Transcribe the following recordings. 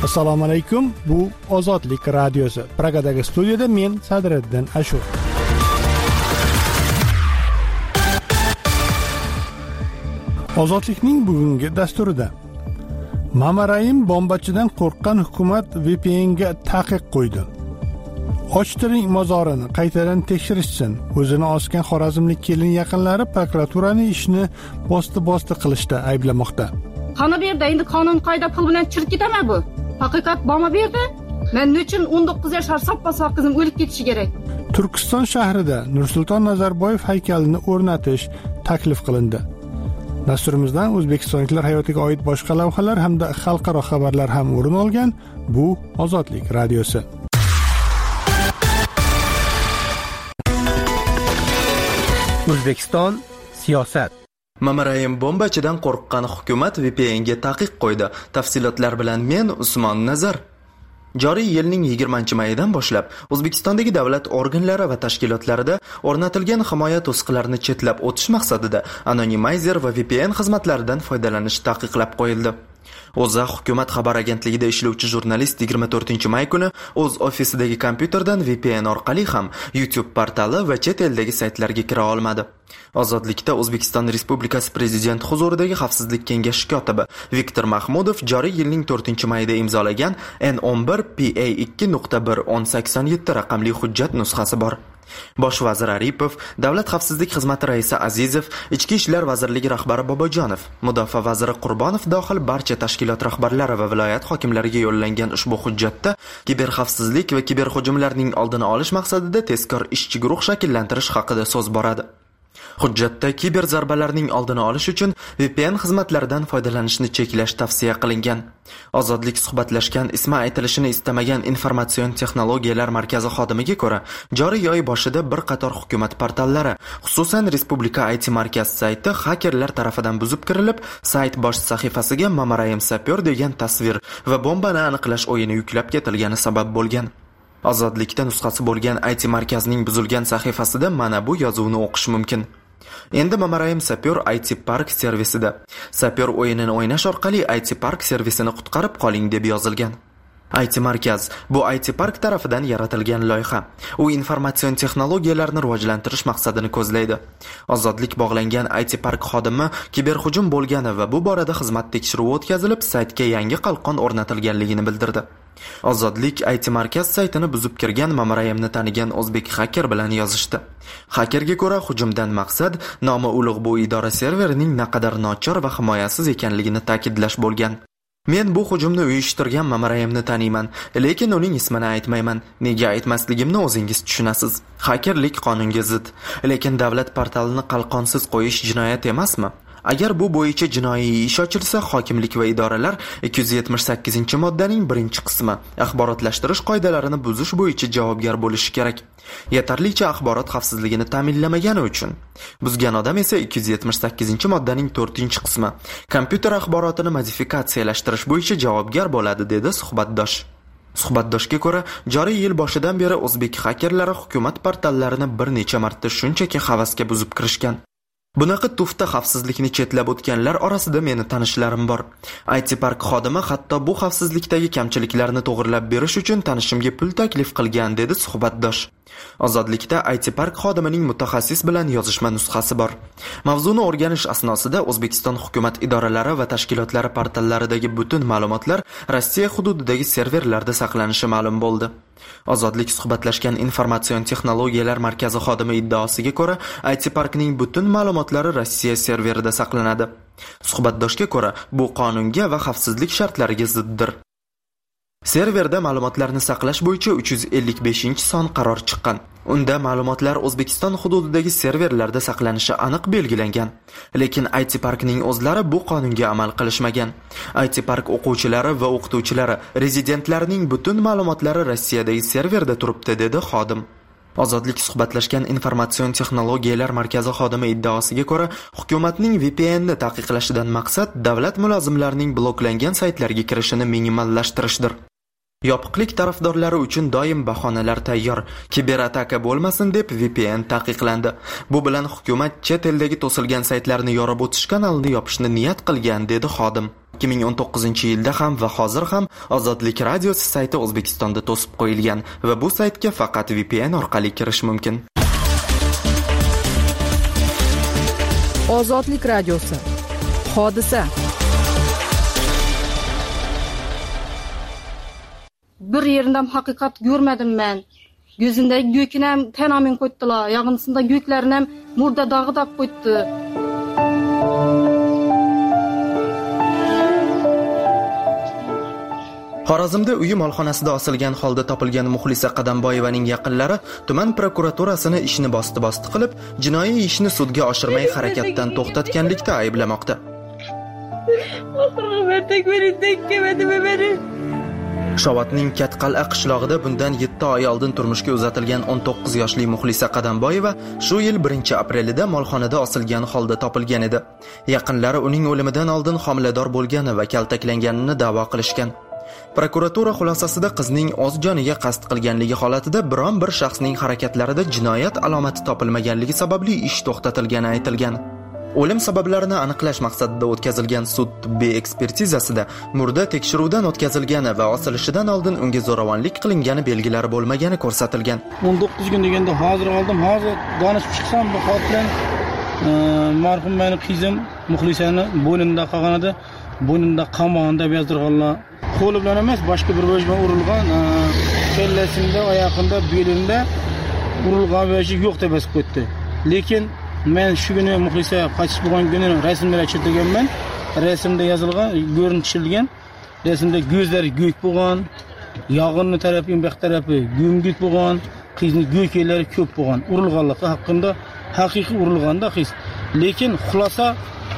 Assalomu alaykum. Bu Ozodlik radiosi. Pragadagi studiyada men Sadriddin Ashur. Ozodlikning bugungi dasturida Mamarayim bombachidan qo'rqqan hukumat VPNga taqiq qo'ydi. Ochtiring mozorini qaytadan tekshirishsin. O'zini osgan xorazmlik kelin yaqinlari prokuraturani ishni bosti qilishda ayblamoqda. Qani berdi, endi qonun qoida pul bilan chirib ketami bu? Haqiqat bomba berdi. Men uchun 19 yoshar soppa-sog' qizim o'lib ketishi kerak. Turkiston shahrida Nursulton Nazarboyev haykalini o'rnatish taklif qilindi. Dasturimizdan o'zbekistonliklar hayotiga oid boshqa lavhalar hamda xalqaro xabarlar ham o'rin olgan. Bu Ozodlik radiosi. O'zbekiston siyosat. Mamarayim bombachidan qo'rqqan hukumat VPNga taqiq qo'ydi. Tafsilotlar bilan men Usmon Nazar. Joriy yilning 20-mayidan boshlab O'zbekistondagi davlat organlari va tashkilotlarida o'rnatilgan himoya to'siqlarini chetlab o'tish maqsadida anonymizer va VPN xizmatlaridan foydalanish taqiqlab qo'yildi. O'zA hukumat xabar agentligida ishlovchi jurnalist 24-may kuni o'z ofisidagi kompyuterdan VPN orqali ham YouTube portali va chet eldagi saytlarga kira olmadi. Ozodlikda O'zbekiston Respublikasi Prezidenti huzuridagi Xavfsizlik kengashi kotibi Viktor Mahmudov joriy yilning 4-mayida imzolagan N11PA2.1.1087 raqamli hujjat nusxasi bor. Bosh vazir Aripov, Davlat xavfsizlik xizmati raisi Azizov, Ichki ishlar vazirligi rahbari Bobojonov, Mudofaa vaziri Qurbonov dohil barcha tashkilot rahbarlari va viloyat hokimlariga yo'llangan ushbu hujjatda kiberxavfsizlik va kiberhujumlarning oldini olish maqsadida tezkor ishchi guruh shakllantirish haqida so'z boradi. Hujjatda kiber zarbalarning oldini olish uchun VPN xizmatlaridan foydalanishni cheklash tavsiya qilingan. Ozodlik suhbatlashgan ismi aytilishini istamagan Informatsion texnologiyalar markazi xodimiga ko'ra, joriy oy boshida bir qator hukumat portallari, xususan Respublika IT markaz sayti xakerlar tarafidan buzib kirilib, sayt bosh sahifasiga Mamarayim sapyor degan tasvir va bombani aniqlash o'yini yuklab ketilgani sabab bo'lgan. Ozodlikda nusxasi bo'lgan IT markazning buzilgan sahifasida mana bu yozuvni o'qish mumkin. Endi Mamarayim sapyor IT Park servisida. Sapyor o'yinini o'ynash orqali IT Park servisini qutqarib qoling deb yozilgan. IT markaz bu IT Park tarafidan yaratilgan loyiha. U informatsion texnologiyalarni rivojlantirish maqsadini ko'zlaydi. Ozodlik bog'langan IT Park xodimi kiberhujum bo'lgani va bu borada xizmat tekshiruvi o'tkazilib, saytga yangi qalqon o'rnatilganligini bildirdi. Ozodlik IT markaz saytini buzib kirgan Mamarayimni tanigan o'zbek haker bilan yozishdi. Hakerga ko'ra hujumdan maqsad nomi ulug' bu idora serverining naqadar nochor va himoyasiz ekanligini ta'kidlash bo'lgan. Men bu hujumni uyushtirgan Mamarayimni taniyman, lekin uning ismini aytmayman. Nega aytmasligimni o'zingiz tushunasiz. Hakerlik qonunga zid, lekin davlat portalini qalqonsiz qo'yish jinoyat emasmi? Agar bu bo'yicha jinoiy ish ochilsa, hokimlik va idoralar 278-moddaning 1-qismi axborotlashtirish qoidalarini buzish bo'yicha javobgar bo'lishi kerak. Yetarlicha axborot xavfsizligini ta'minlamagani uchun. Buzgan odam esa 278-moddaning 4-qismi kompyuter axborotini modifikatsiyalashtirish bo'yicha javobgar bo'ladi, dedi suhbatdosh. Suhbatdoshga ko'ra, joriy yil boshidan beri o'zbek hakerlari hukumat portallarini bir necha marta shunchaki havasga buzib kirishgan. Bunaqa tufta xavfsizlikni chetlab o'tganlar orasida meni tanishlarim bor. IT Park xodimi hatto bu xavfsizlikdagi kamchiliklarni to'g'rilab berish uchun tanishimga pul taklif qilgan, dedi suhbatdosh. Ozodlikda IT Park xodimining mutaxassis bilan yozishma nusxasi bor. Mavzuni o'rganish asnosida O'zbekiston hukumat idoralari va tashkilotlari portallaridagi butun ma'lumotlar Rossiya hududidagi serverlarda saqlanishi ma'lum bo'ldi. Ozodlik suhbatlashgan Informatsion texnologiyalar markazi xodimi iddaosiga ko'ra, IT Parkning butun ma'lumotlari Rossiya serverida saqlanadi. Suhbatdoshga ko'ra, bu qonunga va xavfsizlik shartlariga ziddir. Serverda ma'lumotlarni saqlash bo'yicha 355-son qaror chiqqan. Unda ma'lumotlar O'zbekiston hududidagi serverlarda saqlanishi aniq belgilangan. Lekin IT Parkning o'zlari bu qonunga amal qilishmagan. IT Park o'quvchilari va o'qituvchilari, rezidentlarining butun ma'lumotlari Rossiyadagi serverda turibdi, dedi xodim. Ozodlik suhbatlashgan Informatsion texnologiyalar markazi xodimi iddaosiga ko'ra, hukumatning VPNni taqiqlashidan maqsad davlat mulozimlarining bloklangan saytlarga kirishini minimallashtirishdir. Yopiqlik tarafdorlari uchun doim bahonalar tayyor. Kiberataka bo'lmasin deb VPN taqiqlandi. Bu bilan hukumat chet eldagi to'silgan saytlarni yorib o'tish kanalini yopishni niyat qilgan, dedi xodim. 2019-yilda ham va hozir ham Ozodlik radiosi sayti O'zbekistonda to'sib qo'yilgan va bu saytga faqat VPN orqali kirish mumkin. Ozodlik radiosi. Hodisa. Bir yerinden hakikat görmedim ben. Gözünde gökünem tenamin koydular. Yağınsında göklerinem murda dağı da koydu. Xorazmda uyi molxonasida osilgan holda topilgan Muxlisa Qadamboyevaning yaqinlari tuman prokuraturasini ishni bosti qilib, jinoiy ishni sudga oshirmay harakatdan to'xtatganlikda ayblamoqda. Shovotning Katqal'a qishlog'ida bundan 7 oy oldin turmushga uzatilgan 19 yoshli Muxlisa Qadamboyeva shu yil 1-aprelida molxonada osilgan holda topilgan edi. Yaqinlari uning o'limidan oldin homilador bo'lgani va kaltaklanganini da'vo qilishgan. Prokuratura xulosasida qizning o'z joniga qasd qilganligi holatida biron bir shaxsning harakatlarida jinoyat alomati topilmaganligi sababli ish to'xtatilgani aytilgan. O'lim sabablarini aniqlash maqsadida o'tkazilgan sud tibbiy ekspertizasida murda tekshiruvdan o'tkazilgani va osilishidan oldin unga zo'ravonlik qilingani belgilari bo'lmagani ko'rsatilgan. 19 kun deganda hozir oldim, hozir donishib chiqsam bu holatdan marhum meni qizim Muxlisani bo'ynida qolgan edi. Bo'ynida qamoqda deb yozdirganlar. Qo'li bilan emas, boshqa bir bo'sh bilan urilgan, kellasida, oyog'ida, belida urilgan bo'sh yo'q deb yozib qo'ydi. Lekin men shu kuni Muxlisa qochib bo'lgan kuni rasmlar chizdirganman. Rasmda yozilgan, ko'rinishilgan. Rasmda ko'zlari go'k bo'lgan, yog'inni tarafi, yo'q tarafi gumgit bo'lgan, qizning go'klari ko'p bo'lgan. Urilganligi haqida haqiqiy urilganda qiz. Lekin xulosa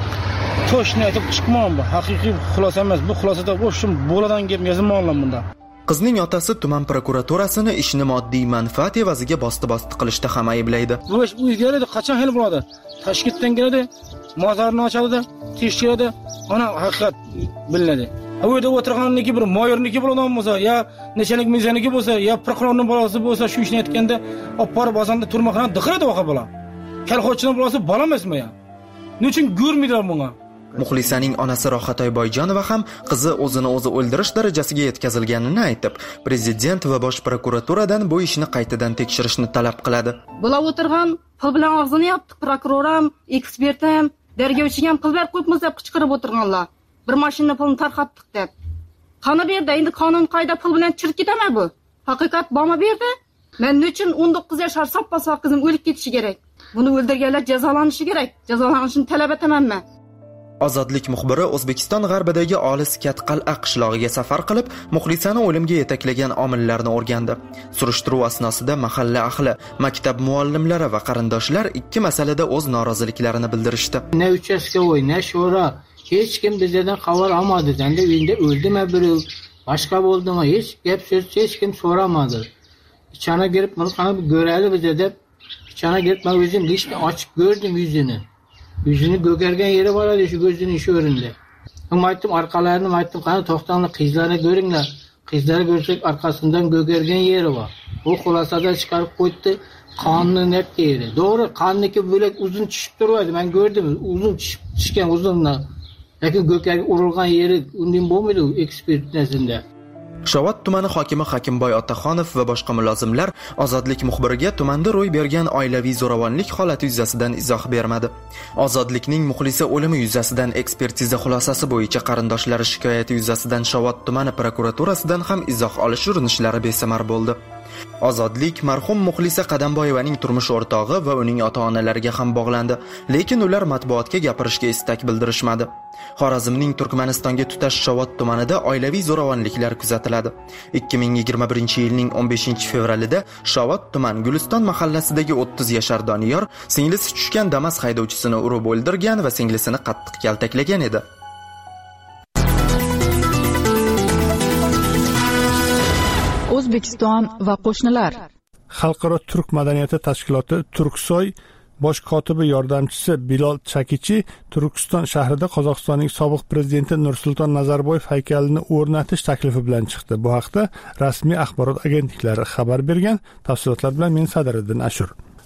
to'shni aytib chiqmam bu. Haqiqiy xulosa emas. Bu xulosada o'shim bo'ladan gap yozilmagan bunda. Qizning otasi tuman prokuraturasini ishni moddiy manfaat evaziga bosti qilishda ham ayblaydi. Bu ish o'zgaradi, qachon hal bo'ladi? Toshkentdan keladi, mozorni ochadi, tekshiradi, ana haqiqat bilinadi. Bu yerda o'tirganniki bir mayorniki bo'ladigan bo'lsa, yo nechalik mezoniki bo'lsa, yo prokurorning bolasi bo'lsa, shu ishni aytganda olib borib bozorda turmoqdan diqiradi vaqa bola. Kalxochining bolasi bola emasmi ya? Nechun ko'rmaydilar bunga? Muxlisaning onasi Rohatoy Boyjonova ham qizi o'zini o'zi o'ldirish darajasiga yetkazilganini aytib, prezident va bosh prokuraturadan bu ishni qaytadan tekshirishni talab qiladi. Bular o'tirgan, pul bilan og'zini yopdi, prokuror ham, ekspert ham, dargovchi ham pul berib qo'yibmiz deb qichqirib o'tirganlar. Bir mashina pulni tarqatdik deb. Qani berdi, endi qonun qoida pul bilan chirib ketami bu? Haqiqat bormi berdi? Men uchun 19 yoshar soppa-sog' qizim o'lib ketishi kerak. Buni o'ldirganlar jazolanishi kerak. Jazolanishini talab etaman men. Ozodlik muxbiri O'zbekiston g'arbidagi olis Katqal'a qishlog'iga safar qilib, Muxlisani o'limga yetaklagan omillarni o'rgandi. Surishtiruv asnosida mahalla ahli, maktab muallimlari va qarindoshlar ikki masalada o'z noroziliklarini bildirishdi. Ne uchastkovoy, ne sho'ro, hech kim bizdan xabar olmadi. Endi endi o'ldimi biri, boshqa bo'ldimi, hech gap so'z hech kim so'ramadi. İçana girib, "Buni qani ko'radi bizda" deb, içana girib, men o'zim lishni ochib ko'rdim yuzini. Yüzünü gögergen yeri var hadi şu gözünün şu önünde. Ama ayttim arkalarını ayttim kanı tohtanlı kızları görünler. Kızları görsek arkasından gögergen yeri var. O kulasada çıkarıp koydu. Kanlı net yeri. Doğru kanlıki böyle uzun çişip duruyordu. Ben gördüm uzun çişken uzunla. Lakin gökergen urulgan yeri undan bu muydu ekspertizasında? Shovot tumani hokimi Hakimboy Otaxonov va boshqa mulozimlar Ozodlik muxbiriga tumanda ro'y bergan oilaviy zo'ravonlik holati yuzasidan izoh bermadi. Ozodlikning Muxlisa o'limi yuzasidan ekspertiza xulosasi bo'yicha qarindoshlari shikoyati yuzasidan Shovot tumani prokuraturasidan ham izoh olish urinishlari besamar bo'ldi. Ozodlik marhum Muxlisa Qadamboyevaning turmush o'rtog'i va uning ota-onalariga ham bog'landi, lekin ular matbuotga gapirishga istak bildirishmadi. Xorazmning Turkmanistonga tutash Shovot tumanida oilaviy zo'ravonliklar kuzatiladi. 2021-yilning 15-fevralida Shovot tuman Guliston mahallasidagi 30 yashar Doniyor singlisi tushgan Damas haydovchisini urib o'ldirgan va singlisini qattiq kaltaklagan edi. O'zbekiston va qo'shnilar. Xalqaro turk madaniyati tashkiloti Turksoy bosh kotibi yordamchisi Bilol Chakichi Turkiston shahrida Qozog'istonning sobiq prezidenti Nursulton Nazarboyev haykalini o'rnatish taklifi bilan chiqdi. Bu haqda rasmiy axborot agentliklari xabar bergan. Tafsilotlar bilan men Sadiriddin Ashur.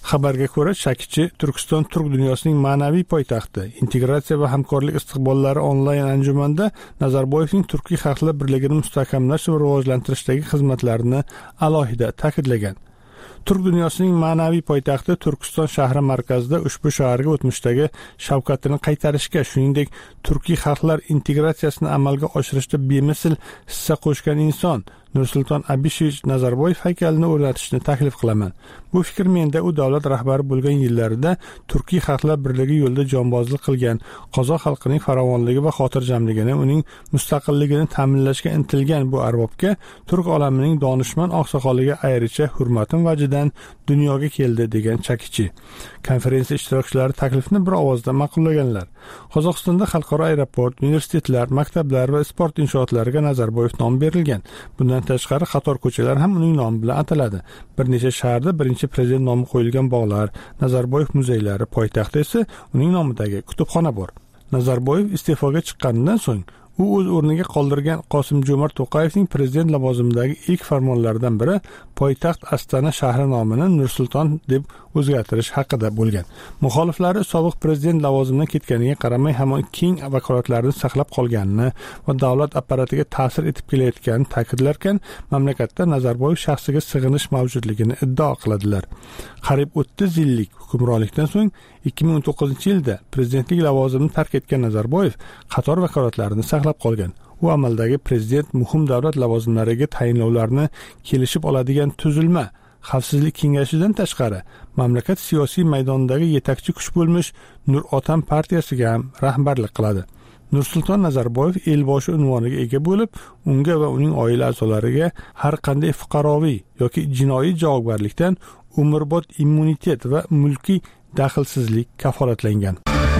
Xabarga ko'ra, Shakichi Turkiston turk dunyosining ma'naviy poytaxti, integratsiya va hamkorlik istiqbollari onlayn anjumanda Nazarboyevning turkiy xalqlar birligini mustahkamlash va rivojlantirishdagi xizmatlarini alohida ta'kidlagan. Turk dunyosining ma'naviy poytaxti Turkiston shahri markazida ushbu shaharga o'tmishdagi shavkatini qaytarishga, shuningdek, turkiy xalqlar integratsiyasini amalga oshirishda bemisl hissa qo'shgan inson Nursulton Abishevich Nazarboyev haykalini o'rnatishni taklif qilaman. Bu fikr menda u davlat rahbari bo'lgan yillarida turkiy xalqlar birligi yo'lida jonbozlik qilgan, qozoq xalqining farovonligi va xotirjamligini, uning mustaqilligini ta'minlashga intilgan bu arbobga turk olamining donishmand oqsoqoliga ayricha hurmatim vajidan dunyoga keldi, degan Chakichi. Konferensiya ishtirokchilari taklifni bir ovozda ma'qullaganlar. Qozog'istonda xalqaro aeroport, universitetlar, maktablar va sport inshootlariga Nazarboyev nom berilgan. Bundan tashqari qator ko'chalar ham uning nomi bilan ataladi. Bir necha shaharda birinchi prezident nomi qo'yilgan bog'lar, Nazarboyev muzeylari, poytaxtda esa uning nomidagi kutubxona bor. Nazarboyev iste'foga chiqqanidan so'ng u o'z o'rniga qoldirgan Qosim-Jo'mart To'qayevning prezident lavozimidagi ilk farmonlaridan biri poytaxt Astana shahri nomini Nursulton deb o'zgartirish haqida bo'lgan. Muxoliflari sobiq prezident lavozimidan ketganiga qaramay hamon keng vakolatlarini saqlab qolganini va davlat apparatiga ta'sir etib kelayotganini ta'kidlarkan, mamlakatda Nazarboyev shaxsiga sig'inish mavjudligini iddao qiladilar. Qariyb 30 yillik hukmronlikdan so'ng 2019-yilda prezidentlik lavozimini tark etgan Nazarboyev qator vakolatlarini saqlab qolgan. U amaldagi prezident muhim davlat lavozimlariga tayinlovlarni kelishib oladigan tuzilma Xavfsizlik kengashidan tashqari mamlakat siyosiy maydonidagi yetakchi kuch bo'lmish Nur Otam partiyasiga ham rahbarlik qiladi. Nursulton Nazarboyev elboshi unvoniga ega bo'lib, unga va uning oila a'zolariga har qanday fuqaroviy yoki jinoiy javobgarlikdan umrbod immunitet va mulkiy daxlsizlik kafolatlangan.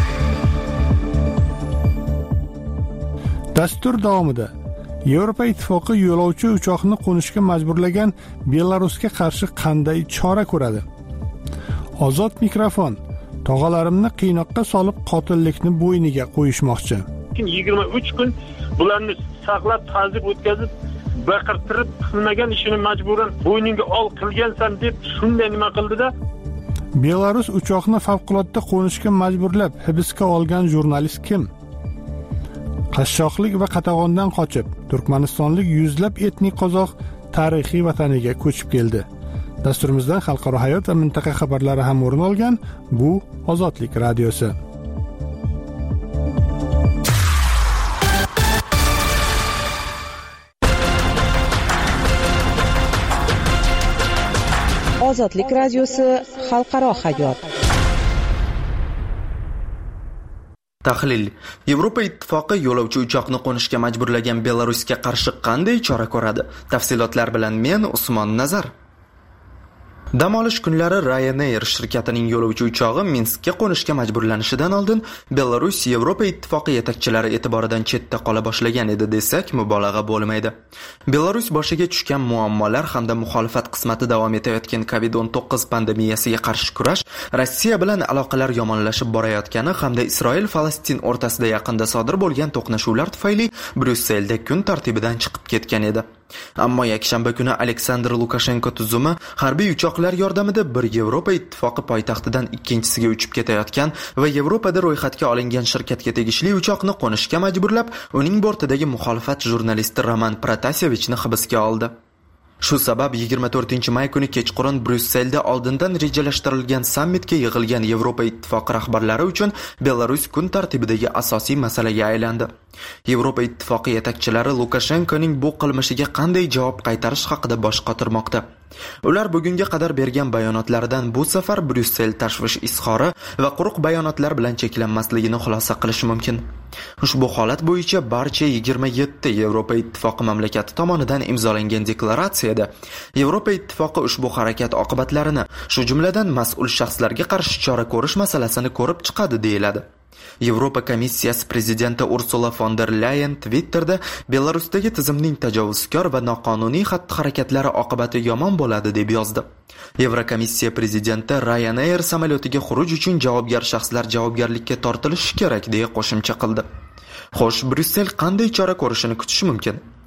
Dastur davomida Yevropa Ittifoqi yo'lovchi uchoqni qo'nishga majburlagan Belarusga qarshi qanday chora ko'radi? Ozod mikrofon. Tog'alarimni qiynoqqa solib qotillikni bo'yniga qo'yishmoqchi. 23 kun bularni saqlab, ta'zib o'tkazib, baqirtirib qilmagan ishini majburan bo'yniga ol qilgansan deb shunday nima qildi-da. Belarus uchoqni favqulodda qo'nishga majburlab hibsga olgan jurnalist kim? Qashshoqlik va qatag'ondan qochib, turkmanistonlik yuzlab etnik qozoq tarixiy vataniga ko'chib keldi. Dasturimizdan xalqaro hayot va mintaqa xabarlari ham o'rin olgan. Bu Ozodlik radiosi. Ozodlik radiosi xalqaro hayot. Tahlil. Yevropa Ittifoqi yo'lovchi uchoqni qo'nishga majburlagan Belarusga qarshi qanday chora ko'radi? Tafsilotlar bilan men Usmon Nazar. Dam olish kunlari Ryanair shirkatining yo'lovchi uchog'i Minskka qo'nishga majburlanishidan oldin Belarus Yevropa Ittifoqi yetakchilari e'tiboridan chetda qola boshlagan edi desak mubolag'a bo'lmaydi. Belarus boshiga tushgan muammolar hamda muxolifat qismati davom etayotgan COVID-19 pandemiyasiga qarshi kurash, Rossiya bilan aloqalar yomonlashib borayotgani hamda Isroil-Falastin o'rtasida yaqinda sodir bo'lgan to'qnashuvlar tufayli Bryusselda kun tartibidan chiqib ketgan edi. Ammo yakshanba kuni Aleksandr Lukashenko tuzumi harbiy uchoqlar yordamida bir Yevropa Ittifoqi poytaxtidan ikkinchisiga uchib ketayotgan va Yevropada ro'yxatga olingan shirkatga tegishli uchoqni qo'nishga majburlab, uning bortidagi muxolifat jurnalisti Roman Protasevichni hibsga oldi. Shu sabab 24-may kuni kechqurun Bryusselda oldindan rejalashtirilgan sammitga yig'ilgan Yevropa Ittifoqi rahbarlari uchun Belarus kun tartibidagi asosiy masalaga aylandi. Yevropa Ittifoqi yetakchilari Lukashenkoning bu qilmishiga qanday javob qaytarish haqida bosh qotirmoqda. Ular bugunga qadar bergan bayonotlaridan bu safar Bryussel tashvish izhori va quruq bayonotlar bilan cheklanmasligini xulosa qilish mumkin. Ushbu holat bo'yicha barcha 27 Yevropa Ittifoqi mamlakati tomonidan imzolangan deklaratsiyada Yevropa Ittifoqi ushbu harakat oqibatlarini, shu jumladan mas'ul shaxslarga qarshi chora ko'rish masalasini ko'rib chiqadi deyiladi. Yevropa komissiyasi prezidenti Ursula von der Leyen Twitterda Belarusdagi tizimning tajovuzkor va noqonuniy xatti-harakatlari oqibati yomon bo'ladi deb yozdi. Yevrokomissiya prezidenti Ryanair samolyotiga xuruj uchun javobgar shaxslar javobgarlikka tortilishi kerak deya qo'shimcha qildi. Xo'sh, Bryussel qanday chora ko'rishini kutish mumkin?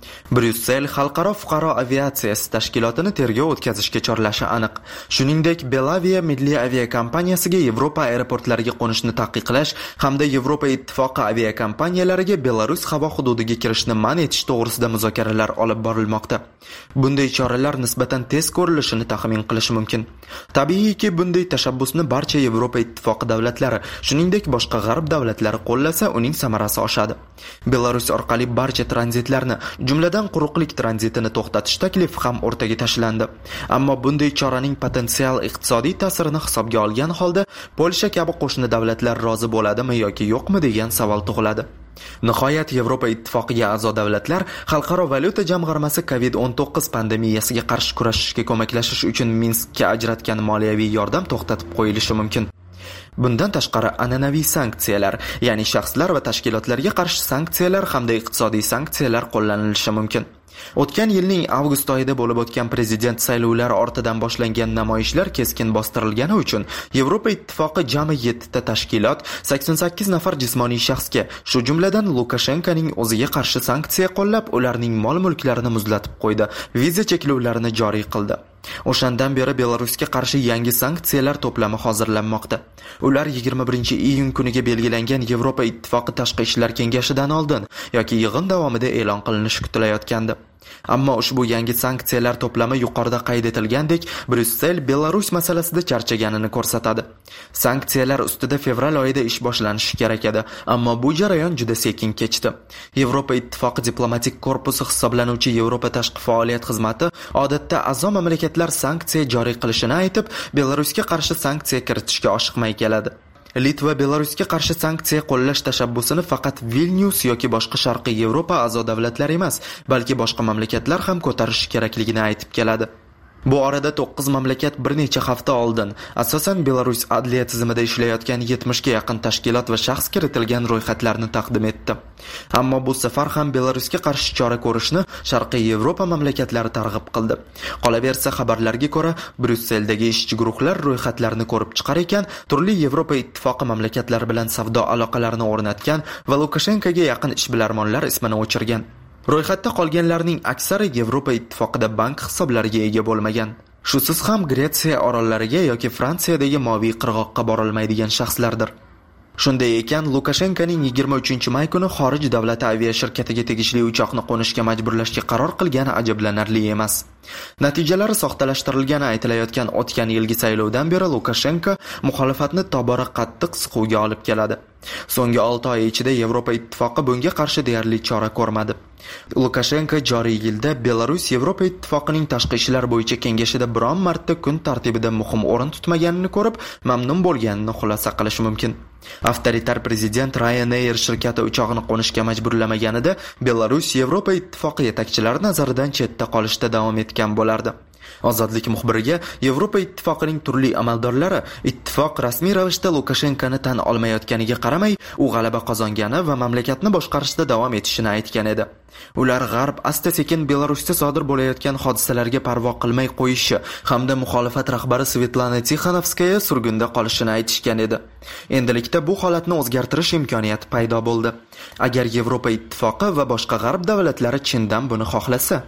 Bryussel xalqaro fuqaro aviatsiyasi tashkilotini tergov o'tkazishga chorlashi aniq. Shuningdek, Belavia milliy aviakompaniyasiga Yevropa aeroportlariga qo'nishni taqiqlash hamda Yevropa ittifoqi aviakompaniyalariga Belarus havo hududiga kirishni man etish to'g'risida muzokaralar olib borilmoqda. Bunday choralar nisbatan tez ko'rilishini taxmin qilish mumkin. Tabiiyki, bunday tashabbusni barcha Yevropa ittifoqi davlatlari, shuningdek boshqa g'arb davlatlari qo'llasa, uning samarasi oshadi. Belarus orqali barcha tranzitlarni, jumladan quruqlik tranzitini to'xtatish taklifi ham o'rtaga tashlandi. Ammo bunday choraning potensial iqtisodiy ta'sirini hisobga olgan holda Polsha kabi qo'shni davlatlar rozi bo'ladimi yoki yo'qmi degan savol tug'iladi. Nihoyat Yevropa ittifoqiga a'zo davlatlar Xalqaro valyuta jamg'armasi COVID-19 pandemiyasiga qarshi kurashishga ko'maklashish uchun Minskka ajratgan moliyaviy yordam to'xtatib qo'yilishi mumkin. Bundan tashqari an'anaviy sanksiyalar, ya'ni shaxslar va tashkilotlarga qarshi sanksiyalar hamda iqtisodiy sanksiyalar qo'llanilishi mumkin. O'tgan yilning avgust oyida bo'lib o'tgan prezident saylovlari ortidan boshlangan namoyishlar keskin bostirilgani uchun Yevropa ittifoqi jami 7 ta tashkilot 88 nafar jismoniy shaxsga, shu jumladan Lukashenkoning o'ziga qarshi sanksiya qo'llab, ularning mol-mulklarini muzlatib qo'ydi, viza cheklovlarini joriy qildi. O'shandan beri Belarusga qarshi yangi sanksiyalar to'plami hozirlanmoqda. Ular 21-iyun kuniga belgilangan Yevropa ittifoqi tashqi ishlar kengashidan oldin yoki yig'in davomida e'lon qilinishi kutilayotgandi. Ammo ushbu yangi sanksiyalar to'plami yuqorida qayd etilgandek Bryussel Belarus masalasida charchaganini ko'rsatadi. Sanksiyalar ustida fevral oyida ish boshlanishi kerak edi, ammo bu jarayon juda sekin kechdi. Yevropa ittifoqi diplomatik korpusi hisoblanuvchi Yevropa tashqi faoliyat xizmati odatda a'zo mamlakatlar sanksiya joriy qilishini aytib, Belarusga qarshi sanksiya kiritishga oshiqmay keladi. Litva Belarusga qarshi sanksiya qo'llash tashabbusini faqat Vilnius yoki boshqa Sharqiy Yevropa a'zo davlatlari emas, balki boshqa mamlakatlar ham ko'tarishi kerakligini aytib keladi. Bu orada 9 mamlakat bir necha hafta oldin asosan Belarus adliya tizimida ishlayotgan 70 ga yaqin tashkilot va shaxs kiritilgan ro'yxatlarni taqdim etdi. Ammo bu safar ham Belarusga qarshi chora ko'rishni Sharqiy Yevropa mamlakatlari targ'ib qildi. Qolaversa, xabarlarga ko'ra, Bryusseldagi ishchi guruhlar ro'yxatlarni ko'rib chiqar ekan, turli Yevropa ittifoqi mamlakatlari bilan savdo aloqalarini o'rnatgan va Lukashenkoga yaqin ishbilarmonlar ismini o'chirgan. Ro'yxatda qolganlarning aksari Yevropa ittifoqida bank hisoblariga ega bo'lmagan. Shusiz ham Gretsiya orollariga yoki Fransiyadagi Moviy qirg'oqqa borilmaydigan shaxslardir. Shunday ekan, Lukashenkoning 23-may kuni xorij davlati aviashirkatiga tegishli uchoqni qo'nishga majburlashga qaror qilgani ajablanarli emas. Natijalari soxtalashtirilgani aytilayotgan o'tgan yilgi saylovdan beri Lukashenko muxolifatni tobora qattiq siquvga olib keladi. So'nggi 6 oy ichida Yevropa ittifoqi bunga qarshi deyarli chora ko'rmadi. Lukashenko joriy yilda Belarus Yevropa ittifoqining tashqi ishlar bo'yicha kengashida biron marta kun tartibida muhim o'rin tutmaganini ko'rib, mamnun bo'lganini xulosa qilish mumkin. Avtoritar prezident Ryanair shirkati uchoqni qo'nishga majburlamaganida Belarus Yevropa ittifoqi yetakchilari nazaridan chetda qolishda davom etgan bo'lardi. Ozodlik muxbiriga Yevropa ittifoqining turli amaldorlari ittifoq rasmiy ravishda Lukashenkoni tan olmayotganiga qaramay, u g'alaba qozongani va mamlakatni boshqarishda davom etishini aytgan edi. Ular g'arb asta-sekin Belarusda sodir bo'layotgan hodisalarga parvo qilmay qo'yishi hamda muxolifat rahbari Svetlana Tixanovskaya surgunda qolishini aytishgan edi. Endilikda bu holatni o'zgartirish imkoniyati paydo bo'ldi. Agar Yevropa ittifoqi va boshqa g'arb davlatlari chindan buni xohlasa.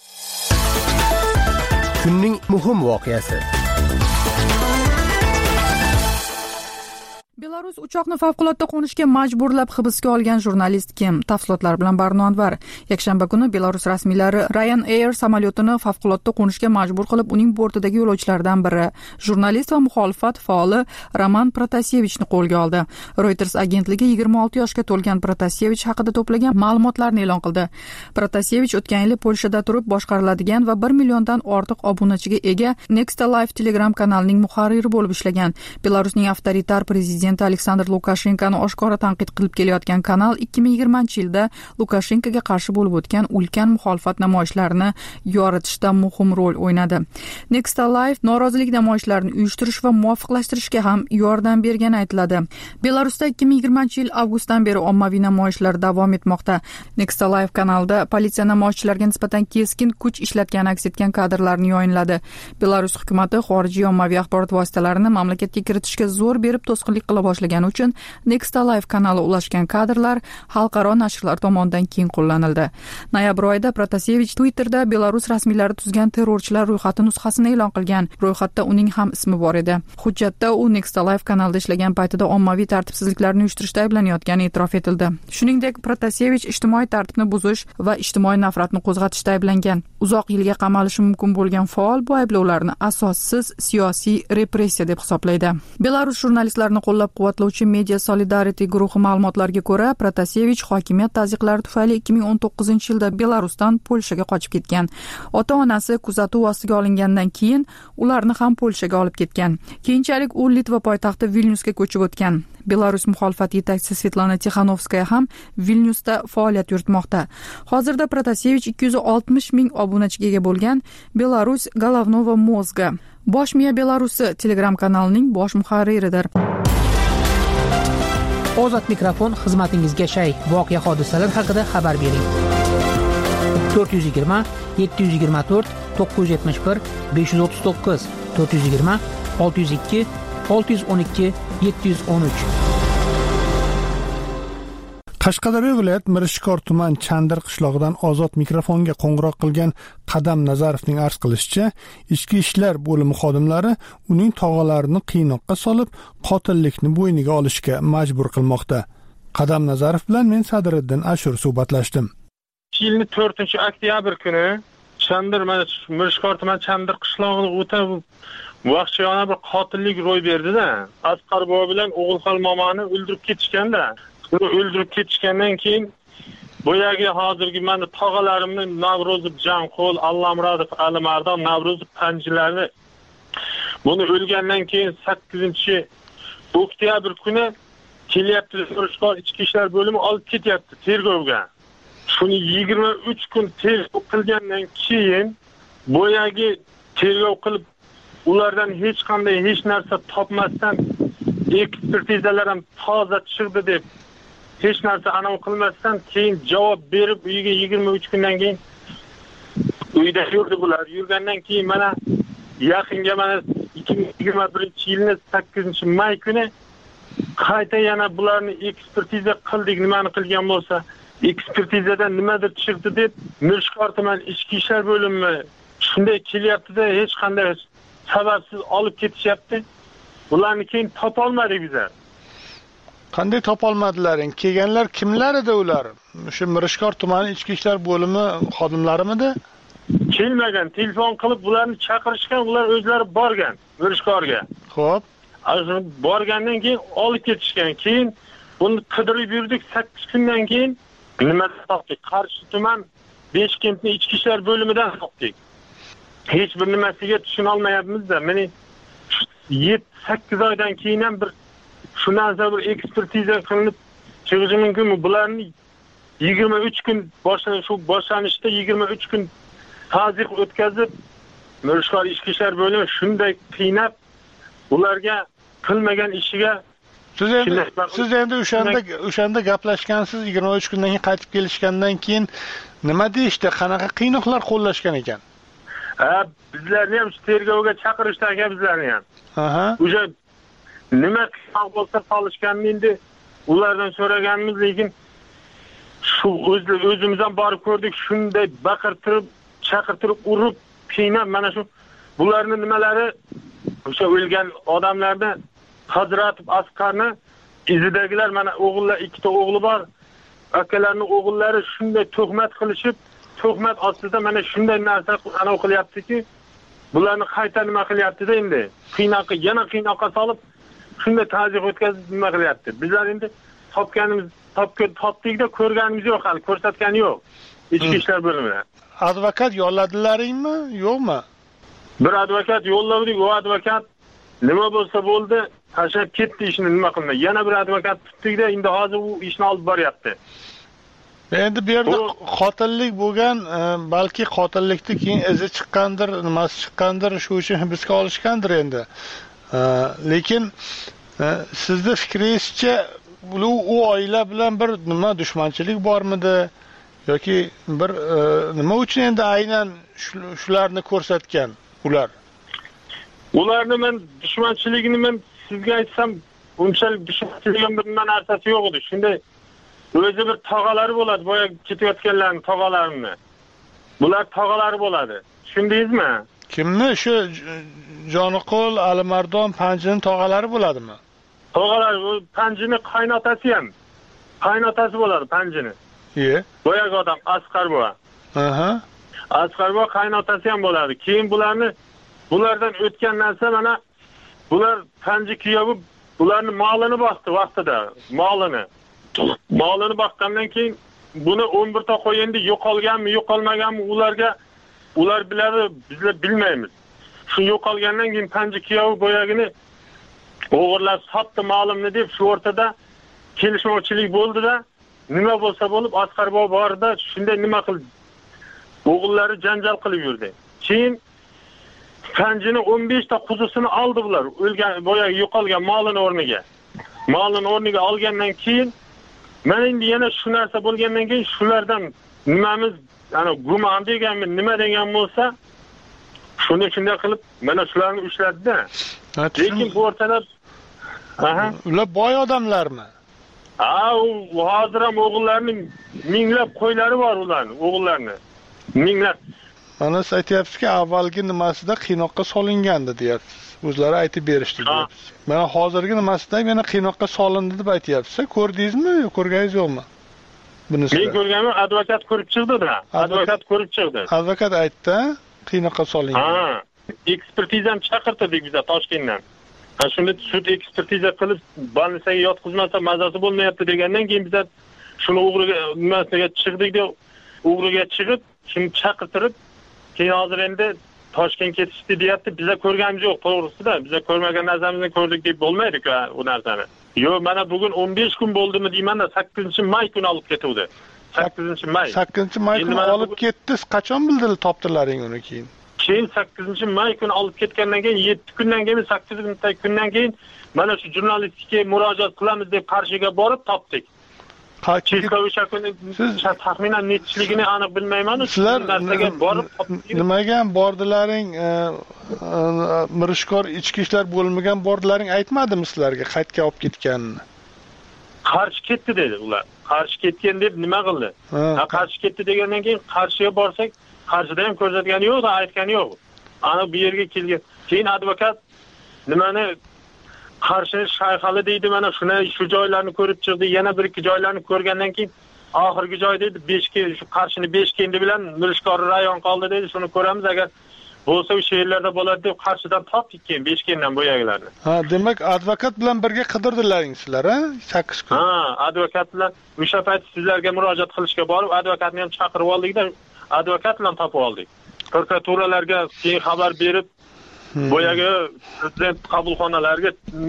Kunning muhim voqeasi. Belarus uchoqni favqulodda qo'nishga majburlab hibsga olgan jurnalist kim? Tafsilotlar bilan Barno Anvar. Yakshanba kuni Belarus rasmiylari Ryanair samolyotini favqulodda qo'nishga majbur qilib, uning bortidagi yo'lovchilardan biri, jurnalist va muxolifat faoli Roman Protasevichni qo'lga oldi. Reuters agentligi 26 yoshga to'lgan Protasevich haqida to'plagan ma'lumotlarni e'lon qildi. Protasevich o'tgan yil Polshada turib boshqariladigan va 1 milliondan ortiq obunachiga ega Nexta Live Telegram kanalining muharriri bo'lib ishlagan. Belarusning avtoritar prezidenti Aleksandr Lukashenkoni oshkora tanqid qilib kelayotgan kanal 2020-yilda Lukashenkoga qarshi bo'lib o'tgan ulkan muxolifat namoyishlarini yoritishda muhim rol o'ynadi. Nexta Live norozilik namoyishlarini uyushtirish va muvofiqlashtirishga ham yordam bergani aytiladi. Belarusda 2020-yil avgustdan beri ommaviy namoyishlar davom etmoqda. Nexta Live kanalida politsiya namoyishchilarga nisbatan keskin kuch ishlatgani aks etgan kadrlarni yayinladi. Belarus hukumati xorijiy ommaviy axborot vositalarini mamlakatga kiritishga zo'r berib to'sqinlik qila boshlagani uchun Next Alive kanali ulashgan kadrlar xalqaro nashrlar tomonidan keng qo'llanildi. Noyabr oyida Protasevich Twitterda Belarus rasmiylari tuzgan terrorchilar ro'yxati nusxasini e'lon qilgan. Ro'yxatda uning ham ismi bor edi. Hujjatda u Next Alive kanalida ishlagan paytida ommaviy tartibsizliklarni uyushtirishda ayblanayotgani e'tirof etildi. Shuningdek, Protasevich ijtimoiy tartibni buzish va ijtimoiy nafratni qo'zg'atishda ayblangan. Uzoq yilga qamalishi mumkin bo'lgan faol bu ayblovlarni asossiz siyosiy repressiya deb hisoblaydi. Belarus jurnalistlarini qo'llab-quvvatlovchi Media Solidarity guruhi ma'lumotlariga ko'ra, Protasevich hokimiyat tazyiqlari tufayli 2019-yilda Belarusdan Polshaga qochib ketgan. Ota-onasi kuzatuv ostiga olingandan keyin ularni ham Polshaga olib ketgan. Keyinchalik u Litva poytaxti Vilnyusga ko'chib o'tgan. Belarus muxolifat yetakchisi Svetlana Tixanovskaya ham Vilnyusda faoliyat yuritmoqda. Hozirda Protasevich 260 ming obunachiga ega bo'lgan Belarus Головного mozga Bosh miya Belarusi Telegram kanalining bosh muharriridir. Ozod mikrofon xizmatingizga shay. Voqea hodisalar haqida xabar bering. 420 724 971 539 420 602 612 713. Qashqadaryo viloyat Mirishkor tuman Chandir qishlog'idan ozod mikrofonga qo'ng'iroq qilgan Qadam Nazarovning arz qilishicha, ichki ishlar bo'limi xodimlari uning tog'alarini qiynoqqa solib, qotillikni bo'yniga olishga majbur qilmoqda. Qadam Nazarov bilan men Sadriddin Ashur suhbatlashdim. Yilning 4-oktyabr kuni Chandir Mirishkor tuman Chandir qishlog'ida o'ta vahshiyona bir qotillik ro'y berdi-da. Asqar bobo bilan O'g'ilxon momoni o'ldirib ketishganda. O'ldirib ketishgandan keyin boyagi hozirgi meni tog'alarimni Navrozov Janqul, Allamradov, Alimardon, Navrozov Panjilari buni o'lgandan keyin 8-oktyabr kuni kelyapti Mirishkor ichki ishlar bo'limi olib ketyapti tergovga. Shuni 23 kun tergov qilgandan keyin boyagi tergov qilib ulardan hech qanday hech narsa topmasdan ekspertizalar ham toza chiqdi deb hech narsa anav qilmasdan keyin javob berib uyiga 23 kundan keyin uyda yurdi bular. Yurgandan keyin mana yaqinga mana 2021-yilning 8-may kuni qayta yana bularni ekspertiza qildik, nimani qilgan bo'lsa ekspertizadan nimadir chiqdi deb Mirishkor tuman ichki ishlar bo'limi shunday kelyapti-da, hech qanday sababsiz olib ketishyapti. Ularni keyin topolmadik bizlar. Qanday topolmadilaring? Kelganlar kimlar edi ular? Shu Mirishkor tumani ichki ishlar bo'limi xodimlarimidi? Kelmagan, telefon qilib ularni chaqirishgan, ular o'zlari borgan Mirishkorga. Xo'p. Borgandan keyin olib ketishgan. Keyin buni qidirib yurdik 8 kundan keyin nima topdik? Qarshi tuman Beshkentning ichki ishlar bo'limidan topdik. Hech bir nimasiga tushuna olmayapmiz-da. Meni 7-8 oydan keyin ham bir shundan so'ng bir ekspertiza qilinib chiqishi mumkinmi? Bularni 23 kun boshlanishda 23 kun tazyiq o'tkazib Mirishkor ichki ishlar bo'limi shunday qiynab ularga qilmagan ishiga siz endi o'shanda gaplashgansiz 23 kundan keyin qaytib kelishgandan keyin nima deyishdi? Qanaqa qiynoqlar qo'llashgan ekan? Bizlarni ham tergovga chaqirishdi aka bizlarni ham. O'sha nima qiynoq bo'lsa solishganini endi ulardan so'raganmiz, lekin shu o'zimiz ham borib ko'rdik, shunday baqirtirib, chaqirtirib, urib, qiynab mana shu bularning nimalari o'sha o'lgan odamlarni Hazratov Asqarni izidagilar mana o'g'illar, ikkita o'g'li bor. Akalarning o'g'illari shunday tuhmat qilishib, tuhmat ostida mana shunday narsa anav qilyaptiki, bularni qayta nima qilyapti-da endi. Yana qiynoqqa solib, shunday tazyiq o'tkazib nima qilyapti. Bizlar endi topdik-da, ko'rganimiz yo'q, hali ko'rsatgani yo'q. Ichki ishlar bo'limida. Advokat yolladilaringmi, yo'qmi? Bir advokat yolladik, u advokat nima bo'lsa bo'ldi, tashlab ketdi, ishni nima qilmay. Yana bir advokat tutdik-da, endi hozir u ishni olib boryapti. Endi bu yerda qotillik bo'lgan, balki qotillikdan keyin izi chiqqandir, nimasi chiqqandir, shu uchun hibsga olishgandir endi. Lekin sizning fikringizcha u oila bilan bir nima dushmanchilik bormidi yoki bir nima uchun endi aynan shularni ko'rsatgan ular? Ularni men dushmanchiligini men sizga aytsam unchalik dushmanchilik bir narsasi yo'q edi. Shunday o'zi bir tog'alari bo'ladi, boya ketayotganlarning tog'alarini. Bular tog'alari bo'ladi. Tushundingizmi? Kimni? Shu Joniqul, Alimardon, Panjining tog'alari bo'ladimi? Tog'alari, u Panjining qaynotasi ham. Qaynotasi bo'ladi Panjini. Boyagi odam Asqar bo'va. Asqar bo'va qaynotasi ham bo'ladi. Keyin bulardan o'tgan narsa mana bular Panji kuyovi bularni molini boqdi vaqtida, molini boqqandan keyin buni 11 ta qo'y endi yo'qolganmi, yo'qolmaganmi ular biladi, bizlar bilmaymiz. Shu yo'qolgandan keyin Panji kuyovi boyagini o'g'irlab sotdi molimni deb shu o'rtada kelishmovchilik bo'ldi-da, nima bo'lsa bo'lib Asqar bo'va bordi, shunday nima qildi? O'g'illari janjal qilib yurdi. Keyin Panjini 15 ta quzusini oldi bular, o'lgan boyagi yo'qolgan molini o'rniga. Molini o'rniga olgandan keyin men endi yana shu narsa bo'lgandan keyin shulardan nimamiz, ana gumon deganmi, nima degan bo'lsa, shuni shunday qilib mana shularni ushladi-da. Lekin bu o'rtada ular boy odamlarmi? Hozir ham o'g'illarning minglab qo'ylari bor ularning, o'g'illarning. Minglab. Mana siz aytyapsizki, avvalgi nimasida qiynoqqa solingandi deyapsiz. O'zlari aytib berishdi deyapsiz. Mana hozirgi nimasida yana qiynoqqa solindi deb aytyapsiz. Ko'rdingizmi, ko'rganingiz yo'qmi? Bunisi. Men ko'rganman, advokat ko'rib chiqdi-da. Advokat ko'rib chiqdi. Advokat aytdi, qiynoqqa solingan. Ekspertizam chaqirtirdik biz Toshkentdan. Shunda sud ekspertiza qilib, больницаga yotqizmasa mazasi bo'lmayapti degandan keyin biz shuni o'g'riga nimasiga chiqdik-da, o'g'riga chiqib, shuni chaqirtirib, keyin hozir endi Toshkentga ketishdi deyapti. Bizlar ko'rganimiz yo'q, to'g'risida. Bizlar ko'rmagan narsamizni ko'rdik deb bo'lmaydi-ku u narsani. Yo'q, mana bugun 15 kun bo'ldimi deyman-da, 8-may kuni olib ketuvdi. 8-may. 8-may kuni olib ketdi. Qachon bildinglar, topdilaring uni keyin? Keyin 8-may kuni olib ketgandan keyin 7 kundan keyin 8 kundan keyin mana shu jurnalistikaga murojaat qilamiz deb Qarshiga borib topdik. Chekka o'sha kuni taxminan nechligini aniq bilmayman. Sizlar narsaga borib nimaga bordilaring? Mirishkor ichki ishlar bo'lmagan bordilaring aytmadimi sizlarga qaytga olib ketganini? Qarshi ketdi dedi ular. Qarshi ketgan deb nima qildi? Qarshi ketdi degandan keyin Qarshiga borsak, Qarshida ham ko'rsatgani yo'q, aytgani yo'q. Ana bu yerga kelgan. Keyin advokat nimani Qarshi shayxali deydi, mana shuni shu joylarni ko'rib chiqdi, yana bir ikki joylarni ko'rgandan keyin oxirgi joy dedi, 5 ke shu Qarshini 5 kendi bilan Mirishkor rayon qoldi dedi, shuni ko'ramiz, agar bo'lsa o'sha yerlarda bo'ladi deb Qarshidan topdik keyin 5 kendan bo'yagilarni. Demak advokat bilan birga qidirdilaring sizlar, 8 kun. Advokat bilan o'sha payt sizlarga murojaat qilishga borib, advokatni ham chaqirib oldik-da, advokat bilan topib oldik. Prokuraturalarga keyin xabar berib, boyagi prezident qabulxonalariga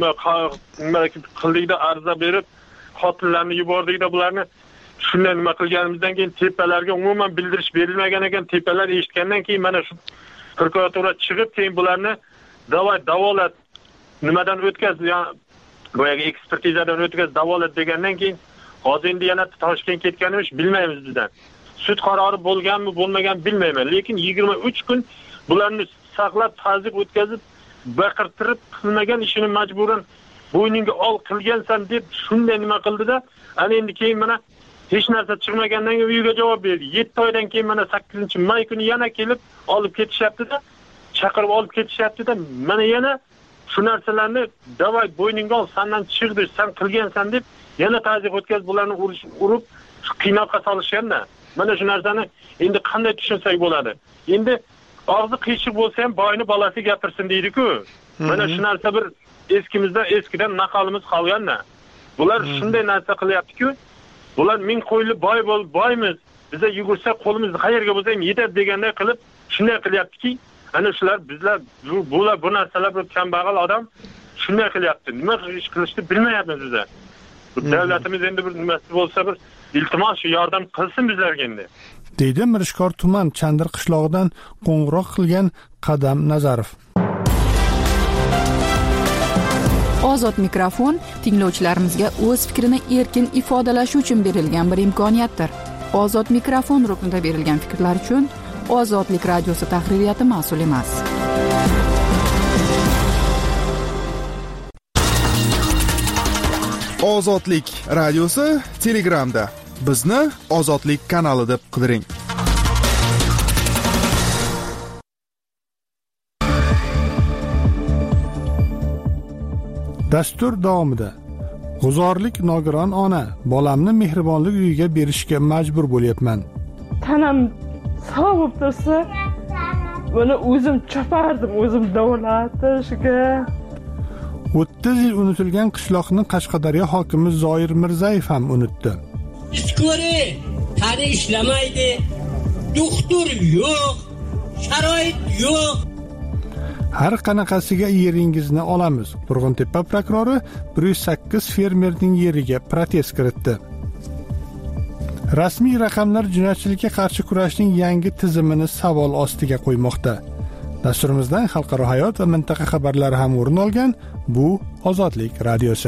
nima qildik-da, ariza berib, xotinlarni yubordik-da, bularni shunday nima qilganimizdan keyin tepalarga umuman bildirish berilmagan ekan. Tepalar eshitgandan keyin mana shu prokuratura chiqib, keyin bularni davolat nimadan o'tkaz, ya'ni boyagi ekspertizadan o'tkaz, davolat degandan keyin hozir endi yana Toshkentga ketganimiz bilmaymiz bizdan. Sud qarori bo'lganmi, bo'lmagan bilmayman, lekin 23 kun bularni saqlab, ta'zib o'tkazib, baqirtirib qilmagan ishini majburan bo'yninga ol qilgansan deb shunday nima qildi-da, ana endi keyin mana hech narsa chiqmagandan keyin uyiga javob berdi. 7 oydan keyin mana 8-may kuni yana kelib olib ketishyapti-da, chaqirib olib ketishyapti-da, mana yana shu narsalarni davay bo'yningga ol, sendan chiqdi, sen qilgansan deb yana ta'zib o'tkazib bularni urib qiynoqqa solishganda. Mana shu narsani endi qanday tushunsak bo'ladi? Endi og'zi qiyshiq bo'lsa ham boyni bolasi gapirsin deydi-ku. Mana shu narsa bir eskidan naqalimiz qolganda. Bular shunday narsa qilyapti-ku. Bular ming qo'yli boymiz. Biza yugursa qo'limiz qayerga bo'lsa ham yetadi deganday qilib shunday qilyaptiki, ana shular bizlar bu narsalar bir kambag'al odam shunday qilyapti. Nima ish qilishni bilmayapmiz biz. Davlatimiz endi bir nimasi bo'lsa bir iltimos shu yordam qilsin bizlarga endi. Deydi Mirishkor tuman Chandir qishlog'idan qo'ng'iroq qilgan Qadam Nazarov. Ozod mikrofon tinglovchilarimizga o'z fikrini erkin ifodalashi uchun berilgan bir imkoniyatdir. Ozod mikrofon ruknida berilgan fikrlar uchun Ozodlik radiosi tahririyati mas'ul emas. Ozodlik radiosi Telegramda. Bizni Ozodlik kanali deb qidiring. Dastur davomida g'uzorlik nogiron ona, bolamni mehribonlik uyiga berishga majbur bo'lyapman. Tanam sog' bo'lib tursa, buni o'zim chopardim, o'zim davolatishga. 30 yil unutilgan qishloqni Qashqadaryo hokimi Zoir Mirzayev ham unutdi. Iskori, qari ishlamaydi, doktor yo'q, sharoit yo'q. Har qanaqasiga yeringizni olamiz. Qo'rg'ontepa prokurori 108 fermerning yeriga protest kiritdi. Rasmiy raqamlar jinoyatchilikka qarshi kurashning yangi tizimini savol ostiga qo'ymoqda. Dasturimizdan xalqaro hayot va mintaqa xabarlari ham o'rin olgan. Bu Ozodlik radiosi.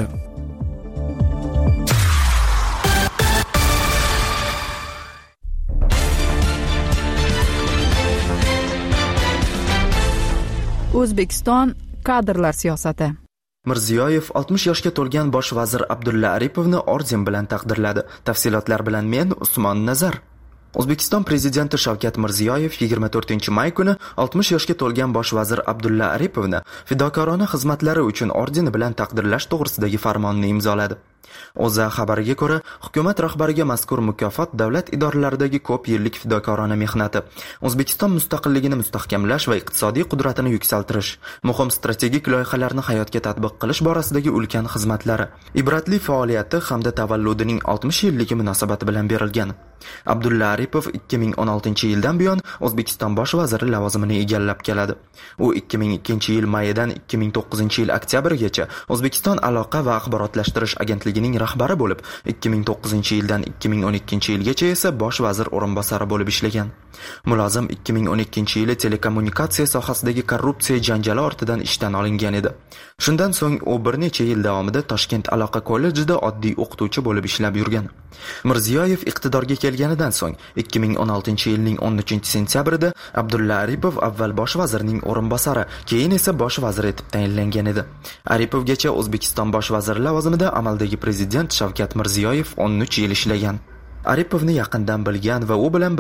O'zbekiston kadrlar siyosati. Mirziyoyev 60 yoshga to'lgan bosh vazir Abdulla Aripovni orden bilan taqdirladi. Tafsilotlar bilan men Usmon Nazar. O'zbekiston prezidenti Shavkat Mirziyoyev 24-may kuni 60 yoshga to'lgan bosh vazir Abdulla Aripovni fidokorona xizmatlari uchun ordeni bilan taqdirlash to'g'risidagi farmonni imzoladi. O'zA xabariga ko'ra, hukumat rahbariga mazkur mukofot davlat idoralaridagi ko'p yillik fidokorona mehnati, O'zbekiston mustaqilligini mustahkamlash va iqtisodiy qudratini yuksaltirish, muhim strategik loyihalarni hayotga tatbiq qilish borasidagi ulkan xizmatlari, ibratli faoliyati hamda tavalludining 60 yilligi munosabati bilan berilgan. Abdulla Aripov 2016-yildan buyon O'zbekiston bosh vaziri lavozimini egallab keladi. U 2002-yil mayidan 2009-yil oktyabrigacha O'zbekiston aloqa va axborotlashtirish agentligining rahbari bo'lib, 2009-yildan 2012-yilgacha esa bosh vazir o'rinbosari bo'lib ishlagan. Mulozim 2012-yili telekommunikatsiya sohasidagi korrupsiya janjali ortidan ishdan olingan edi. Shundan so'ng u bir necha yil davomida Toshkent aloqa kollejida oddiy o'qituvchi bo'lib ishlab yurgan. Mirziyoyev iqtidorga kelganidan so'ng 2016-yilning 13-sentyabrida Abdulla Aripov avval bosh vazirning o'rinbosari, keyin esa bosh vazir etib tayinlangan edi. Aripovgacha O'zbekiston bosh vaziri lavozimida amaldagi prezident Shavkat Mirziyoyev 13 yil ishlagan. Aripovni yaqindan bilgan va u bilan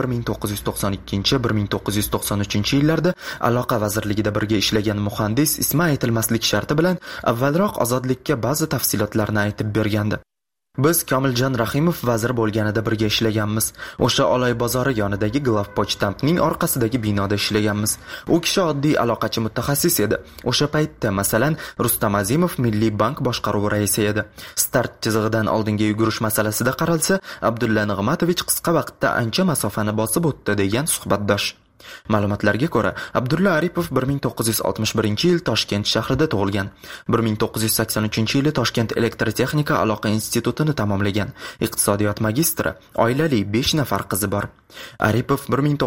1992-1993 yillarda aloqa vazirligida birga ishlagan muhandis ismi aytilmaslik sharti bilan avvalroq Ozodlikka ba'zi tafsilotlarni aytib bergandi. Biz Komiljon Rahimov vazir bo'lganida birga ishlaganmiz. O'sha Oloy bozori yonidagi Glавpochtampning orqasidagi binoda ishlaganmiz. U kishi oddiy aloqachi mutaxassis edi. O'sha paytda, masalan, Rustam Azimov Milliy bank boshqaruvi raisi edi. Start chizig'idan oldinga yugurish masalasida qaralsa, Abdulla Nig'matovich qisqa vaqtda ancha masofani bosib o'tdi degan suhbatdosh. Ma'lumotlarga ko'ra, Abdulla Aripov 1961-yil Toshkent shahrida tug'ilgan. 1983-yili Toshkent elektrotexnika aloqa institutini tamomlagan. Iqtisodiyot magistri, oilali 5 nafar qizi bor. Aripov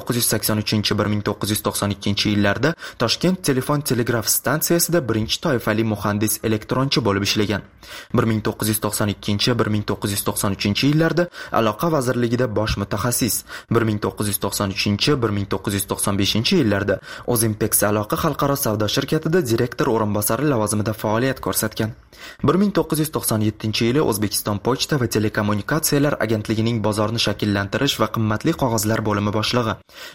1983-1992-yillarda Toshkent telefon telegraf stansiyasida birinchi toifali muhandis elektronchi bo'lib ishlagan. 1992-1993-yillarda aloqa vazirligida bosh mutaxassis, 1993-1995-yillarda O'zimpex aloqa xalqaro savdo shirkatida direktor o'rinbosari lavozimida faoliyat ko'rsatgan. 1997-yili O'zbekiston pochta va telekommunikatsiyalar agentligining bozorni shakllantirish va qimmatli qog'ozlar bo'limi boshlig'i.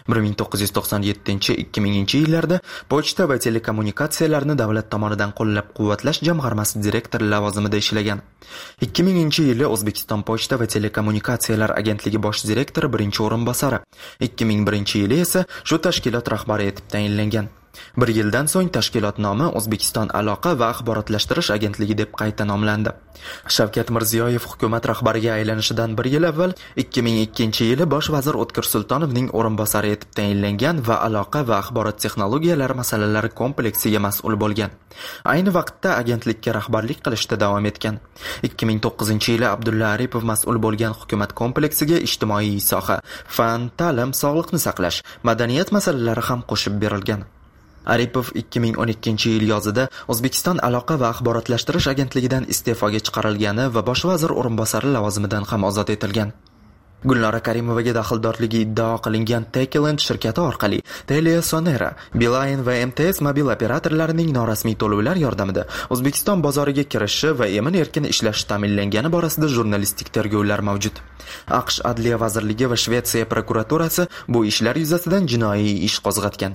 1997-2000-yillarda pochta va telekommunikatsiyalarni davlat tomonidan qo'llab-quvvatlash jamg'armasi direktori lavozimida ishlagan. 2000-yili O'zbekiston pochta va telekommunikatsiyalar agentligi bosh direktori birinchi o'rinbosari. 2001-yili esa shu tashkilot rahbari etib tayinlangan. Bir yildan so'ng tashkilot nomi O'zbekiston aloqa va axborotlashtirish agentligi deb qayta nomlandi. Shavkat Mirziyoyev hukumat rahbariga aylanishidan bir yil avval 2002-yili bosh vazir O'tkir Sultonovning o'rinbosari etib tayinlangan va aloqa va axborot texnologiyalari masalalari kompleksiga mas'ul bo'lgan. Ayni vaqtda agentlikka rahbarlik qilishda davom etgan. 2009-yili Abdulla Aripov mas'ul bo'lgan hukumat kompleksiga ijtimoiy soha, fan, ta'lim, sog'liqni saqlash, madaniyat masalalari ham qo'shib berilgan. Aripov 2012-yil yozida O'zbekiston aloqa va axborotlashtirish agentligidan iste'foga chiqarilgani va bosh vazir o'rinbosari lavozimidan ham ozod etilgan. Gulnora Karimovaga daxldorligi iddao qilingan Techland shirkati orqali Tele-Sonera, Beeline va MTS mobil operatorlarining norasmiy to'lovlar yordamida O'zbekiston bozoriga kirishi va emin-erkin ishlashi ta'minlangani borasida jurnalistik tergovlar mavjud. AQSh Adliya vazirligi va Shvetsiya prokuraturasi bu ishlar yuzasidan jinoiy ish qo'zg'atgan.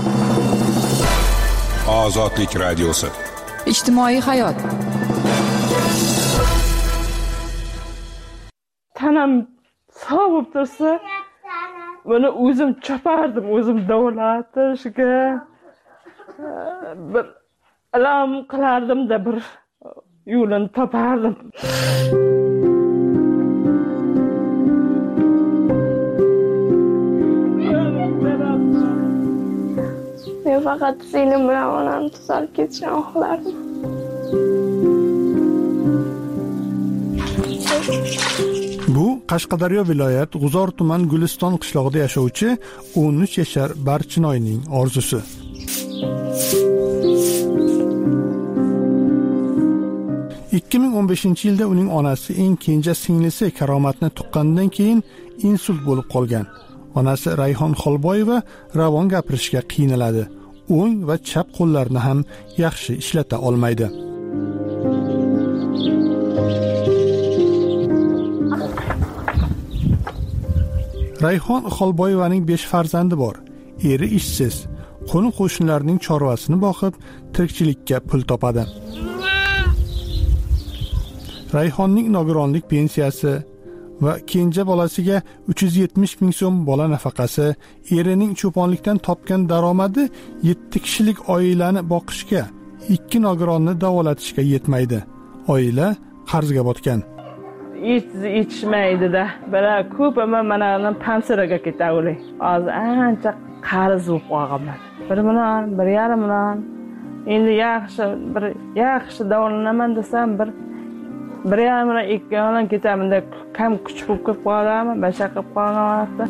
Ozodlik radiosi. Ijtimoiy hayot. Tanam sog' bo'lib tursa, buni o'zim chopardim, o'zim davolatishga bir ilm qilardim-da, bir yo'lini topardim. Men faqat singlim bilan onamni tuzalib ketishini xohlardim. Bu Qashqadaryo viloyat G'uzor tuman Guliston qishlog'ida yashovchi 13 yashar Barchinoyning orzusi. ...2015-yilda uning onasi eng kenja singlisi Karomatni tuqqandan keyin insult bo'lib qolgan. Onasi Rayhon Xolboyeva ravon gapirishga qiynaladi. O'ng va chap qo'llarini ham yaxshi ishlata olmaydi. Rayhon Xolboyevaning 5 farzandi bor. Eri ishsiz, qo'ni-qo'shnilarning chorvasini boqib, tirikchilikka pul topadi. Rayhonning nogironlik pensiyasi va kenja bolasiga 370 ming so'm bola nafaqasi, erining cho'ponlikdan topgan daromadi 7 kishilik oilani boqishga, 2 nogironni davolatishga yetmaydi. Oila qarzga botgan. Yetishmaydi-da. Bilar ko'p mana pansiraga ketavli. Hozir ancha qarz bo'lib qolganman. 1 million, 1,5 million. Endi yaxshi davolanaman desam 1,5 million 2 million ketaman deb kam kuch bo'lib kelib qoladimi? Basha qilib qolgan vaqtda.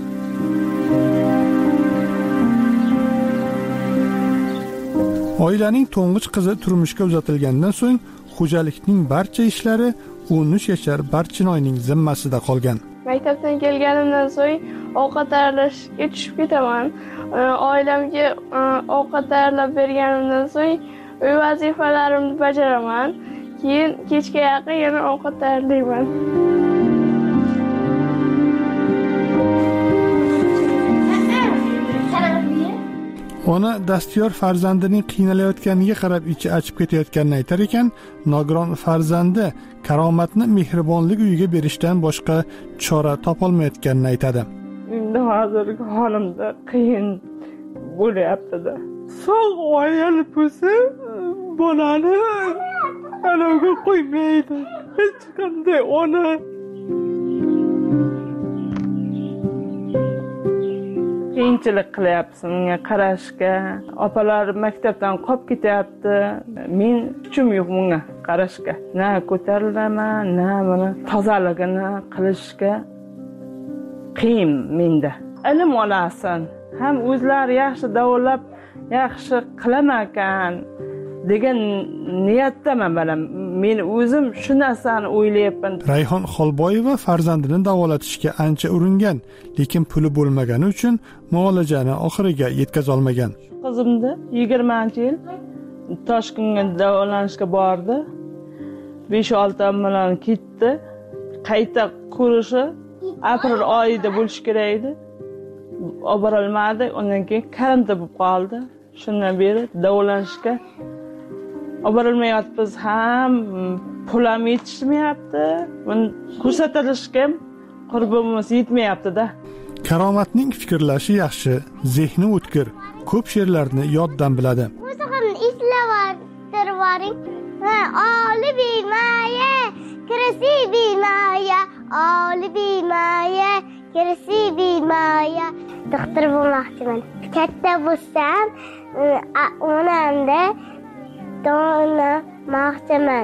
Oilaning to'ng'ich qizi turmushga uzatilgandan so'ng xo'jalikning barcha ishlari 13 yashar Barchinoyning zimmasida qolgan. Maktabdan kelganimdan so'ng ovqat tayyorlashga tushib ketaman. Oilamga ovqat tayyorlab berganimdan so'ng uy vazifalarimni bajaraman. Keyin kechga yaqin yana ovqat tayyorlayman. Ona dastyor farzandining qiynalayotganiga qarab ichi achib ketayotganini aytar ekan, nogiron farzandi Karomatni mehribonlik uyiga berishdan boshqa chora topolmayotganini aytadi. Endi hozirgi holimda qiyin bo'lyapti-da. Sog' oilali bo'lsa, bolani anaga qo'ymaydi. Hech qanday ona qiyinchilik qilyapti menga qarashga. Opalar maktabdan qolib ketyapti. Men kuchim yo'q bunga qarashga. Na ko'tarilaman, na buni tozaligini qilishga qiyin menda. Ilm olasan, ham o'zlari yaxshi davolab, yaxshi qilaman ekan degan niyatdaman balam. Men o'zim shu narsani o'ylayapman. Rayhon Xolboyeva farzandini davolatishga ancha uringan, lekin puli bo'lmagani uchun muolajani oxiriga yetkaza olmagan. Qizimni 20-yil Toshkentga davolanishga bordi. 5-6 million ketdi. Qayta ko'rishi aprel oyida bo'lish kerak edi. Olib borilmadi. Undan keyin karantin bo'lib qoldi. Shundan beri davolanishga oborilmayapmiz, ham pulam yetishmayapti. Buni ko'rsatilishga qurbimiz yetmayapti-da. Karomatning fikrlashi yaxshi, zehni o'tkir, ko'p she'rlarni yoddan biladi. O'zim eslavaring. Oli bimaya, kirsi bimaya, oli bimaya, kirsi bimaya. Doktor bo'lmoqchiman. Katta bo'lsam, onamda dona mahtaman.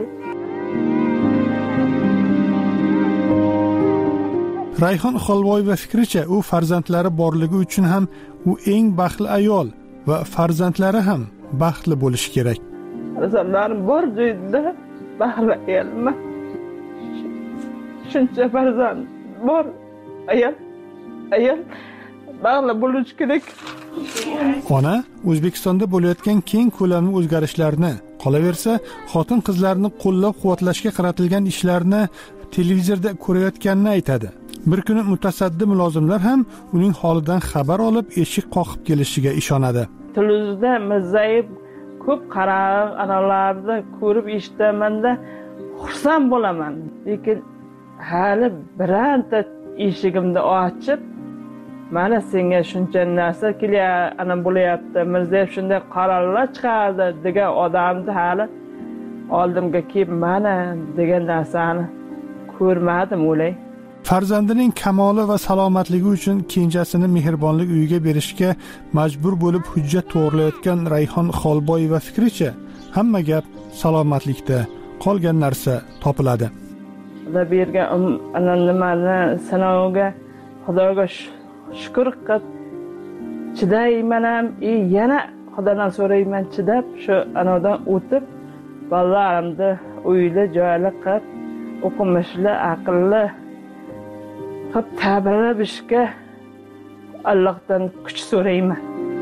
Rayhon Xolboyeva fikricha, u farzandlari borligi uchun ham u eng baxtli ayol va farzandlari ham baxtli bo'lishi kerak. Farzandlarim bor joyda baxtli ayolman. Shuncha farzand bor. ayol bag'lab bo'lish kerak. Ona O'zbekistonda bo'layotgan keng ko'lamli o'zgarishlarni, qolaversa, xotin-qizlarni qo'llab-quvvatlashga qaratilgan ishlarni televizorda ko'rayotganini aytadi. Bir kuni mutasaddi mulozimlar ham uning holidan xabar olib, eshik qoqib kelishiga ishonadi. Televizorda Mirzayev ko'p qarab, analarni ko'rib eshitmanda xursand bo'laman. Lekin hali biranta eshigimni ochib, mana senga shuncha narsa ana bo'layapti, Mirzayev shunday qarorlar chiqardi degan odamni hali oldimga kelib mana degan narsani ko'rmadim o'lay. Farzandining kamoli va salomatligi uchun kenjasini mehribonlik uyiga berishga majbur bo'lib hujjat to'g'rilayotgan Rayhon Xolboyeva fikricha, hamma gap salomatlikda, qolgan narsa topiladi. Xudo bergan ana nimani sanoviga Xudoga shukr qilib chidayman ham, yana Xudodan so'rayman chidab shu anodan o'tib bolalarimni uyli joyli qilib o'qimishli, aqlli qilib ta'birlashga Allohdan kuch so'rayman.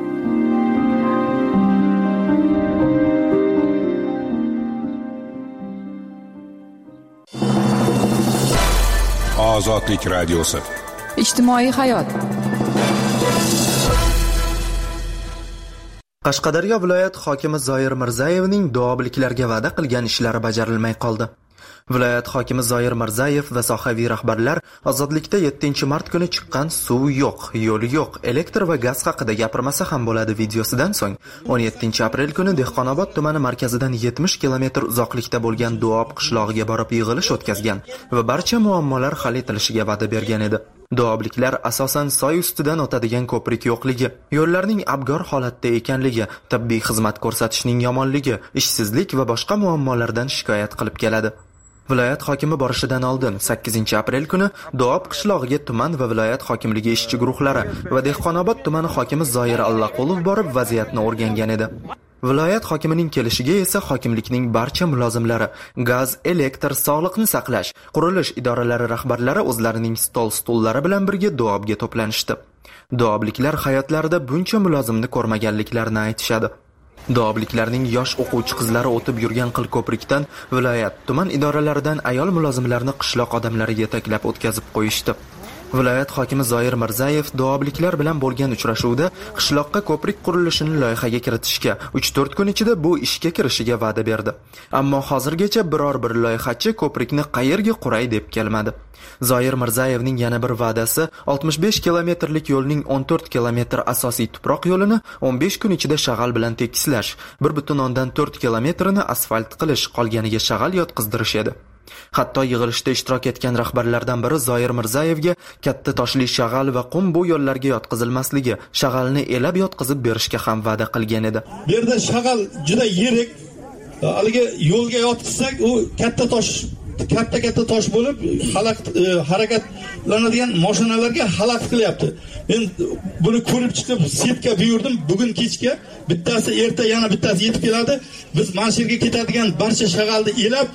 Ozodlik radiosi. Ijtimoiy hayot. Qashqadaryo viloyat hokimi Zoir Mirzayevning duobiliklarga va'da qilgan ishlari bajarilmay qoldi. Viloyat hokimi Zoir Mirzayev va sohaviy rahbarlar ozodlikda 7-mart kuni chiqqan suv yo'q, yo'l yo'q, elektr va gaz haqida gapirmasa ham bo'ladi videosidan so'ng 17-aprel kuni Dehqonobod tumani markazidan 70 kilometr uzoqlikda bo'lgan Duob qishlog'iga borib yig'ilish o'tkazgan va barcha muammolar hal etilishiga va'da bergan edi. Duobliklar asosan soy ustidan o'tadigan ko'prik yo'qligi, yo'llarning abgor holatda ekanligi, tibbiy xizmat ko'rsatishning yomonligi, ishsizlik va boshqa muammolardan shikoyat qilib keladi. Viloyat hokimi borishidan oldin 8-aprel kuni Duob qishlog'iga tuman va viloyat hokimligi ishchi guruhlari va Dehqonobod tumani hokimi Zoir Allaqulov borib vaziyatni o'rgangan edi. Viloyat hokimining kelishiga esa hokimlikning barcha mulozimlari, gaz, elektr, sog'liqni saqlash, qurilish idoralari rahbarlari o'zlarining stol-stullari bilan birga Duobga to'planishdi. Duobliklar hayotlarida buncha mulozimni ko'rmaganliklarini aytishadi. Duobliklarning yosh o'quvchi qizlari o'tib yurgan qilko'prikdan viloyat, tuman idoralaridan ayol mulozimlarni qishloq odamlariga yetaklab o'tkazib qo'yishdi. Viloyat hokimi Zoir Mirzayev duobliklar bilan bo'lgan uchrashuvda qishloqqa ko'prik qurilishini loyihaga kiritishga 3-4 kun ichida bu ishga kirishiga va'da berdi. Ammo hozirgacha biror bir loyihachi ko'prikni qayerga quray deb kelmadi. Zoir Mirzayevning yana bir va'dasi 65 kilometrlik yo'lning 14 kilometr asosiy tuproq yo'lini 15 kun ichida shag'al bilan tekislash, 1.4 kilometrini asfalt qilish, qolganiga shag'al yotqizdirish edi. Hatto yig'ilishda ishtirok etgan rahbarlardan biri Zoir Mirzayevga katta toshli shag'al va qum bu yo'llarga yotqizilmasligi, shag'alni elab yotqizib berishga ham va'da qilgan edi. Bu yerda shag'al juda yirik, haligi yo'lga yotqizsak, u katta tosh bo'lib, harakatlanadigan mashinalarga xalaqit qilyapti. Men buni ko'rib chiqib, setka buyurdim. Bugun kechga bittasi, erta yana bittasi yetib keladi. Biz mana shu yerga ketadigan barcha shag'alni elab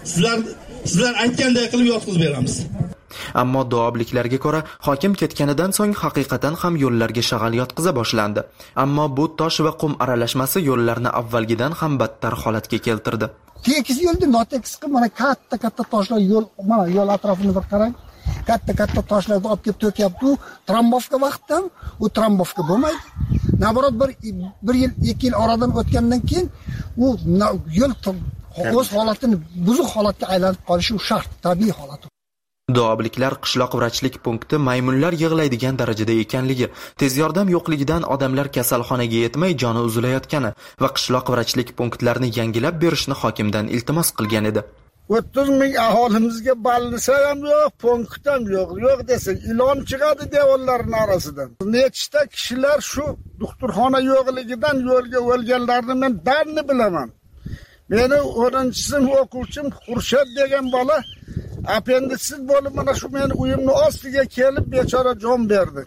sizlar aytganday qilib yotqizib beramiz. Ammo duobliklarga ko'ra, hokim ketganidan so'ng haqiqatan ham yo'llarga shag'al yotqiza boshlandi. Ammo bu tosh va qum aralashmasi yo'llarni avvalgidan ham battar holatga keltirdi. Tekis yo'lda notekis qilib, mana katta toshlar yo'l, mana yo'l atrofini bir qarang. Katta toshlarni olib kelib to'kyapti. Trambovka vaqtdan u trambovka bo'lmaydi. Naborot bir yil, 2 yil oradan o'tgandan keyin u yo'l o'z holatini buzuq holatga aylanib qolishi shart, tabiiy holat. Duobliklar qishloq vrachlik punkti maymunlar yig'laydigan darajada ekanligi, tez yordam yo'qligidan odamlar kasalxonaga yetmay joni uzilayotgani va qishloq vrachlik punktlarini yangilab berishni hokimdan iltimos qilgan edi. 30 ming aholimizga balnisa ham yo'q, punkt ham yo'q desa, ilon chiqadi devorlarning orasidan. Nechta kishilar shu doktorxona yo'qligidan yo'lga o'lganlarni men darni bilaman. Meni 10-sinf o'quvchim Xurshad degan bola appendisit bo'lib mana shu meni uyimning ostiga kelib bechora jon berdi.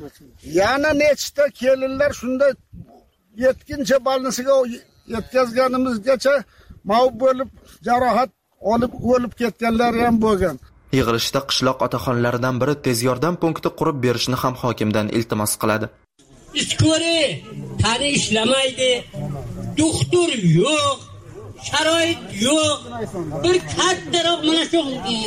Yana nechta kelinlar shunda 7-chi balnisiga yetkazganimizgacha mavjud bo'lib jarohat olib o'lib ketganlar ham bo'lgan. Yig'ilishda qishloq otaxonlaridan biri tez yordam punkti qurib berishni ham hokimdan iltimos qiladi. Iskori tani ishlamaydi, doktor yo'q, sharoit yo'q. Bir kattaroq mana shu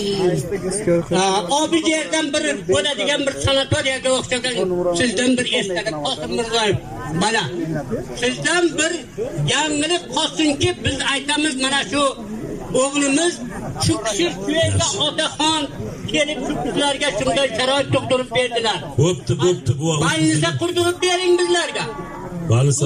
Obijerdan bir bo'ladigan bir sanatoriyaga o'xshagan sizdan bir eslagan Qosim Mirzayev. Mana sizdan bir yangilik qolsinki, biz aytamiz mana shu o'g'limiz shu kishi suyerga otaxon kelib shu qizlarga shunday sharoit tug'dirib berdilar. Bo'pti bu. Mayliza qurdirib bering bizlarga. Balisa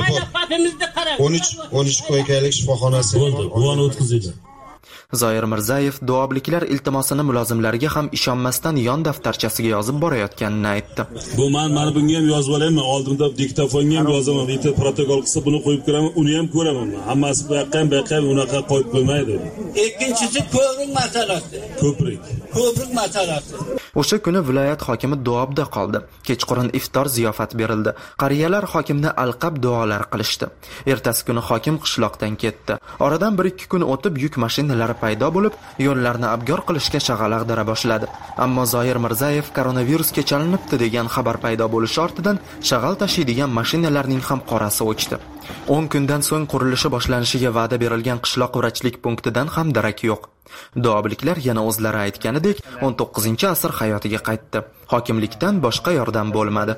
13 qo'ykaylik shifoxonasi bo'ldi. Buvani o'tkazinglar. Zoir Mirzayev duobliliklar iltimosini mulozimlarga ham ishonmasdan yon daftarchasiga yozib borayotganini aytdi. Bu mana bunga ham yozib olayman, oldimda diktofonga ham yozaman, bitta protokol qilsa buni qo'yib ko'raman, uni ham ko'raman. Hammasi bu yoqqa unaqa qo'yib qo'ymaydi. Ikkinchisi ko'prik masalasi. Ko'prik masalasi. O'sha kuni viloyat hokimi duobda qoldi. Kechqurun iftor ziyofat berildi. Qariyalar hokimni alqab duolar qilishdi. Ertasi kuni hokim qishloqdan ketdi. Oradan 1-2 kun o'tib yuk mashinalari paydo bo'lib, yo'llarni abgor qilishga shag'al boshladi. Ammo Zoir Mirzayev koronavirusga chalinibdi degan xabar paydo bo'lishi ortidan shag'al tashiydigan mashinalarning ham qorasi o'chdi. 10 kundan so'ng qurilishi boshlanishiga va'da berilgan qishloq vrachlik punktidan ham darak yo'q. Duobliklar yana o'zlari aytganidek 19-asr hayotiga qaytdi. Hokimlikdan boshqa yordam bo'lmadi.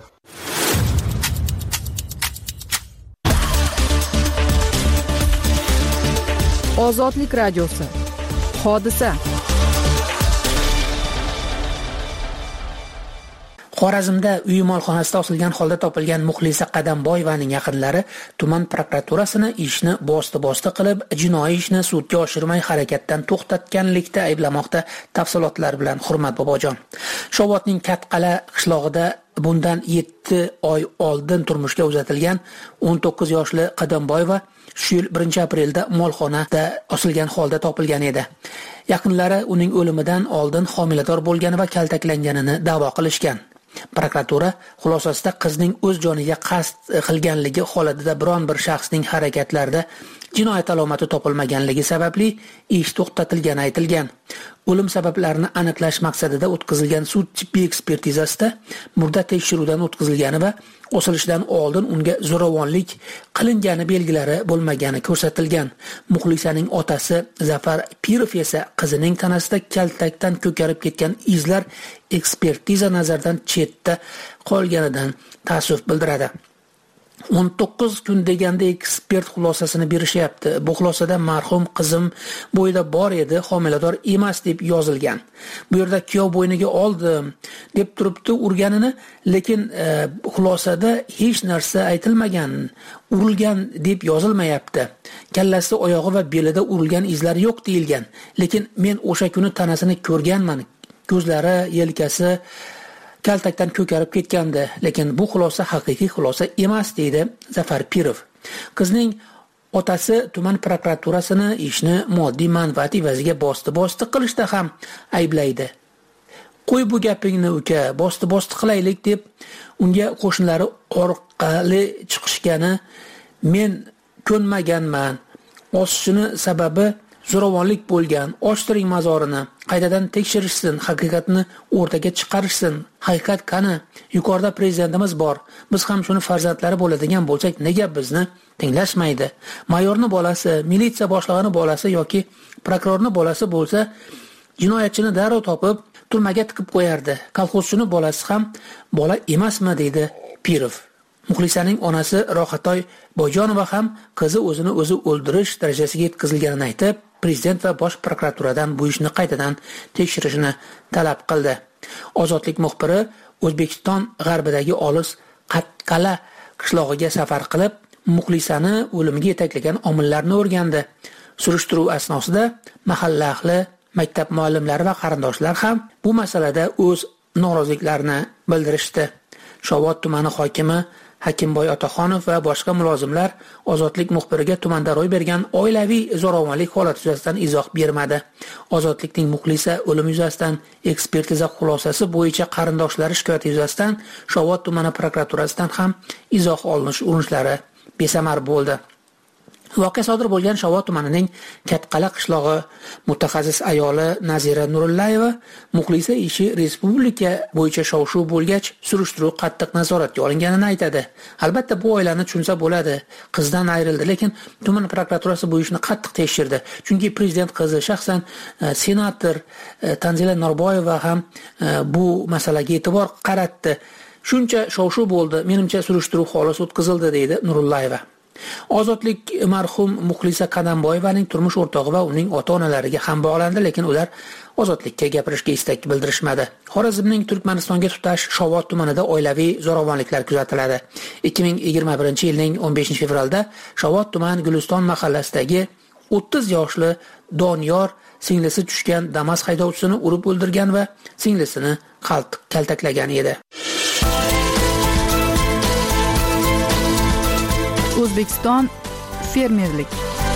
Ozodlik radiosi. Hodisa. Xorazmda uy molxonasida osilgan holda topilgan Muxlisa Qadamboyevaning yaqinlari tuman prokuraturasini ishni bosti qilib, jinoiy ishni sudga oshirmay harakatdan to'xtatganlikda ayblamoqda. Tafsilotlar bilan Hurmat Bobojon. Shovotning Katqala qishlog'ida bundan 7 oy oldin turmushga uzatilgan 19 yoshli Qadamboyeva shu yil 1-aprelda molxonada osilgan holda topilgan edi. Yaqinlari uning o'limidan oldin homilador bo'lgani va kaltaklanganini da'vo qilishgan. Prokuratura xulosasida qizning o'z joniga qasd qilganligi holatida biron bir shaxsning harakatlarida jinoyat alomati topilmaganligi sababli ish to'xtatilgani aytilgan. O'lim sabablarini aniqlash maqsadida o'tkazilgan sud tibbiy ekspertizasida murda tekshiruvdan o'tkazilgani va osilishdan oldin unga zo'ravonlik qilingani belgilari bo'lmagani ko'rsatilgan. Muxlisaning otasi Zafar Pirov esa qizining tanasida kaltakdan ko'karib ketgan izlar ekspertiza nazaridan chetda qolganidan ta'ssuf bildiradi. 19 kun deganda ekspert xulosasini berishyapti. Bu xulosada marhum qizim bo'yida bor edi, homilador emas deb yozilgan. Bu yerda kuyov bo'yniga oldim deb turibdi urganini, lekin xulosada hech narsa aytilmagan. Urilgan deb yozilmayapti. Kallasi, oyog'i va belida urilgan izlar yo'q deyilgan. Lekin men o'sha kuni tanasini ko'rganman. Ko'zlari, yelkasi kaltakdan ko'karib ketgandi, lekin bu xulosa haqiqiy xulosa emas deydi Zafar Pirov. Qizning otasi tuman prokuraturasini ishni moddiy manfaat evaziga bosti qilishda ham ayblaydi. Qo'y bu gapingni uka, bosti qilaylik deb unga qo'shnilari orqali chiqishgani men ko'nmaganman. Osishini sababi zo'ravonlik bo'lgan. Ochtiring mazorini, qaytadan tekshirishsin, haqiqatni o'rtaga chiqarishsin. Haqiqat qani? Yuqorida prezidentimiz bor. Biz ham shuni farzandlari bo'ladigan bo'lsak, nega bizni tinglashmaydi? Mayorning bolasi, militsiya boshlig'ining bolasi yoki prokurorning bolasi bo'lsa, jinoyatchini darrov topib, turmaga tiqib qo'yardi. Kolxozchining bolasi ham bola emasmi deydi Pirov. Muxlisaning onasi Rohatoy Boyjonova ham qizi o'zini o'zi o'ldirish darajasiga yetkazilganini aytib, prezident va bosh prokuraturadan bu ishni qaytadan tekshirishni talab qildi. Ozodlik muxbiri O'zbekiston g'arbidagi olis Qatqala qishlog'iga safar qilib, Muxlisani o'limiga yetaklagan omillarni o'rgandi. Surishtiruv asnosida mahalla ahli, maktab muallimlari va qarindoshlar ham bu masalada o'z noroziliklarini bildirishdi. Shovot tumani hokimi Hakimboy Otaxonov va boshqa mulozimlar Ozodlik muxbiriga tumanda ro'y bergan oilaviy zo'ravonlik holati yuzasidan izoh bermadi. Ozodlikning Muxlisa o'limi yuzasidan ekspertiza xulosasi bo'yicha qarindoshlari shikoyati yuzasidan Shovot tumani prokuraturasidan ham izoh olinish urinishlari besamar bo'ldi. Voqea sodir bo'lgan Shovot tumanining Katqala qishlog'i mutaxassis ayoli Nazira Nurullayeva muxlisa ishi respublika bo'yicha shov-shuv bo'lgach, surishtiruv qattiq nazoratga olinganini aytadi. Albatta bu oilani tushunsa bo'ladi. Qizdan ayrildi, lekin tuman prokuraturasi bu ishni qattiq tekshirdi. Chunki prezident qizi shaxsan senator Tanzila Norboyeva ham bu masalaga e'tibor qaratdi. Shuncha shov-shuv bo'ldi, menimcha surishtiruv xolis o'tkazildi, deydi Nurullayeva. Ozodlik marhum Muxlisa Qadamboyevaning turmush o'rtog'i va uning ota-onalariga ham bog'landi, lekin ular ozodlikka gapirishga istak bildirishmadi. Xorazmning Turkmanistonga tutash Shovot tumanida oilaviy zo'ravonliklar kuzatiladi. 2021-yilning 15-fevralda Shovot tuman Guliston mahallasidagi 30 yoshli Doniyor singlisi tushgan Damas haydovchisini urib o'ldirgan va singlisini kaltaklagan edi. O'zbekiston fermerlik.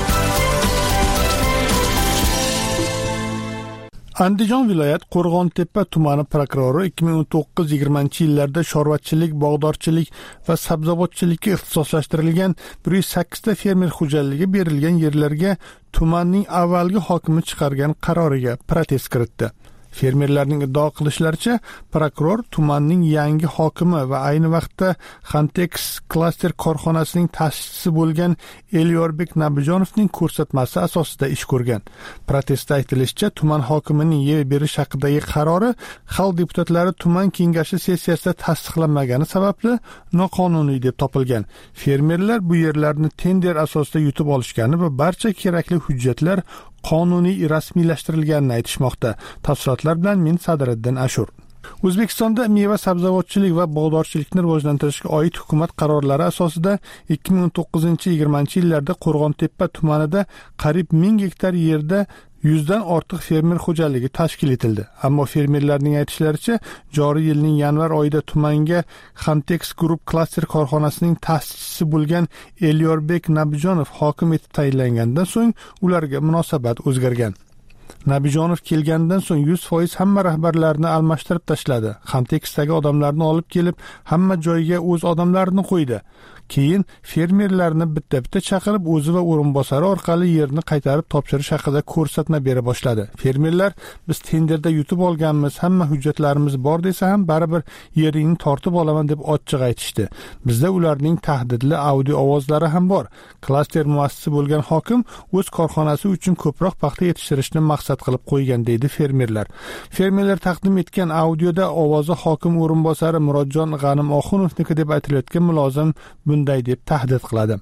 Andijon viloyat Qo'rg'ontepa tumani prokurori 2019-20 yillarda chorvachilik, bog'dorchilik va sabzavotchilikka ixtisoslashtirilgan 108 ta fermer xo'jaligi berilgan yerlarga tumanning avvalgi hokimi chiqargan qaroriga protest kiritdi. Fermerlarning iddao qilishlaricha, prokuror tumanning yangi hokimi va ayni vaqtda Xantex klaster korxonasining ta'sischisi bo'lgan Elyorbek Nabijonovning ko'rsatmasi asosida ish ko'rgan. Protestda aytilishicha, tuman hokimining yer berish haqidagi qarori xalq deputatlari tuman kengashi sessiyasida tasdiqlanmagani sababli noqonuniy deb topilgan. Fermerlar bu yerlarni tender asosida yutib olishgani va barcha kerakli hujjatlar qonuniy rasmiylashtirilganini aytishmoqda. Tafsilotlar bilan men Sadriddin Ashur. O'zbekistonda meva sabzavotchilik va bog'dorchilikni rivojlantirishga oid hukumat qarorlari asosida 2019-20 yillarda Qo'rg'ontepa tumanida qariyb 1000 gektar yerda 100 dan ortiq fermer xo'jaligi tashkil etildi. Ammo fermerlarning aytishlaricha, joriy yilning yanvar oyida tumanga Xantex Group klaster korxonasining ta'sischisi bo'lgan Elyorbek Nabijonov hokim etib tayinlangandan so'ng ularga munosabat o'zgargan. Nabijonov kelgandan so'ng 100% hamma rahbarlarni almashtirib tashladi. Xantexdagi odamlarni olib kelib, hamma joyga o'z odamlarini qo'ydi. Keyin fermerlarni bitta-bitta chaqirib, o'zi va o'rinbosari orqali yerni qaytarib topshirish haqida ko'rsatma bera boshladi. Fermerlar, biz tenderda yutib olganmiz, hamma hujjatlarimiz bor desa ham baribir yeringni tortib olaman deb ochiq aytishdi. Bizda ularning tahdidli audio ovozlari ham bor. Klaster muassisi bo'lgan hokim o'z korxonasi uchun ko'proq paxta yetishtirishni maqsad qilib qo'ygan, deydi fermerlar. Fermerlar taqdim etgan audioda ovozi hokim o'rinbosari Murodjon G'animoxunovniki deb aytilayotgan mulozim bunday deb tahdid qiladi.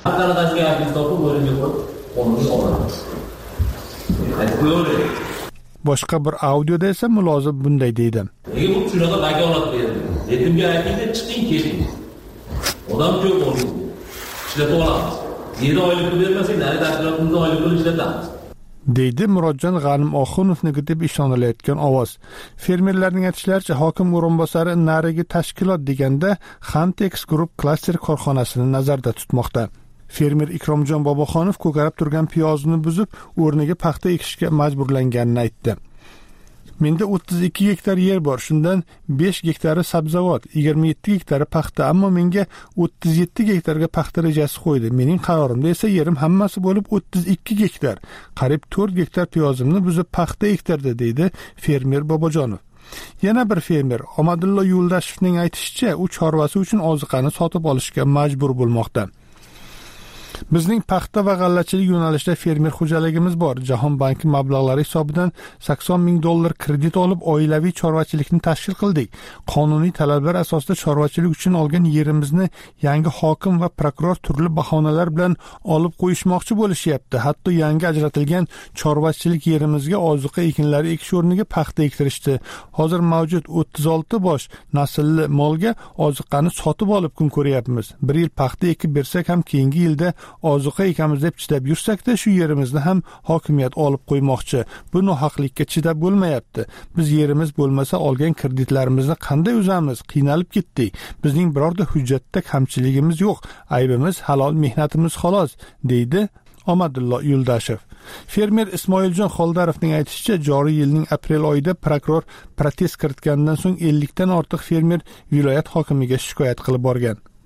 Boshqa bir audioda esa mulozim bunday deydi. Bu shunaqa vakolat berdi. Yetimga aytdi, chiqing, keling. Odam ko'p bo'ldi. Ishlatib olamiz. 7 oylik pul bermasang, nari tashkilotimizni oylik pul ishlatamiz. deydi Murodjon G'animoxunovniki deb ishonilayotgan ovoz. Fermerlarning aytishlaricha, hokim o'rinbosari narigi tashkilot deganda Xantex Group klaster korxonasini nazarda tutmoqda. Fermer Ikromjon Boboxonov ko'karib turgan piyozni buzib, o'rniga paxta ekishga majburlanganini aytdi. Menda 32 gektar yer bor, shundan 5 gektari sabzavot, 27 gektari paxta, ammo menga 37 gektarga paxta rejasi qo'ydi. Mening qarorimda esa yerim hammasi bo'lib 32 gektar, qariyb 4 gektar piyozimni buzib paxta ektirdi, deydi fermer Bobojonov. Yana bir fermer Omadillo Yuldashevning aytishicha, u chorvasi uchun oziqani sotib olishga majbur bo'lmoqda. Bizning paxta va g'allachilik yo'nalishida fermer xo'jaligimiz bor. Jahon banki mablag'lari hisobidan $80,000 kredit olib, oilaviy chorvachilikni tashkil qildik. Qonuniy talablar asosida chorvachilik uchun olgan yerimizni yangi hokim va prokuror turli bahonalar bilan olib qo'yishmoqchi bo'lishyapti. Hatto yangi ajratilgan chorvachilik yerimizga ozuqa ekinlari ekish o'rniga paxta ektirishdi. Hozir mavjud 36 bosh naslli molga ozuqani sotib olib kun ko'ryapmiz. 1 yil paxta ekib bersak ham keyingi yilda ozuqa ekamiz deb chidab yursakda shu yerimizni ham hokimiyat olib qo'ymoqchi. Bu nohaqlikka chidab bo'lmayapti. Biz yerimiz bo'lmasa olgan kreditlarimizni qanday uzamiz? Qiynalib ketdik. Bizning birorta hujjatda kamchiligimiz yo'q. Aybimiz halol mehnatimiz xolos, deydi Omadillo Yuldashev. Fermer Ismoiljon Xoldarovning aytishicha, joriy yilning aprel oyida prokuror protest kiritgandan so'ng 50 dan ortiq fermer viloyat hokimiga shikoyat qilib borgan.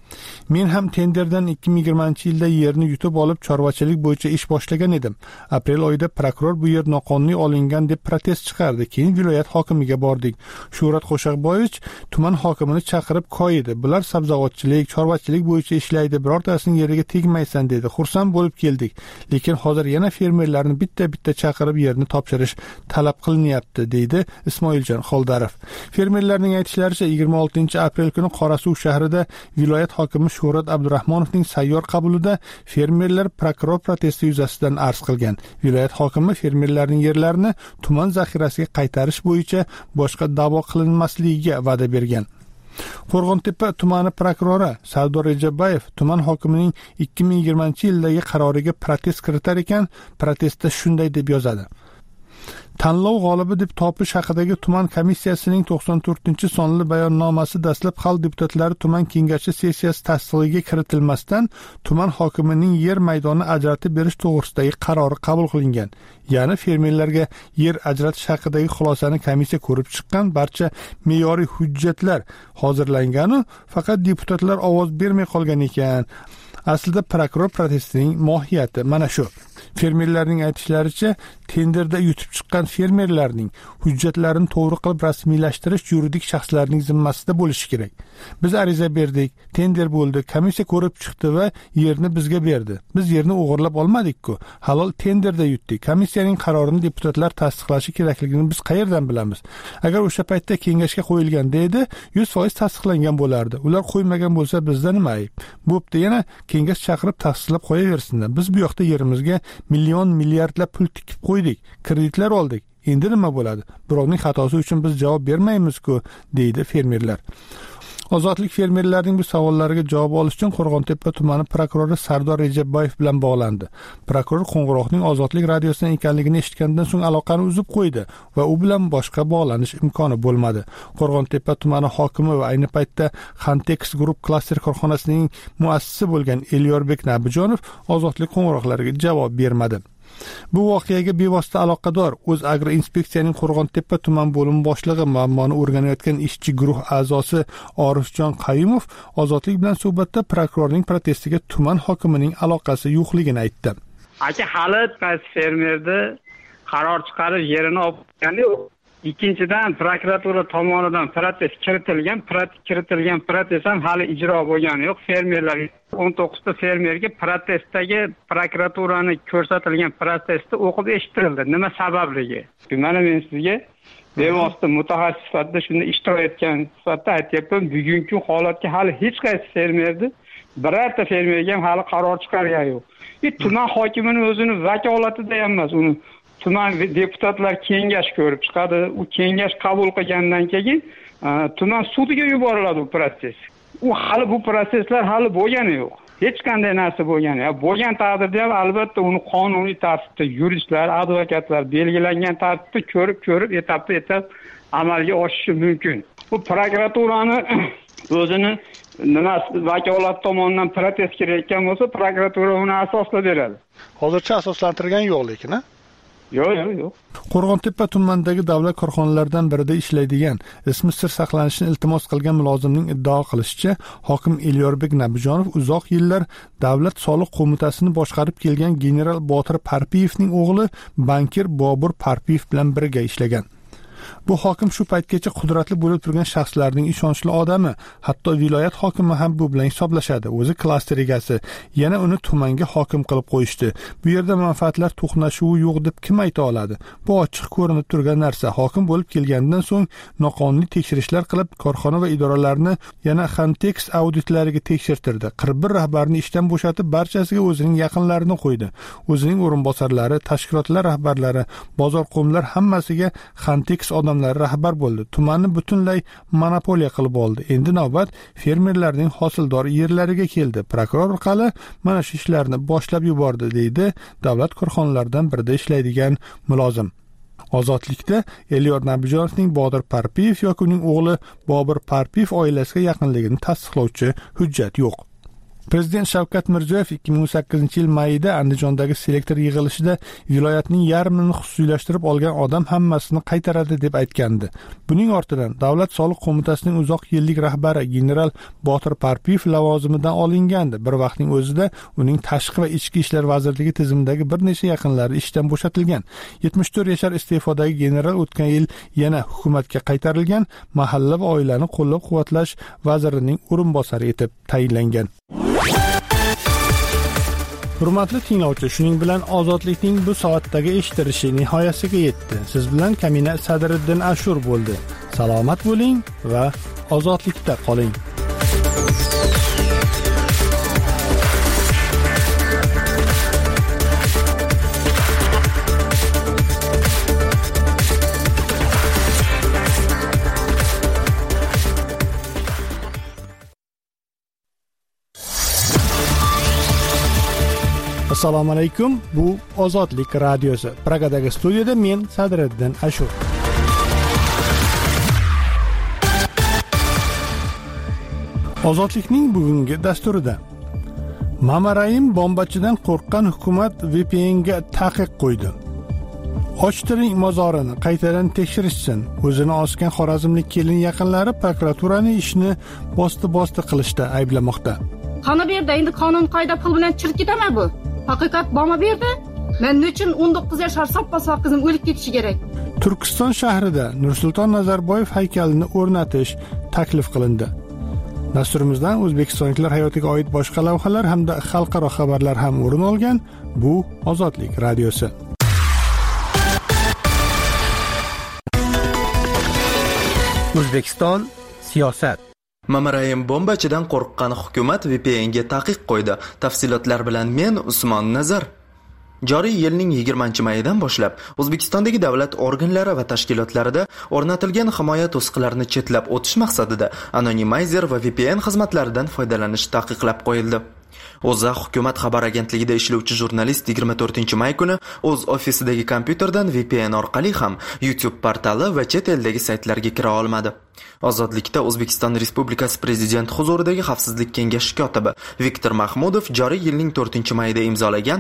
Men ham tenderdan 2020-yilda yerni yutib olib chorvachilik bo'yicha ish boshlagan edim. Aprel oyida prokuror bu yer noqonuniy olingan deb protest chiqardi. Keyin viloyat hokimiga bordik. Shuhrat Qo'shaqboyevich tuman hokimini chaqirib koyidi. Bular sabzavotchilik, chorvachilik bo'yicha ishlaydi. Birortasining yeriga tegmaysan dedi. Xursand bo'lib keldik. Lekin hozir yana fermerlarni bitta-bitta chaqirib yerni topshirish talab qilinyapti, deydi Ismoiljon Xoldarov. Fermerlarning aytishlaricha 26-aprel kuni Qorasuv shahrida viloyat hokimi Shuhrat Abdurahmonovning sayyor qabulida fermerlar prokuror protesti yuzasidan arz qilgan. Viloyat hokimi fermerlarning yerlarini tuman zaxirasiga qaytarish bo'yicha boshqa da'vo qilinmasligiga va'da bergan. Qo'rg'ontepa tumani prokurori Sardor Rejabayev tuman hokimining 2020-yildagi qaroriga protest kiritar ekan, protestda shunday deb yozadi. Tanlov g'olibi deb topish haqidagi tuman komissiyasining 94-sonli bayonnomasi dastlab xalq deputatlari tuman kengashi sessiyasi tasdiqiga kiritilmasdan tuman hokimining yer maydoni ajratib berish to'g'risidagi qarori qabul qilingan. Ya'ni fermerlarga yer ajratish haqidagi xulosani komissiya ko'rib chiqqan, barcha me'yoriy hujjatlar hozirlangan, faqat deputatlar ovoz bermay qolgan ekan. Aslida prokuror protestining mohiyati mana shu. Fermerlarning aytishlaricha, tenderda yutib chiqqan fermerlarning hujjatlarini to'g'ri qilib rasmiylashtirish yuridik shaxslarning zimmasida bo'lishi kerak. Biz ariza berdik, tender bo'ldi, komissiya ko'rib chiqdi va yerni bizga berdi. Biz yerni o'g'irlab olmadik-ku. Halol tenderda yutdik. Komissiyaning qarorini deputatlar tasdiqlashi kerakligini biz qayerdan bilamiz? Agar o'sha paytda kengashga qo'yilganda edi, 100% tasdiqlangan bo'lardi. Ular qo'ymagan bo'lsa bizda nima ayb? Bo'pti, yana kengash chaqirib tasdiqlab qo'yaversinlar. Biz bu yoqda yerimizga milliardlab pul tikib qo'ydik, kreditlar oldik. Endi nima bo'ladi? Birovning xatosi uchun biz javob bermaymiz-ku, deydi fermerlar. Ozodlik fermerlarning bu savollariga javob olish uchun Qo'rg'ontepa tumani prokurori Sardor Rejabayev bilan bog'landi. Prokuror qo'ng'iroqning Ozodlik radiosidan ekanligini eshitgandan so'ng aloqani uzib qo'ydi va u bilan boshqa bog'lanish imkoni bo'lmadi. Qo'rg'ontepa tumani hokimi va ayni paytda Xantex Group klaster korxonasining muassisi bo'lgan Elyorbek Nabijonov Ozodlik qo'ng'iroqlariga javob bermadi. Bu voqeaga bevosita aloqador O'zagro inspeksiyaning Qo'rg'ontepa tuman bo'limi boshlig'i muammoni o'rganayotgan ishchi guruh a'zosi Orifjon Qayumov Ozodlik bilan suhbatda prokurorning protestiga tuman hokimining aloqasi yo'qligini aytdi. Aka hali qaysi fermerda qaror chiqarish yerini olib qo'ygani yo'q. Ikkinchidan prokuratura tomonidan protest kiritilgan protest ham hali ijro bo'lgani yo'q. Fermerlar 19 ta fermerga protestdagi prokuraturani ko'rsatilgan protestni o'qib eshittirildi. Nima sababligi? Mana men sizga bevosita mutaxassis sifatida shunda ishtirok etgan sifatida aytyapman. Bugungi holatga hali hech qaysi fermerda birorta fermerga ham hali qaror chiqargan yo'q. Tuman hokimining o'zini vakolatida ham emas, uni tuman deputatlar kengash ko'rib chiqadi. U kengash qabul qilgandan keyin tuman sudiga yuboriladi bu proses. U hali bu proseslar hali bo'lgani yo'q. Hech qanday narsa bo'lgani yo'q. Bo'lgan taqdirda ham albatta uni qonuniy tartibda yuristlar, advokatlar belgilangan tartibda ko'rib etap amalga oshishi mumkin. Bu prokuraturani o'zini vakolat tomonidan protest kelayotgan bo'lsa, prokuratura uni asoslab beradi. Hozircha asoslantirgan yo'q lekin, ha? Yo'q. Qo'rg'ontepa tumanidagi davlat korxonalaridan birida ishlaydigan, ismi sir saqlanishini iltimos qilgan mulozimning iddao qilishicha, hokim Elyorbek Nabijonov uzoq yillar davlat soliq qo'mitasini boshqarib kelgan general Botir Parpiyevning o'g'li bankir Bobur Parpiyev bilan birga ishlagan. Bu hokim shu paytgacha qudratli bo'lib turgan shaxslarning ishonchli odami, hatto viloyat hokimi ham bu bilan hisoblashadi. O'zi klaster egasi, yana uni tumanga hokim qilib qo'yishdi. Bu yerda manfaatlar to'qnashuvi yo'q deb kim ayta oladi? Bu ochiq ko'rinib turgan narsa. Hokim bo'lib kelgandan so'ng noqonuniy tekshirishlar qilib, korxona va idoralarni yana Xantex auditlariga tekshirtirdi. 41 rahbarni ishdan bo'shatib, barchasiga o'zining yaqinlarini qo'ydi. O'zining o'rinbosarlari, tashkilotlar rahbarlari, bozorqo'mlar hammasiga Xantex odamlar rahbar bo'ldi. Tumanni butunlay monopoliya qilib oldi. Endi navbat fermerlarning hosildor yerlariga keldi. Prokuror orqali mana shu ishlarni boshlab yubordi, deydi davlat korxonalaridan birida ishlaydigan mulozim. Ozodlikda Elyor Nabijonovning Botir Parpiyev yoki uning o'g'li Bobur Parpiyev oilasiga yaqinligini tasdiqlovchi hujjat yo'q. Prezident Shavkat Mirziyoyev 2018-yil mayida Andijondagi selektor yig'ilishida viloyatning yarmini xususiylashtirib olgan odam hammasini qaytaradi deb aytgandi. Buning ortidan Davlat soliq qo'mitasining uzoq yillik rahbari general Botir Parpiyev lavozimidan olingandi. Bir vaqtning o'zida uning tashqi va ichki ishlar vazirligi tizimidagi bir necha yaqinlari ishdan bo'shatilgan. 74 yashar iste'fodagi general o'tgan yil yana hukumatga qaytarilgan, mahalla va oilani qo'llab-quvvatlash vazirining o'rinbosari etib tayinlangan. Hurmatli tinglovchi, shuning bilan ozodlikning bu soatdagi eshitilishi nihoyasiga yetdi. Siz bilan Kamina Sadriddin Ashur bo'ldi. Salomat bo'ling va ozodlikda qoling. Assalomu alaykum. Bu Ozodlik radiosi. Pragadagi studiyada men Sadriddin Ashur. Ozodlikning bugungi dasturida Mamaraim bombachidan qo'rqqan hukumat VPNga taqiq qo'ydi. Ochtiring mozorini qaytadan tekshirishsin. O'zini osgan xorazmlik kelin yaqinlari prokuraturani ishni bosti qilishda ayblamoqda. Qani bu yerda endi qonun qoida pul bilan chirib ketami bu? Haqiqat bormi bu yerda? Men uchun 19 yoshar soppa-sog' qizim o'lib ketishi kerak. Turkiston shahrida Nursulton Nazarboyev haykalini o'rnatish taklif qilindi. Dasturimizdan O'zbekistonliklar hayotiga oid boshqa lavhalar hamda xalqaro xabarlar ham o'rin olgan. Bu Ozodlik radiosi. O'zbekiston siyosat. Mamaraim bombachidan qo'rqqan hukumat VPNga taqiq qo'ydi. Tafsilotlar bilan men Usmon Nazar. Joriy yilning 20-mayidan boshlab O'zbekistondagi davlat organlari va tashkilotlarida o'rnatilgan himoya to'siqlarini chetlab o'tish maqsadida anonymizer va VPN xizmatlaridan foydalanish taqiqlab qo'yildi. O'zA hukumat xabar agentligida ishlovchi jurnalist 24-may kuni o'z ofisidagi kompyuterdan VPN orqali ham YouTube portali va chet eldagi saytlarga kira olmadi. Ozodlikda O'zbekiston Respublikasi Prezidenti huzuridagi Xavfsizlik kengashi kotibi Viktor Mahmudov joriy yilning 4-mayida imzolagan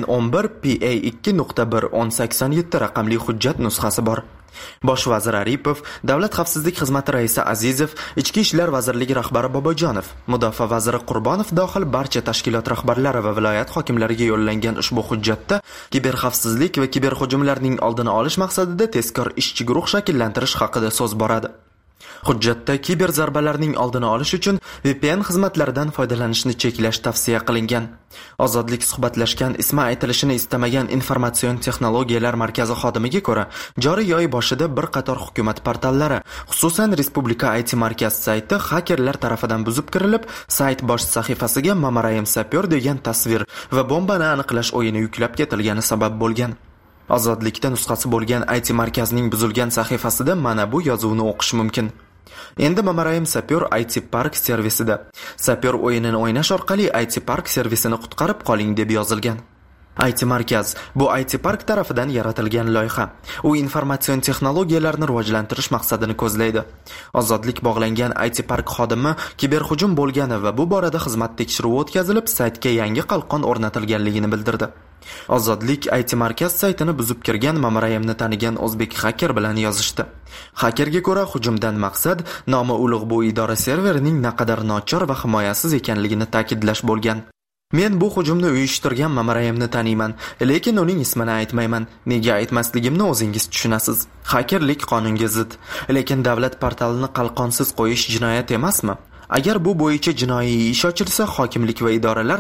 N11PA2.1.1087 raqamli hujjat nusxasi bor. Bosh vazir Aripov, Davlat xavfsizlik xizmati raisi Azizov, Ichki ishlar vazirligi rahbari Bobojonov, Mudofaa vaziri Qurbonov daxil barcha tashkilot rahbarlari va viloyat hokimlariga yo'llangan ushbu hujjatda kiberxavfsizlik va kiberhujumlarning oldini olish maqsadida tezkor ishchi guruh shakllantirish haqida so'z boradi. Hujjatda kiber zarbalarning oldini olish uchun VPN xizmatlaridan foydalanishni cheklash tavsiya qilingan. Ozodlik suhbatlashgan ismi aytilishini istamagan Informatsion texnologiyalar markazi xodimiga ko'ra, joriy oy boshida bir qator hukumat portallari, xususan Respublika IT markaz sayti xakerlar tarafidan buzib kirilib, sayt bosh sahifasiga Mamaraim sapyor degan tasvir va bombani aniqlash o'yini yuklab ketilgani sabab bo'lgan. Ozodlikda nusxasi bo'lgan IT markazning buzilgan sahifasida mana bu yozuvni o'qish mumkin. Endi Mamaraim sapyor IT Park servisida. Sapyor o'yinini o'ynash orqali IT Park servisini qutqarib qoling deb yozilgan. IT markaz bu IT Park tarafidan yaratilgan loyiha. U informatsion texnologiyalarni rivojlantirish maqsadini ko'zlaydi. Ozodlik bog'langan IT Park xodimi kiberhujum bo'lgani va bu borada xizmat tekshiruvi o'tkazilib, saytga yangi qalqon o'rnatilganligini bildirdi. Ozodlik IT markaz saytini buzib kirgan Mamaraimni tanigan o'zbek haker bilan yozishdi. Hakerga ko'ra hujumdan maqsad nomi ulug' bu idora serverining naqadar nochor va himoyasiz ekanligini ta'kidlash bo'lgan. Men bu hujumni uyushtirgan Mamaraimni taniyman, lekin uning ismini aytmayman. Nega aytmasligimni o'zingiz tushunasiz. Hakerlik qonunga zid, lekin davlat portalini qalqonsiz qo'yish jinoyat emasmi? Agar bu bo'yicha jinoiy ish ochilsa, hokimlik va idoralar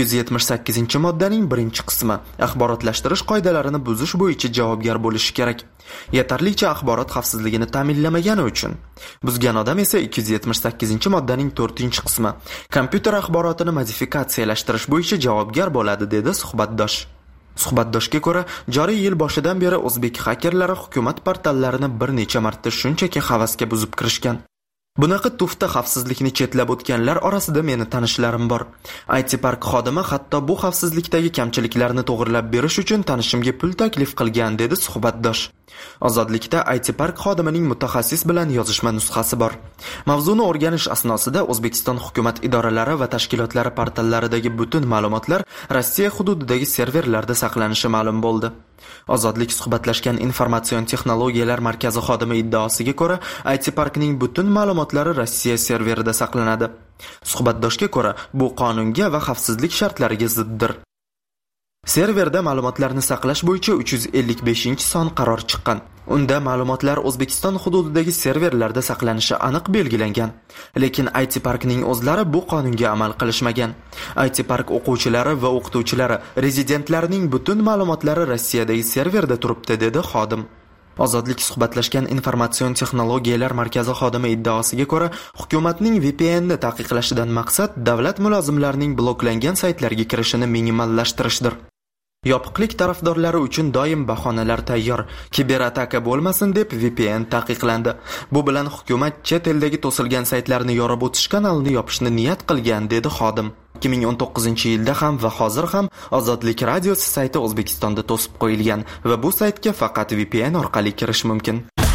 278-moddaning 1-qismi axborotlashtirish qoidalarini buzish bo'yicha javobgar bo'lishi kerak. Yetarlicha axborot xavfsizligini ta'minlamagani uchun. Buzgan odam esa 278-moddaning 4-qismi kompyuter axborotini modifikatsiyalashtirish bo'yicha javobgar bo'ladi, dedi suhbatdosh. Suhbatdoshga ko'ra, joriy yil boshidan beri o'zbek hakerlari hukumat portallarini bir necha marta shunchaki havasga buzib kirishgan. Bunaqa tufta xavfsizlikni chetlab o'tganlar orasida meni tanishlarim bor. IT Park xodimi hatto bu xavfsizlikdagi kamchiliklarni to'g'rilab berish uchun tanishimga pul taklif qilgan, dedi suhbatdosh. Ozodlikda IT Park xodimining mutaxassis bilan yozishma nusxasi bor. Mavzuni o'rganish asnosida O'zbekiston hukumat idoralari va tashkilotlari portallaridagi butun ma'lumotlar Rossiya hududidagi serverlarda saqlanishi ma'lum bo'ldi. Ozodlik suhbatlashgan informatsion texnologiyalar markazi xodimi iddaosiga ko'ra, IT Parkning butun ma'lumotlari Rossiya serverida saqlanadi. Suhbatdoshga ko'ra, bu qonunga va xavfsizlik shartlariga ziddir. Serverda ma'lumotlarni saqlash bo'yicha 355-son qaror chiqqan. Unda ma'lumotlar O'zbekiston hududidagi serverlarda saqlanishi aniq belgilangan. Lekin IT Parkning o'zlari bu qonunga amal qilishmagan. IT Park o'quvchilari va o'qituvchilari, rezidentlarining butun ma'lumotlari Rossiyadagi serverda turibdi, dedi xodim. Ozodlik suhbatlashgan informatsion texnologiyalar markazi xodimi iddaosiga ko'ra, hukumatning VPNni taqiqlashidan maqsad davlat mulozimlarining bloklangan saytlarga kirishini minimallashtirishdir. Yopiqlik tarafdorlari uchun doim bahonalar tayyor. Kiberataka bo'lmasin deb VPN taqiqlandi. Bu bilan hukumat chet eldagi to'silgan saytlarni yorib o'tish kanalini yopishni niyat qilgan, dedi xodim. 2019-yilda ham va hozir ham Ozodlik radiosi sayti O'zbekistonda to'sib qo'yilgan va bu saytga faqat VPN orqali kirish mumkin.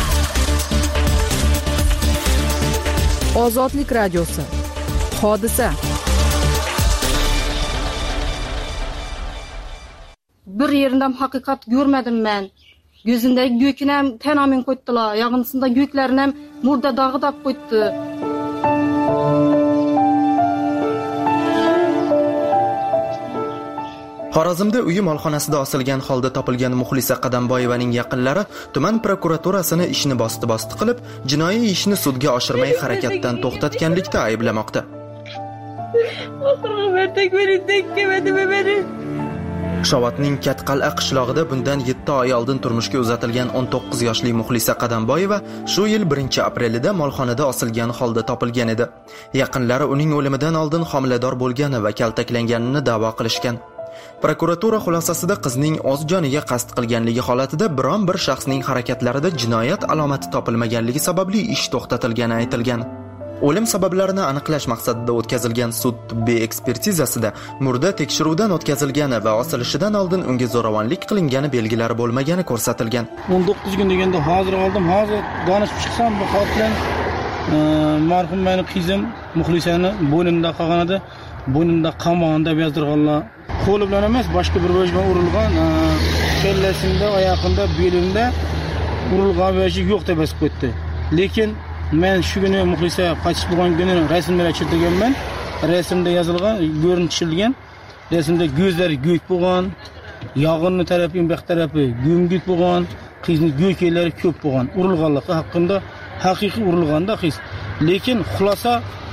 Ozodlik radiosi. Hodisa. Bir yerinden hakikat görmedim ben. Gözündeki gökünem tenamin koydular. Yağınsında göklerinem murda dağı da koydu. Xorazmda uyi molxonasida osilgan holda topilgan Muxlisa Qadamboyevaning yaqinlari tuman prokuraturasini ishni bosti qilib, jinoiy ishni sudga oshirmay harakatdan to'xtatganlikda ayblamoqda. Shovotning Katqal'a qishlog'ida bundan 7 oy oldin turmushga uzatilgan 19 yoshli Muxlisa Qadamboyeva shu yil 1-aprelida molxonada osilgan holda topilgan edi. Yaqinlari uning o'limidan oldin homilador bo'lgani va kaltaklanganini da'vo qilishgan. Prokuratura xulosasida qizning o'z joniga qasd qilganligi holatida biron bir shaxsning harakatlarida jinoyat alomati topilmaganligi sababli ish to'xtatilgani aytilgan. O'lim sabablarini aniqlash maqsadida o'tkazilgan sud tibbiy ekspertizasida murda tekshiruvdan o'tkazilgani va osilishidan oldin unga zo'ravonlik qilingani belgilari bo'lmagani ko'rsatilgan. 19 kun deganda hozir oldim, hozir donishib chiqsam bu holatdan marhum meni qizim Muxlisani bo'ynida qolgan edi. Bo'ynida qamoqda deb yozdirganlar. Qo'li bilan emas, boshqa bir bo'jma urilgan, kellasida, oyog'ida, belimda urilgan bo'ji yo'q deb yozib qo'ydi. Lekin men shu kuni Muxlisa qochib bo'lgan kuni rasmlar chizdirganman. Rasmda yozilgan, ko'rinishilgan. Rasmda ko'zlari go'k bo'lgan, yog'inni tarafi, bu tarafi go'ngit bo'lgan, qizning go'ykelari ko'p bo'lgan. Urilganligi haqida haqiqiy urilganda qiz. Lekin xulosa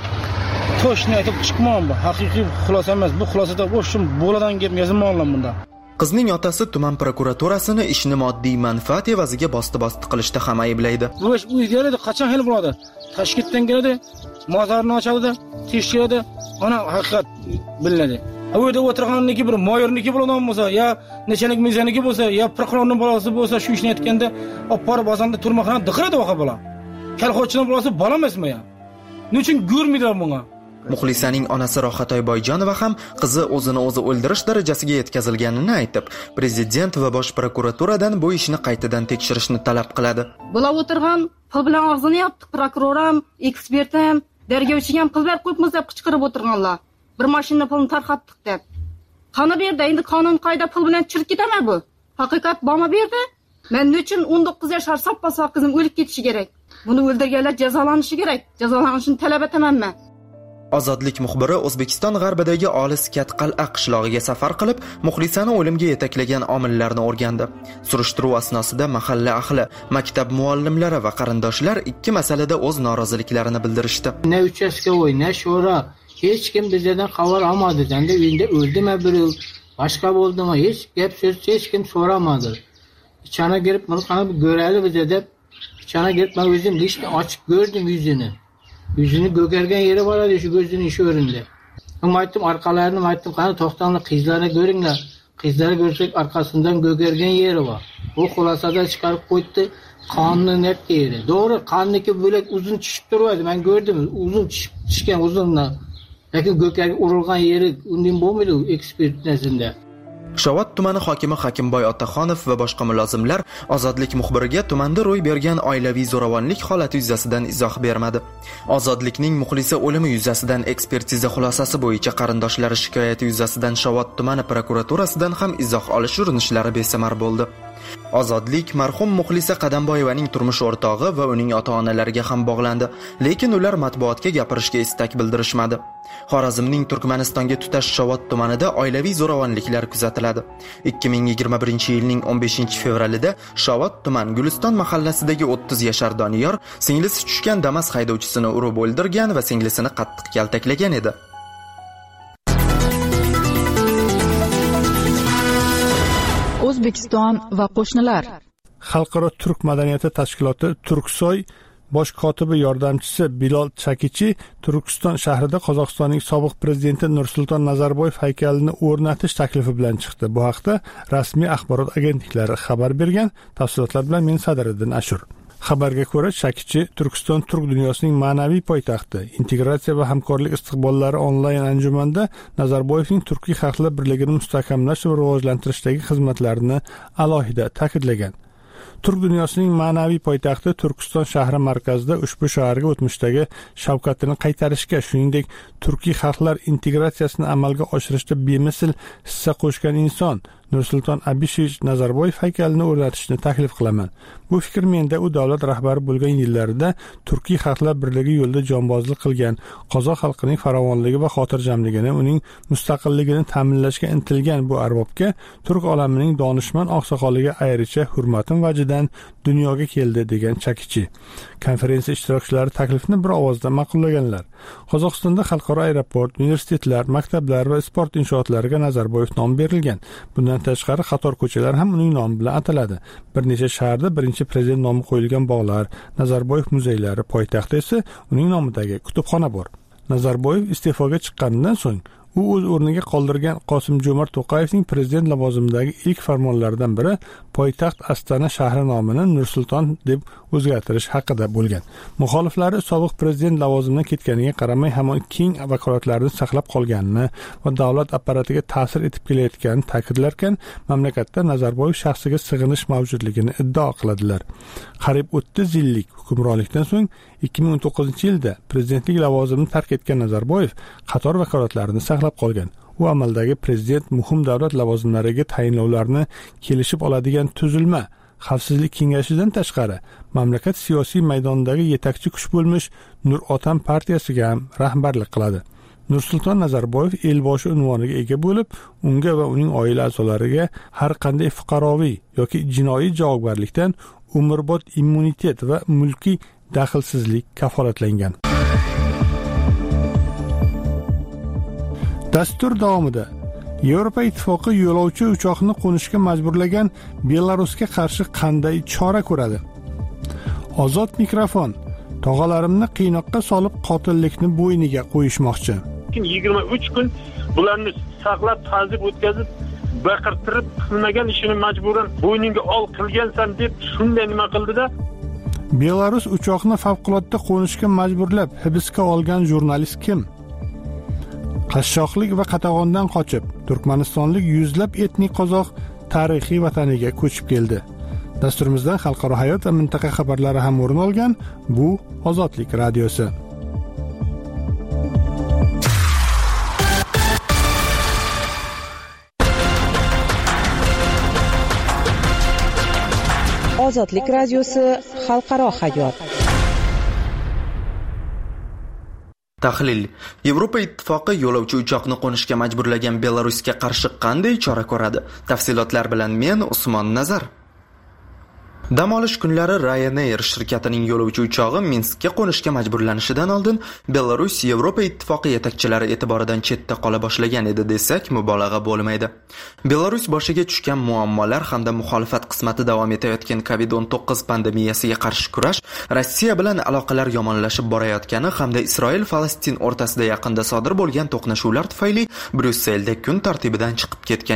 to'shni aytib chiqmam bu. Haqiqiy xulosa emas. Bu xulosada o'shim bo'ladan gap yozilmagan bunda. Qizning otasi tuman prokuraturasini ishni moddiy manfaat evaziga bosti qilishda ham ayblaydi. Bu ish o'zgaradi, qachon hal bo'ladi? Toshkentdan keladi, mozorni ochadi, tekshiradi, ana haqiqat bilinadi. Bu yerda o'tirganniki bir mayorniki bo'ladigan bo'lsa, yo nechalik mezoniki bo'lsa, yo prokurorning bolasi bo'lsa, shu ishni aytganda olib borib bozorda turmoqdan diqiradi vaqa bola. Kalxochining bolasi bola emasmi ya? Nechun ko'rmaydilar bunga? Muxlisaning onasi Rohatoy Boyjonova ham qizi o'zini o'zi o'ldirish darajasiga yetkazilganini aytib, prezident va bosh prokuraturadan bu ishni qaytadan tekshirishni talab qiladi. Bular o'tirgan, pul bilan og'zini yopdi, prokuror ham, ekspert ham, dargovchi ham pul berib qo'yibmiz deb qichqirib o'tirganlar. Bir mashina pulni tarqatdik deb. Qani berdi, endi qonun qoida pul bilan chirib ketami bu? Haqiqat bormi berdi? Men uchun 19 yoshar soppa qizim o'lib ketishi kerak. Buni o'ldirganlar jazolanishi kerak. Jazolanishini talab etaman men. Ozodlik muxbiri O'zbekiston g'arbidagi olis Katqal'a qishlog'iga safar qilib, Muxlisani o'limga yetaklagan omillarni o'rgandi. Surishtiruv asnosida mahalla ahli, maktab muallimlari va qarindoshlar ikki masalada o'z noroziliklarini bildirishdi. Ne uchastkovoy, ne sho'ro, hech kim bizdan xabar olmadi. Endi endi o'ldimi biri, boshqa bo'ldimi, hech gap so'z hech kim so'ramadi. İçana girib buni qanday ko'radi bizni deb, içana girib men o'zim lishni ochib ko'rdim yuzini. Yüzünü gökergen yeri var hadi şu gözünün şu önünde. Ama aytdım arkalarını aytdım kanı toxtanlı kızlarına görünler. Qizlar ko'rsak orqasidan ko'kargan yeri bor. Bu xulosadan chiqarib qo'ydi. Qonni net yeri. To'g'ri, qonniki bo'lak uzun tushib turadi. Men ko'rdim, uzun tushgan uzundan. Lekin ko'karga urilgan yeri undan bo'lmaydi ekspertizasida. Shovot tumani hokimi Hakimboy Otaxonov va boshqa mulozimlar Ozodlik muxbiriga tumanda ro'y bergan oilaviy zo'ravonlik holati yuzasidan izoh bermadi. Ozodlikning muxlisi o'limi yuzasidan ekspertiza xulosasi bo'yicha qarindoshlari shikoyati yuzasidan Shovot tumani prokuraturasidan ham izoh olish urinishlari besamar bo'ldi. Ozodlik marhum Muxlisa Qadamboyevaning turmush o'rtog'i va uning ota-onalariga ham bog'landi, lekin ular matbuotga gapirishga istak bildirishmadi. Xorazmning Turkmanistonga tutash Shovot tumanida oilaviy zo'ravonliklar kuzatiladi. 2021-yilning 15-fevralida Shovot tuman Guliston mahallasidagi 30 yashar Doniyor singlisi tushgan Damas haydovchisini urib o'ldirgan va singlisini qattiq kaltaklagan edi. O'zbekiston va qo'shnilar. Xalqaro turk madaniyati tashkiloti Turksoy bosh kotibi yordamchisi Bilol Chakichi Turkiston shahrida Qozog'istonning sobiq prezidenti Nursulton Nazarboyev haykalini o'rnatish taklifi bilan chiqdi. Bu haqda rasmiy axborot agentliklari xabar bergan. Tafsilotlar bilan men Sadiriddin Ashur. Xabarga ko'ra, Shakichi Turkiston turk dunyosining ma'naviy poytaxti, integratsiya va hamkorlik istiqbollari onlayn anjumanda Nazarboyevning turkiy xalqlar birligini mustahkamlash va rivojlantirishdagi xizmatlarini alohida ta'kidlagan. Turk dunyosining ma'naviy poytaxti Turkiston shahri markazida ushbu shaharga o'tmishdagi shavkatini qaytarishga, shuningdek, turkiy xalqlar integratsiyasini amalga oshirishda bemisl hissa qo'shgan inson Nursulton Abishevich Nazarboyev haykalini o'rnatishni taklif qilaman. Bu fikr menda u davlat rahbari bo'lgan yillarida turkiy xalqlar birligi yo'lida jonbozlik qilgan, qozoq xalqining farovonligi va xotirjamligini, uning mustaqilligini ta'minlashga intilgan bu arbobga turk olamining donishmand oqsoqoliga ayricha hurmatim vajidan dunyoga keldi degan Chakichi. Konferensiya ishtirokchilari taklifni bir ovozda ma'qullaganlar. Qozog'istonda xalqaro aeroport, universitetlar, maktablar va sport inshootlariga Nazarboyev nomi berilgan. Bundan tashqari qator ko'chalar ham uning nomi bilan ataladi. Bir necha shaharda birinchi prezident nomi qo'yilgan bog'lar, Nazarboyev muzeylari, poytaxtda esa uning nomidagi kutubxona bor. Nazarboyev iste'foga chiqqanidan so'ng u o'z o'rniga qoldirgan Qosim-Jo'mart To'qayevning prezident lavozimidagi ilk farmonlaridan biri poytaxt Astana shahri nomini Nursulton deb o'zgartirish haqida bo'lgan. Muxoliflari sobiq prezident lavozimidan ketganiga qaramay hamon keng vakolatlarini saqlab qolganini va davlat apparatiga ta'sir etib kelayotganini ta'kidlarkan, mamlakatda Nazarboyev shaxsiga sig'inish mavjudligini iddao qiladilar. Qariyb 30 yillik hukmronlikdan so'ng 2019-yilda prezidentlik lavozimini tark etgan Nazarboyev qator vakolatlarini saqlab qolgan. U amaldagi prezident muhim davlat lavozimlariga tayinlovlarni kelishib oladigan tuzilma Xavfsizlik kengashidan tashqari mamlakat siyosiy maydonidagi yetakchi kuch bo'lmish Nur Otam partiyasiga ham rahbarlik qiladi. Nursulton Nazarboyev elboshi unvoniga ega bo'lib, unga va uning oila a'zolariga har qanday fuqaroviy yoki jinoiy javobgarlikdan umrbod immunitet va mulkiy daxlsizlik kafolatlangan. Dastur davomida Yevropa Ittifoqi yo'lovchi uchoqni qo'nishga majburlagan Belarusga qarshi qanday chora ko'radi? Ozod mikrofon. Tog'alarimni qiynoqqa solib qotillikni bo'yniga qo'yishmoqchi. 23 kun bularni saqlab, ta'zib o'tkazib, baqirtirib qilmagan ishini majburan bo'yniga ol qilgansan deb shunday nima qildi-da? Belarus uchoqni favqulodda qo'nishga majburlab hibsga olgan jurnalist kim? Qashshoqlik va qatag'ondan qochib, turkmanistonlik yuzlab etnik qozoq tarixiy vataniga ko'chib keldi. Dasturimizdan xalqaro hayot va mintaqa xabarlari ham o'rin olgan. Bu Ozodlik radiosi. Ozodlik radiosi xalqaro hayot. Tahlil. Yevropa Ittifoqi yo'lovchi uchoqni qo'nishga majburlagan Belarusga qarshi qanday chora ko'radi? Tafsilotlar bilan men Usmon Nazar. Dam olish kunlari Ryanair shirkatining yo'lovchi uchog'i Minskka qo'nishga majburlanishidan oldin Belarus Yevropa Ittifoqi yetakchilari e'tiboridan chetda qola boshlagan edi desak mubolag'a bo'lmaydi. Belarus boshiga tushgan muammolar hamda muxolifat qismati davom etayotgan COVID-19 pandemiyasiga qarshi kurash, Rossiya bilan aloqalar yomonlashib borayotgani hamda Isroil-Falastin o'rtasida yaqinda sodir bo'lgan to'qnashuvlar tufayli Bryusselda kun tartibidan chiqib ketgan edi.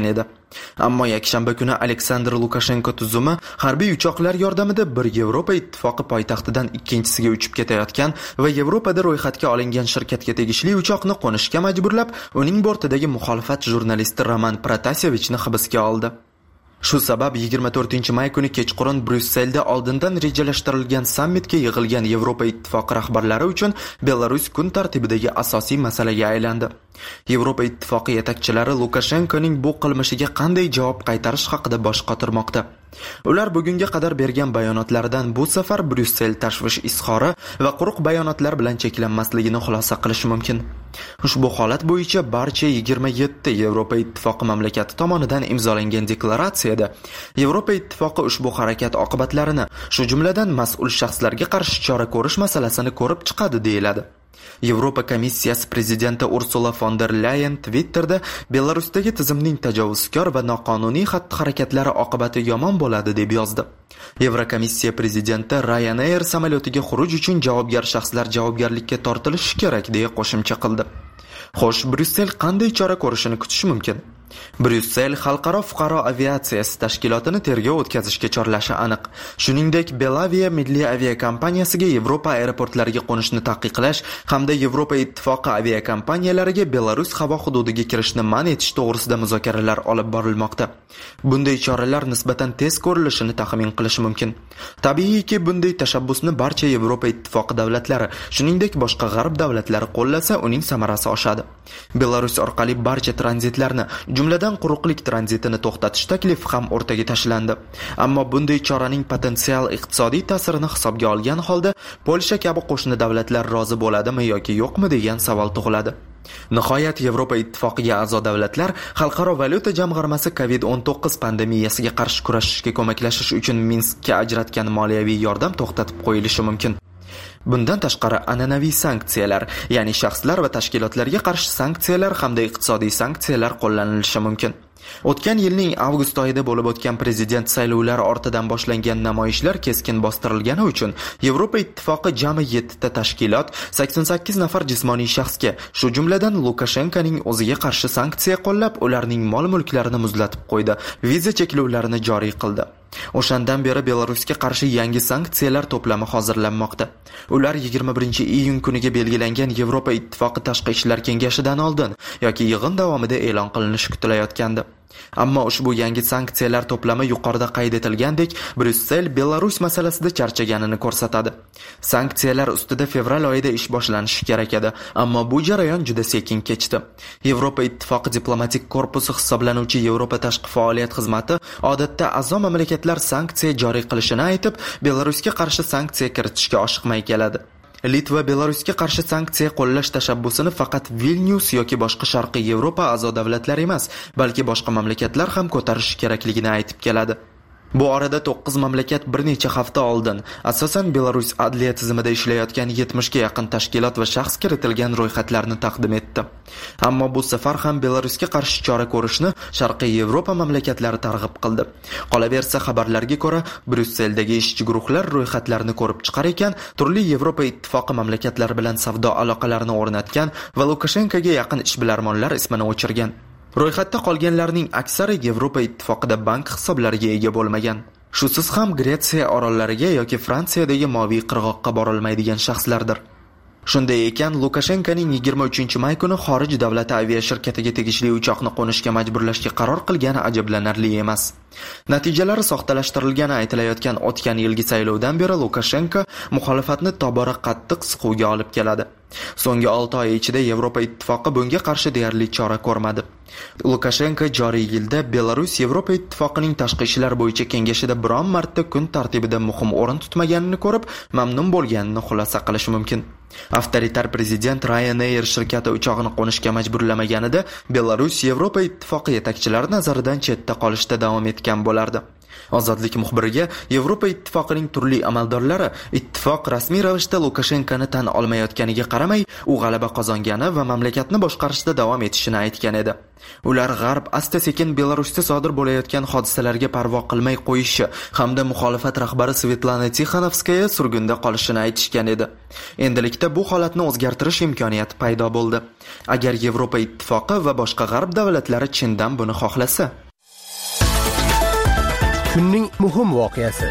Ammo yakshanba kuni Aleksandr Lukashenko tuzumi harbiy uchoqlar yordamida bir Yevropa ittifoqi poytaxtidan ikkinchisiga uchib ketayotgan va Yevropada ro'yxatga olingan shirkatga tegishli uchoqni qo'nishga majburlab, uning bortidagi muxolifat jurnalisti Roman Protasevichni hibsga oldi. Shu sabab 24-may kuni kechqurun Bryusselda oldindan rejalashtirilgan sammitga yig'ilgan Yevropa ittifoqi rahbarlari uchun Belarus kun tartibidagi asosiy masalaga aylandi. Yevropa ittifoqi yetakchilari Lukashenkoning bu qilmishiga qanday javob qaytarish haqida bosh qotirmoqda. Ular bugunga qadar bergan bayonotlaridan bu safar Bryussel tashvish izhori va quruq bayonotlar bilan cheklanmasligini xulosa qilish mumkin. Ushbu holat bo'yicha barcha 27 Yevropa ittifoqi mamlakati tomonidan imzolangan deklaratsiyada Yevropa ittifoqi ushbu harakat oqibatlarini, shu jumladan mas'ul shaxslarga qarshi chora ko'rish masalasini ko'rib chiqadi deyiladi. Yevropa komissiyasi prezidenti Ursula von der Leyen Twitterda Belarusdagi tizimning tajovuzkor va noqonuniy xatti-harakatlari oqibati yomon bo'ladi deb yozdi. Yevrokomissiya prezidenti Ryanair samolyotiga xuruj uchun javobgar shaxslar javobgarlikka tortilishi kerak deya qo'shimcha qildi. Xo'sh, Bryussel qanday chora ko'rishini kutish mumkin? Bryussel xalqaro fuqaro aviatsiyasi tashkilotini tergov o'tkazishga chorlashi aniq. Shuningdek, Belavia milliy aviakompaniyasiga Yevropa aeroportlariga qo'nishni taqiqlash hamda Yevropa ittifoqi aviakompaniyalariga Belarus havo hududiga kirishni man etish to'g'risida muzokaralar olib borilmoqda. Bunday choralar nisbatan tez ko'rilishini taxmin qilish mumkin. Tabiiyki, bunday tashabbusni barcha Yevropa ittifoqi davlatlari, shuningdek boshqa g'arb davlatlari qo'llasa, uning samarasi oshadi. Belarus orqali barcha tranzitlarni, jumladan quruqlik tranzitini to'xtatish taklifi ham o'rtaga tashlandi. Ammo bunday choraning potensial iqtisodiy ta'sirini hisobga olgan holda Polsha kabi qo'shni davlatlar rozi bo'ladimi yoki yo'qmi degan savol tug'iladi. Nihoyat Yevropa ittifoqiga a'zo davlatlar Xalqaro valyuta jamg'armasi COVID-19 pandemiyasiga qarshi kurashishga ko'maklashish uchun Minskka ajratgan moliyaviy yordam to'xtatib qo'yilishi mumkin. Bundan tashqari an'anaviy sanksiyalar, ya'ni shaxslar va tashkilotlarga qarshi sanksiyalar hamda iqtisodiy sanksiyalar qo'llanilishi mumkin. O'tgan yilning avgust oyida bo'lib o'tgan prezident saylovlari ortidan boshlangan namoyishlar keskin bostirilgani uchun Yevropa ittifoqi jami 7 ta tashkilot 88 nafar jismoniy shaxsga, shu jumladan Lukashenkoning o'ziga qarshi sanksiya qo'llab, ularning mol-mulklarini muzlatib qo'ydi, viza cheklovlarini joriy qildi. O'shandan beri Belarusga qarshi yangi sanksiyalar to'plami hozirlanmoqda. Ular 21-iyun kuniga belgilangan Yevropa ittifoqi tashqi ishlar kengashidan oldin yoki yig'in davomida e'lon qilinishi kutilayotgandi. Ammo ushbu yangi sanksiyalar to'plami yuqorida qayd etilgandek, Bryussel Belarus masalasida charchaganini ko'rsatadi. Sanksiyalar ustida fevral oyida ish boshlanishi kerak edi, ammo bu jarayon juda sekin kechdi. Yevropa ittifoqi diplomatik korpusi hisoblanuvchi Yevropa tashqi faoliyat xizmati odatda a'zo mamlakatlar sanksiya joriy qilishini aytib, Belarusga qarshi sanksiya kiritishga oshiqmay keladi. Litva Belarusga qarshi sanksiya qo'llash tashabbusini faqat Vilnius yoki boshqa Sharqiy Yevropa a'zo davlatlari emas, balki boshqa mamlakatlar ham ko'tarishi kerakligini aytib keladi. Bu orada 9 mamlakat bir necha hafta oldin asosan Belarus adliya tizimida ishlayotgan 70 ga yaqin tashkilot va shaxs kiritilgan ro'yxatlarni taqdim etdi. Ammo bu safar ham Belarusga qarshi chora ko'rishni Sharqiy Yevropa mamlakatlari targ'ib qildi. Qolaversa, xabarlarga ko'ra, Bryusseldagi ishchi guruhlar ro'yxatlarni ko'rib chiqar ekan, turli Yevropa ittifoqi mamlakatlari bilan savdo aloqalarini o'rnatgan va Lukashenkoga yaqin ishbilarmonlar ismini o'chirgan. Ro'yxatda qolganlarning aksari Yevropa ittifoqida bank hisoblariga ega bo'lmagan. Shusiz ham Gretsiya orollariga yoki Fransiyadagi Moviy qirg'oqqa borilmaydigan shaxslardir. Shunday ekan, Lukashenkoning 23-may kuni xorij davlati aviashirkatiga tegishli uchoqni qo'nishga majburlashga qaror qilgani ajablanarli emas. Natijalari soxtalashtirilgani aytilayotgan o'tgan yilgi saylovdan beri Lukashenko muxolifatni tobora qattiq siquvga olib keladi. So'nggi 6 oy ichida Yevropa ittifoqi bunga qarshi deyarli chora ko'rmadi. Lukashenko joriy yilda Belarus Yevropa ittifoqining tashqi ishlar bo'yicha kengashida biron marta kun tartibida muhim o'rin tutmaganini ko'rib, mamnun bo'lganini xulosa qilish mumkin. Avtoritar prezident Ryanair shirkati uchog'ini qo'nishga majburlamaganida Belarus Yevropa ittifoqi yetakchilari nazaridan chetda qolishda davom etgan bo'lardi. Ozodlik muxbiriga Yevropa ittifoqining turli amaldorlari ittifoq rasmiy ravishda Lukashenkoni tan olmayotganiga qaramay, u g'alaba qozongani va mamlakatni boshqarishda davom etishini aytgan edi. Ular g'arb asta-sekin Belarusda sodir bo'layotgan hodisalarga parvo qilmay qo'yishi hamda muxolifat rahbari Svetlana Tixanovskaya surgunda qolishini aytishgan edi. Endilikda bu holatni o'zgartirish imkoniyati paydo bo'ldi. Agar Yevropa ittifoqi va boshqa g'arb davlatlari chindan buni xohlasa, Kunning muhim voqeasi.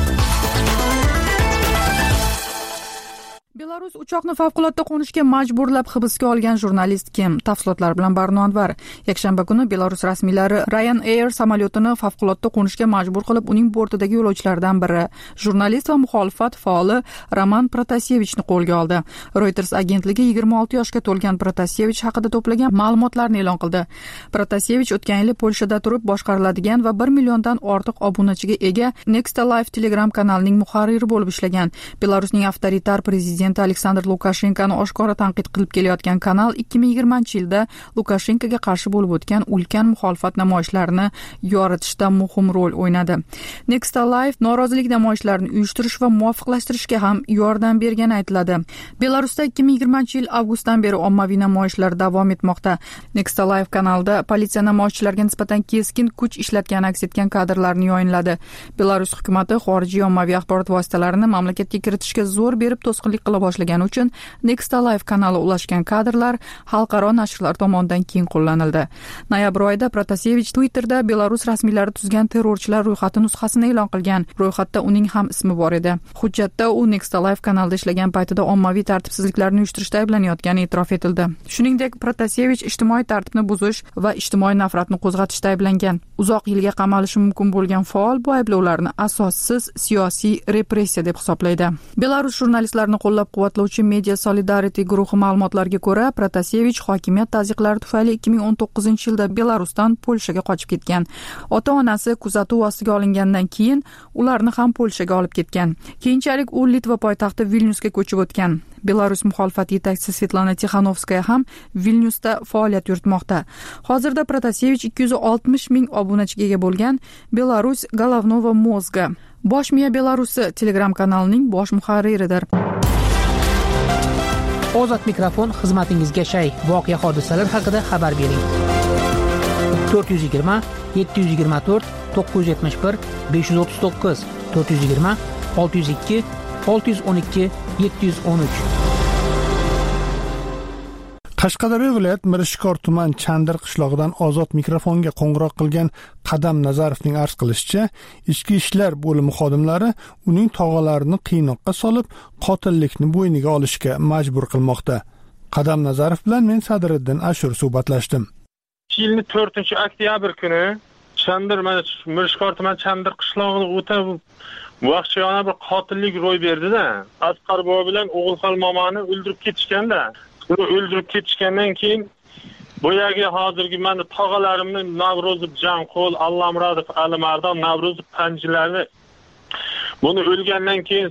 Belarus uchoqni favqulodda qo'nishga majburlab hibsga olgan jurnalist kim? Tafsilotlar bilan Barno Anvar. Yakshanba kuni Belarus rasmiylari Ryanair samolyotini favqulodda qo'nishga majbur qilib, uning bortidagi yo'lovchilardan biri, jurnalist va muxolifat faoli Roman Protasevichni qo'lga oldi. Reuters agentligi 26 yoshga to'lgan Protasevich haqida to'plagan ma'lumotlarni e'lon qildi. Protasevich o'tgan yil Polshada turib boshqariladigan va 1 milliondan ortiq obunachiga ega Next Life Telegram kanalining muharriri bo'lib ishlagan. Belarusning avtoritar prezidenti Aleksandr Lukashenkoni oshkora tanqid qilib kelayotgan kanal 2020-yilda Lukashenkoga qarshi bo'lib o'tgan ulkan muxolifat namoyishlarini yoritishda muhim rol o'ynadi. Next Life norozilik namoyishlarini uyushtirish va muvofiqlashtirishga ham yordam bergani aytiladi. Belarusda 2020-yil avgustdan beri ommaviy namoyishlar davom etmoqda. Next Life kanalida politsiya namoyishchilarga nisbatan keskin kuch ishlatgani aks etgan kadrlarni yayinladi. Belarus hukumati xorijiy ommaviy axborot vositalarini mamlakatga kiritishga zo'r berib to'sqinlik qila boshlagani uchun Next Life kanali ulashgan kadrlar xalqaro nashrlar tomonidan keng qo'llanildi. Noyabr oyida Protasevich Twitterda Belarus rasmiylari tuzgan terrorchilar ro'yxati nusxasini e'lon qilgan. Ro'yxatda uning ham ismi bor edi. Hujjatda u Next Life kanalida ishlagan paytida ommaviy tartibsizliklarni uyushtirishda ayblanayotgani e'tirof etildi. Shuningdek, Protasevich ijtimoiy tartibni buzish va ijtimoiy nafratni qo'zg'atishda ayblangan. Uzoq yilga qamalishi mumkin bo'lgan faol bu ayblovlarni asossiz siyosiy repressiya deb hisoblaydi. Belarus jurnalistlarini qo'llab-quvvatlovchi Media Solidarity guruhi ma'lumotlariga ko'ra, Protasevich hokimiyat tazyiqlari tufayli 2019-yilda Belarusdan Polshaga qochib ketgan. Ota-onasi kuzatuv ostiga olingandan keyin ularni ham Polshaga olib ketgan. Keyinchalik u Litva poytaxti Vilnyusga ko'chib o'tgan. Belarus muxolifat yetakchisi Svetlana Tixanovskaya ham Vilnyusda faoliyat yuritmoqda. Hozirda Protasevich 260 ming obunachiga ega bo'lgan Belarus Головного mozga, Bosh miya Belarusi Telegram kanalining bosh muharriridir. Ozod mikrofon xizmatingizga shay. Voqea hodisalar haqida xabar bering. 420 724 971 539 420 602 612 713. Qashqadaryo viloyat Mirishkor tuman Chandir qishlog'idan Ozod mikrofonga qo'ng'iroq qilgan Qadam Nazarovning arz qilishicha, ichki ishlar bo'limi xodimlari uning tog'alarini qiynoqqa solib, qotillikni bo'yniga olishga majbur qilmoqda. Qadam Nazarov bilan men Sadriddin Ashur suhbatlashdim. Yilning 4-oktyabr kuni Chandir Mirishkor tuman Chandir qishlog'ida o'ta vahshiyona bir qotillik ro'y berdi-da. Asqar bobo bilan O'g'ilxon momoni o'ldirib ketishganda, uni o'ldirib ketishgandan keyin boyagi hozirgi meni tog'alarimni Navrozov Janqul, Allamradov Alimardon, Navrozov Panjilari buni o'lgandan keyin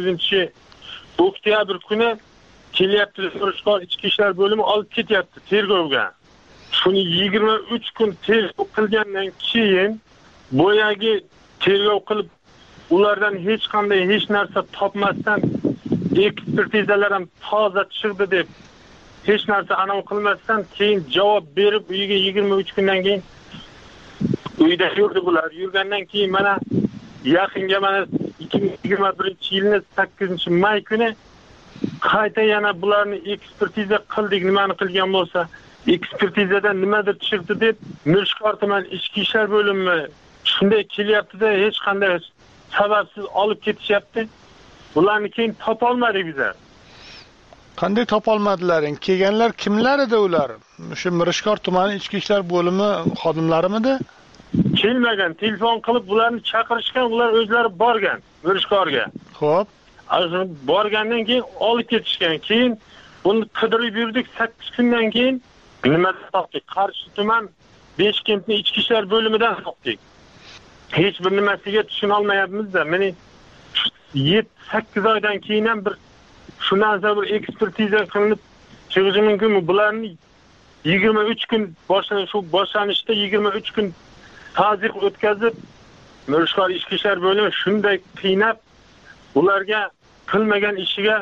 8-oktyabr kuni kelyapti Mirishkor ichki ishlar bo'limi olib ketyapti tergovga. Shuni 23 kun tergov qilgandan keyin boyagi tergov qilib ulardan hech qanday hech narsa topmasdan ekspertizalar ham toza chiqdi deb hech narsa aniq qilmasdan keyin javob berib uyiga 23 kundan keyin uyda yurdi bular. Yurgandan keyin mana yaqinga mana 2021-yilning 8-may kuni qayta yana bularni ekspertiza qildik, nimani qilgan bo'lsa, ekspertizadan nimadir chiqdi deb Mirishkor tuman ichki ishlar bo'limi shunday kelyapti-da, hech qanday sababsiz olib ketishyapti. Bularni keyin topolmadik bizlar. Qanday topolmadilaring? Kelganlar kimlar edi ular? Shu Mirishkor tumani ichki ishlar bo'limi xodimlarimidi? Kelmagan, telefon qilib bularni chaqirishgan, ular o'zlari borgan Mirishkorga. Xo'p. Azim borgandan keyin olib ketishgan. Keyin buni qidirib yurdik 8 kundan keyin nima topdik? Qarshi tuman Beshkentning ichki ishlar bo'limidan topdik. Hech bir nimasiga tushuna olmayapmiz-da. Meni 7-8 oydan keyin ham bir shu narsa bir ekspertiza qilinib chiqishi mumkinmi? Bularni 23 kun boshlanishda 23 kun ta'ziq o'tkazib Mirishkor ichki ishlar bo'limi shunday qiynab ularga qilmagan ishiga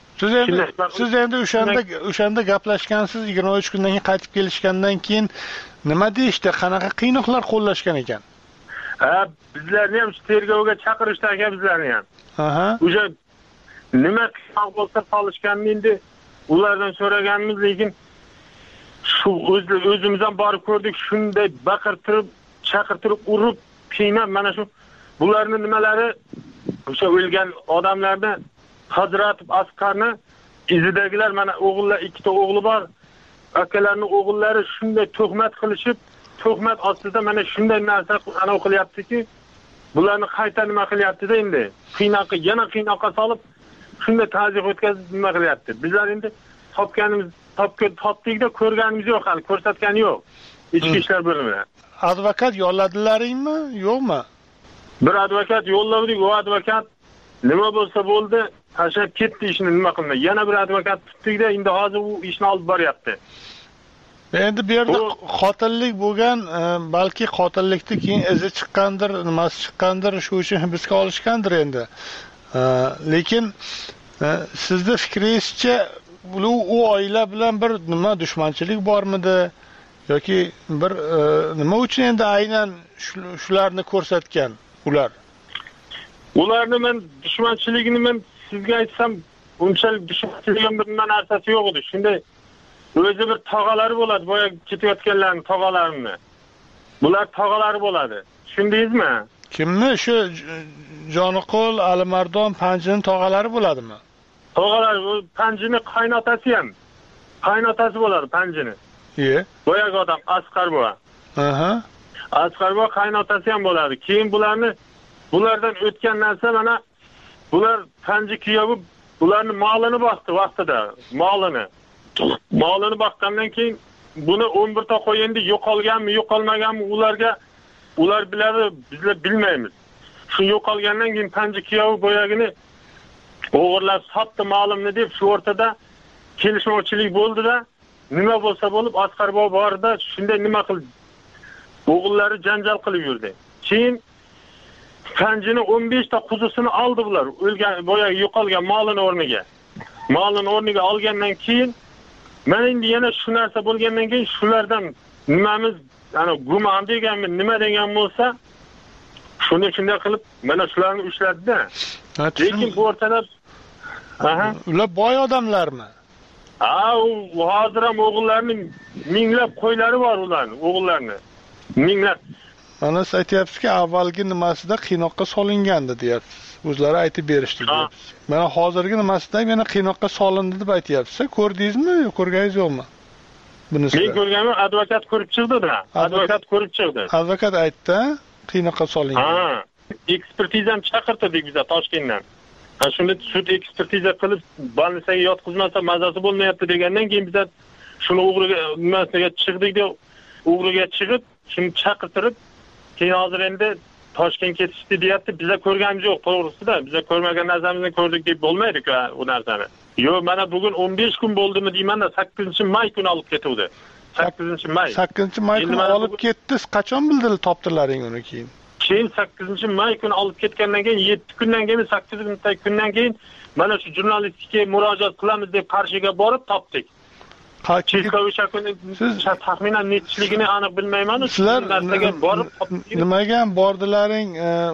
siz endi o'shanda gaplashgansiz 23 kundan keyin qaytib kelishgandan keyin nima deyishdi? Qanaqa qiynoqlar qo'llashgan ekan? Bizlarni ham tergovga chaqirishdi aka bizlarni ham. O'sha nima qiynoq bo'lsa solishganini endi ulardan so'raganmiz, lekin shu o'zimizdan borib ko'rdik, shunday baqirtirib, chaqirtirib, urib, qiynab mana shu bularning nimalari o'sha o'lgan odamlarni Hazratov askarni izidagilar mana o'g'illar, ikkita o'g'li bor. Akalarning o'g'illari shunday tuhmat qilishib, tuhmat ostida mana shunday narsa anav qilyaptiki, bularni qayta nima qilyapti-da endi. Yana qiynoqqa solib, shunday ta'ziq o'tkazib nima qilyapti. Bizlar endi topdikda ko'rganimiz yo'q, hali ko'rsatgani yo'q. Ichki ishlar bo'limidan. Advokat yolladilaringmi, yo'qmi? Bir advokat yolladik, u advokat nima bo'lsa bo'ldi, tashlab ketdi ishni nima qilmay. Yana bir advokat tutdikda, endi hozir u ishni olib boryapti. Endi bu yerda qotillik bo'lgan, balki qotillikdan keyin izi chiqqandir, nimasi chiqqandir, shu uchun hibsga olishgandir endi. Lekin sizning fikringizcha u oila bilan bir nima dushmanchilik bormidi yoki bir nima uchun endi aynan shularni ko'rsatgan ular? Ularni men dushmanchiligini men sizga aytsam, unchalik dushmanchiligim bir narsasi yo'q edi. Shunday o'zi bir tog'alari bo'ladi, boya ketayotganlarning tog'alarini. Bular tog'alari bo'ladi. Tushundingizmi? Kimni? Shu Joniqul, Alimardon, Panjining tog'alari bo'ladimi? Tog'alari, u Panjining qaynotasi ham. Qaynotasi bo'ladi Panjini. Boyagi odam Asqar bo'la. Asqar bo'la qaynotasi ham bo'ladi. Keyin bulardan o'tgan narsa mana bular Panji kuyovi bularni molini bosdi vaqtida, molini boqqandan keyin buni 11 ta qo'y endi yo'qolganmi, yo'qolmaganmi ular biladi, bizlar bilmaymiz. Shu yo'qolgandan keyin Panji kuyovi boyagini o'g'irlab sotdi molimni deb shu o'rtada kelishmovchilik bo'ldi-da, nima bo'lsa bo'lib Asqar bobo bordi, shunday nima qildi? O'g'illari janjal qilib yurdi. Keyin Panjini 15 ta quzusini oldi bular, o'lgan boyagi yo'qolgan molini o'rniga. Molini o'rniga olgandan keyin men endi yana shu narsa bo'lgandan keyin shulardan nimamiz, ana gumon deganmi, nima degan bo'lsa, shuni shunday qilib mana shularni ushladi-da. Lekin bu o'rtada ular boy odamlarmi? Hozir ham o'g'illarning minglab qo'ylari bor ularning, o'g'illarning. Minglab. Mana siz aytyapsizki, avvalgi nimasida qiynoqqa solingandi deyapsiz. O'zlari aytib berishdi deyapsiz. Mana hozirgi nimasida yana qiynoqqa solindi deb aytyapsiz. Ko'rdingizmi, ko'rganingiz yo'qmi? Bunisi. Men ko'rganman, advokat ko'rib chiqdi-da. Advokat ko'rib chiqdi. Advokat aytdi, qiynoqqa solingan. Ekspertizam chaqirtirdik biz Toshkentdan. Shunda sud ekspertiza qilib, больницаga yotqizmasa mazasi bo'lmayapti degandan keyin biz shuni o'g'riga nimasiga chiqdik-da, o'g'riga chiqib, shuni chaqirtirib, keyin hozir endi Toshkentga ketishdi deyapti. Biz ko'rganimiz yo'q, to'g'risida. Biz ko'rmagan narsamizni ko'rdik deb bo'lmaydi-ku u narsani. Yo'q, mana bugun 15 kun bo'ldimi deyman-da, 8-may kuni olib ketuvdi. 8-may. 8-may kuni olib ketdi. Qachon bildinglar, topdilaring uni keyin? Keyin 8-may kuni olib ketgandan keyin 7 kundan keyin 8 kundan keyin mana shu jurnalistikaga murojaat qilamiz deb Qarshiga borib topdik. O'sha kuni taxminan nechligini aniq bilmayman. Sizlar nimaga bordilaring?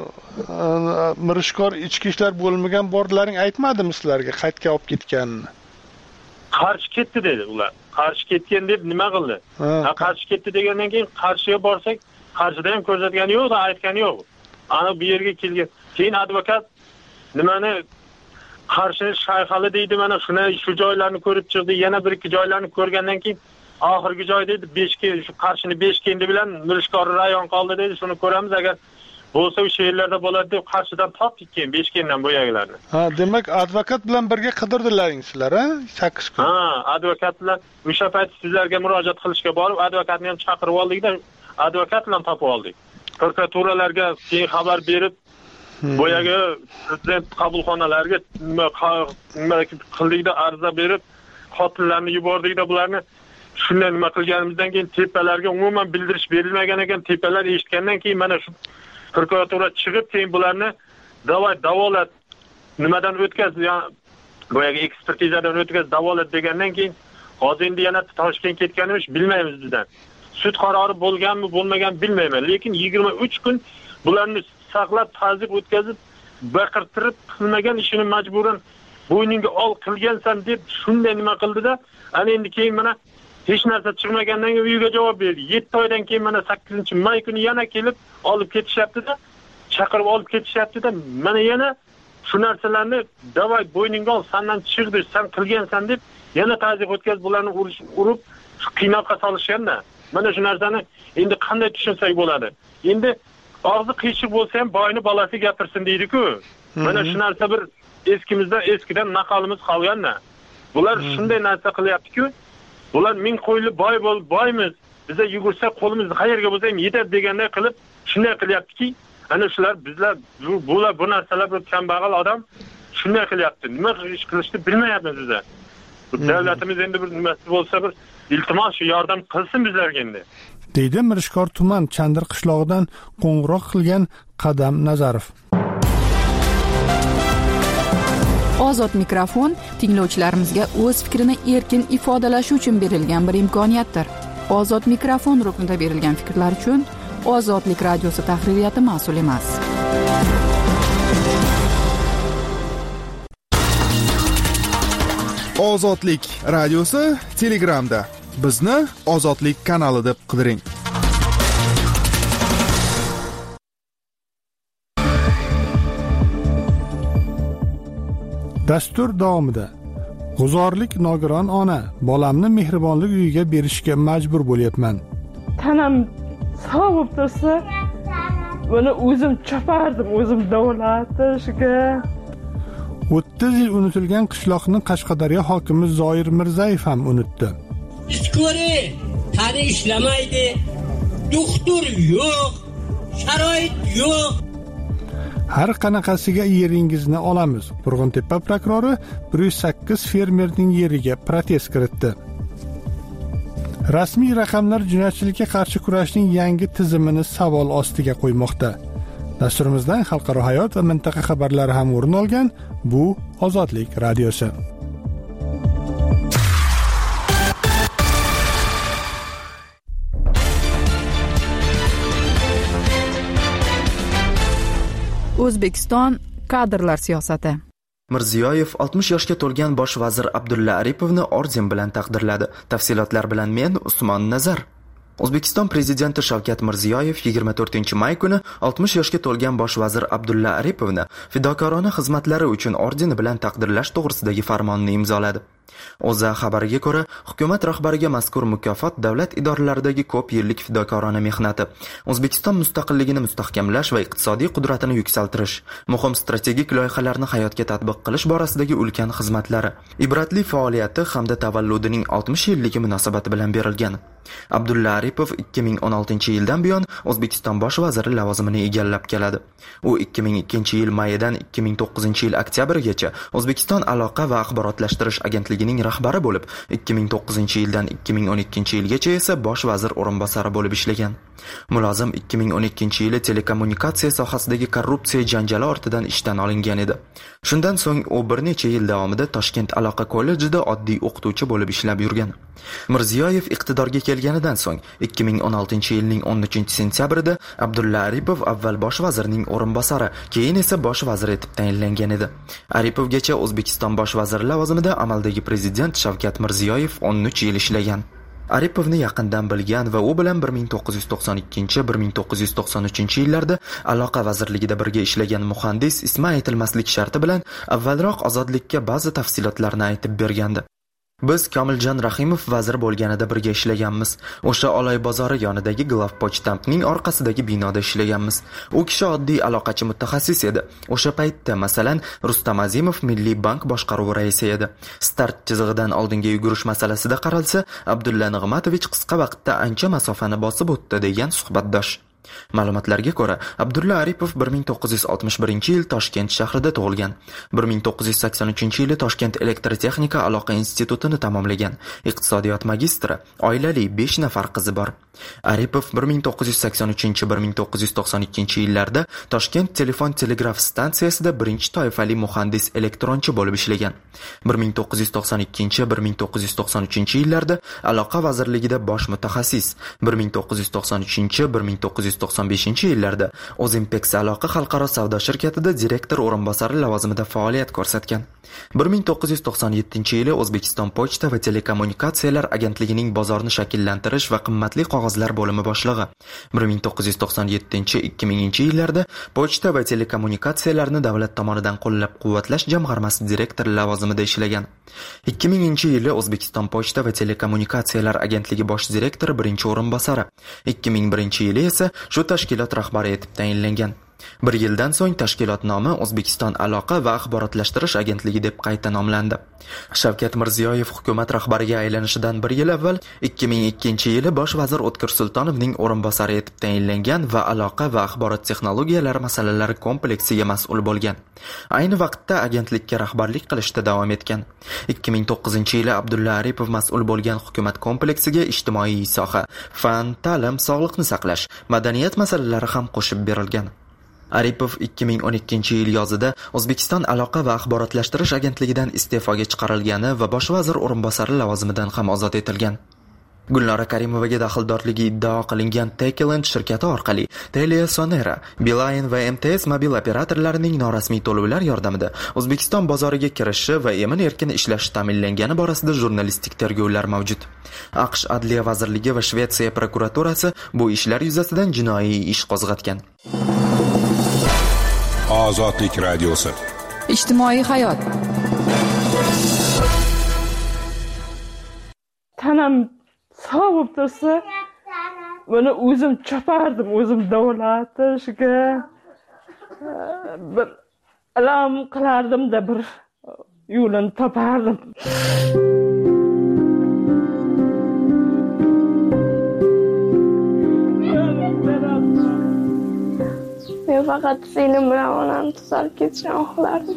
Mirishkor ichki ishlar bo'lmagan bordilaring aytmadimi sizlarga qaytga olib ketganini? Qarshi ketdi dedi ular. Qarshi ketgan deb nima qildi? Qarshi ketdi degandan keyin Qarshiga borsak, Qarshida ham ko'rsatgani yo'q, aytgani yo'q. Ana bu yerga kelgan. Keyin advokat nimani Qarshi shayxali deydi, mana shu joylarni ko'rib chiqdi, yana bir ikki joylarni ko'rgandan keyin oxirgi joy deydi 5 ke shu Qarshini 5 kendi bilan Mirishkor rayon qoldi deydi, shuni ko'ramiz, agar bo'lsa o'sha yerlarda bo'ladi deb Qarshidan topdik keyin 5 kendan bo'yagilarni. Demak advokat bilan birga qidirdilaring sizlar, 8 kun. Advokat bilan o'sha payt sizlarga murojaat qilishga borib, advokatni ham chaqirib oldik-da, advokat bilan topib oldik. Prokuraturalarga keyin xabar berib, boyagi prezident qabulxonalarga nima qildik-da, ariza berib, xotinlarni yubordik-da, bularni shunday nima qilganimizdan keyin tepalarga umuman bildirish berilmagan ekan. Tepalar eshitgandan keyin mana shu prokuratura chiqib, keyin bularni davolat nimadan o'tkaz, boyagi ekspertizadan o'tkaz, davolat degandan keyin hozir endi yana Toshkentga ketganimiz bilmaymiz bizdan. Sud qarori bo'lganmi, bo'lmagan bilmayman, lekin 23 kun bularni saqlab, ta'zib o'tkazib, baqirtirib qilmagan ishini majburan bo'yninga ol qilgansan deb shunday nima qildi-da, ana endi keyin mana hech narsa chiqmagandan keyin uyiga javob berdi. 7 oydan keyin mana 8-may kuni yana kelib olib ketishyapti-da. chaqirib olib ketishyapti-da, mana yana shu narsalarni davay bo'yningga ol, sendan chiqdi, sen qilgansan deb yana ta'ziyat o'tkazib bularni urib qiynoqqa solishganda. Mana shu narsani endi qanday tushunsak bo'ladi? Endi og'zi qiyshiq bo'lsa ham boyni bolasi gapirsin deydi-ku. Mana shu narsa bir eskidan maqolimiz qolganda. Bular shunday narsa qilyapti-ku, bular ming qo'yli boymiz. Biza yugursa qo'limiz qayerga bo'lsa ham yetadi deganday qilib shunday qilyaptiki, ana shular bizlar bu narsalar bir kambag'al odam shunday qilyapti. Nima ish qilishni bilmayapmiz biza. Davlatimiz endi bir nimasi bo'lsa bir iltimos shu yordam qilsin bizlarga endi. Deydi Mirishkor tuman Chandir qishlog'idan qo'ng'iroq qilgan Qadam Nazarov. Ozod mikrofon tinglovchilarimizga o'z fikrini erkin ifodalashi uchun berilgan bir imkoniyatdir. Ozod mikrofon ruknida berilgan fikrlar uchun Ozodlik radiosi tahririyati mas'ul emas. Ozodlik radiosi Telegramda. Bizni Ozodlik kanali deb qidiring. Dastur davomida g'uzorlik nogiron ona bolamni mehribonlik uyiga berishga majbur bo'lyapman. Tanam sog' bo'lib tursa, buni o'zim chopardim, o'zim davlatishga. 30 yil unutilgan qishloqni Qashqadaryo hokimi Zoir Mirzayev ham unutdi. Iskori tani ishlamaydi, doktor yo'q, sharoit yo'q. Har qanaqasiga yeringizni olamiz. Qo'rg'ontepa prokurori 108 fermerning yeriga protest kiritdi. Rasmiy raqamlar jinoyatchilikka qarshi kurashning yangi tizimini savol ostiga qo'ymoqda. Dasturimizdan xalqaro hayot va mintaqa xabarlari ham o'rin olgan. Bu Ozodlik radiosi. O'zbekiston kadrlar siyosati. Mirziyoyev 60 yoshga to'lgan bosh vazir Abdulla Aripovni orden bilan taqdirladi. Tafsilotlar bilan men Usmon Nazar. O'zbekiston prezidenti Shavkat Mirziyoyev 24-may kuni 60 yoshga to'lgan bosh vazir Abdulla Aripovni fidokorona xizmatlari uchun ordeni bilan taqdirlash to'g'risidagi farmonni imzoladi. O'zA xabariga ko'ra, hukumat rahbariga mazkur mukofot davlat idoralaridagi ko'p yillik fidokorona mehnati, O'zbekiston mustaqilligini mustahkamlash va iqtisodiy qudratini yuksaltirish, muhim strategik loyihalarni hayotga tatbiq qilish borasidagi ulkan xizmatlari, ibratli faoliyati hamda tavalludining 60 yilligi munosabati bilan berilgan. Abdulla Aripov 2016-yildan buyon O'zbekiston bosh vaziri lavozimini egallab keladi. U 2002-yil mayidan 2009-yil oktyabrigacha O'zbekiston aloqa va axborotlashtirish agentligining rahbari bo'lib, 2009-yildan 2012-yilgacha esa bosh vazir o'rinbosari bo'lib ishlagan. Mulozim 2012-yili telekommunikatsiya sohasidagi korrupsiya janjali ortidan ishdan olingan edi. Shundan so'ng u bir necha yil davomida Toshkent aloqa kollejida oddiy o'qituvchi bo'lib ishlab yurgan. Mirziyoyev iqtidorga kelganidan so'ng 2016-yilning 13-sentyabrida Abdulla Aripov avval bosh vazirning o'rinbosari, keyin esa bosh vazir etib tayinlangan edi. Aripovgacha O'zbekiston bosh vaziri lavozimida amaldagi prezident Shavkat Mirziyoyev 13 yil ishlagan. Aripovni yaqindan bilgan va u bilan 1992-1993 yillarda aloqa vazirligida birga ishlagan muhandis ismi aytilmaslik sharti bilan avvalroq Ozodlikka ba'zi tafsilotlarni aytib bergandi. Biz Komiljon Rahimov vazir bo'lganida birga ishlaganmiz. O'sha Oloy bozori yonidagi Glавpochtampning orqasidagi binoda ishlaganmiz. U kishi oddiy aloqachi mutaxassis edi. O'sha paytda, masalan, Rustam Azimov Milliy bank boshqaruvi raisi edi. Start chizig'idan oldinga yugurish masalasida qaralsa, Abdulla Nig'matovich qisqa vaqtda ancha masofani bosib o'tdi degan suhbatdosh. Ma'lumotlarga ko'ra, Abdulla Aripov 1961-yil Toshkent shahrida tug'ilgan. 1983-yili Toshkent elektrotexnika aloqa institutini tamomlagan. Iqtisodiyot magistri, oilali 5 nafar qizi bor. Aripov 1983-1992-yillarda Toshkent telefon telegraf stansiyasida birinchi toifali muhandis elektronchi bo'lib ishlagan. 1992-1993-yillarda aloqa vazirligida bosh mutaxassis, 1993-1995-yillarda O'zimpex aloqa xalqaro savdo shirkatida direktor o'rinbosari lavozimida faoliyat ko'rsatgan. 1997-yili O'zbekiston pochta va telekommunikatsiyalar agentligining bozorni shakllantirish va qimmatli qog'oz qog'ozlar bo'limi boshlig'i. 1997-2000 yillarda pochta va telekommunikatsiyalarni davlat tomonidan qo'llab-quvvatlash jamg'armasi direktori lavozimida ishlagan. 2000-yili O'zbekiston pochta va telekommunikatsiyalar agentligi bosh direktori birinchi o'rinbosari, 2001-yili esa shu tashkilot rahbari etib tayinlangan. Bir yildan so'ng tashkilot nomi O'zbekiston aloqa va axborotlashtirish agentligi deb qayta nomlandi. Shavkat Mirziyoyev hukumat rahbariga aylanishidan bir yil avval 2002-yili bosh vazir O'tkir Sultonovning o'rinbosari etib tayinlangan va aloqa va axborot texnologiyalari masalalari kompleksiga mas'ul bo'lgan. Ayni vaqtda agentlikka rahbarlik qilishda davom etgan. 2009-yili Abdulla Aripov mas'ul bo'lgan hukumat kompleksiga ijtimoiy soha, fan, ta'lim, sog'liqni saqlash, madaniyat masalalari ham qo'shib berilgan. Aripov 2012-yil yozida O'zbekiston aloqa va axborotlashtirish agentligidan iste'foga chiqarilgani va bosh vazir o'rinbosari lavozimidan ham ozod etilgan. Gulnora Karimovaga daxldorligi iddao qilingan Techland shirkati orqali Tele-Sonera, Beeline va MTS mobil operatorlarining norasmiy to'lovlar yordamida O'zbekiston bozoriga kirishi va emin-erkin ishlashi ta'minlangani borasida jurnalistik tergovlar mavjud. AQSh Adliya vazirligi va Shvetsiya prokuraturasi bu ishlar yuzasidan jinoiy ish qo'zg'atgan. Ozodlik radiosi. Ijtimoiy hayot. Tanam sog' bo'lib tursa, buni o'zim chopardim, o'zim davolatishga bir ilm qilardim-da, bir yo'lini topardim. Men faqat film bilan onamni tuzalib ketishni xohlardim.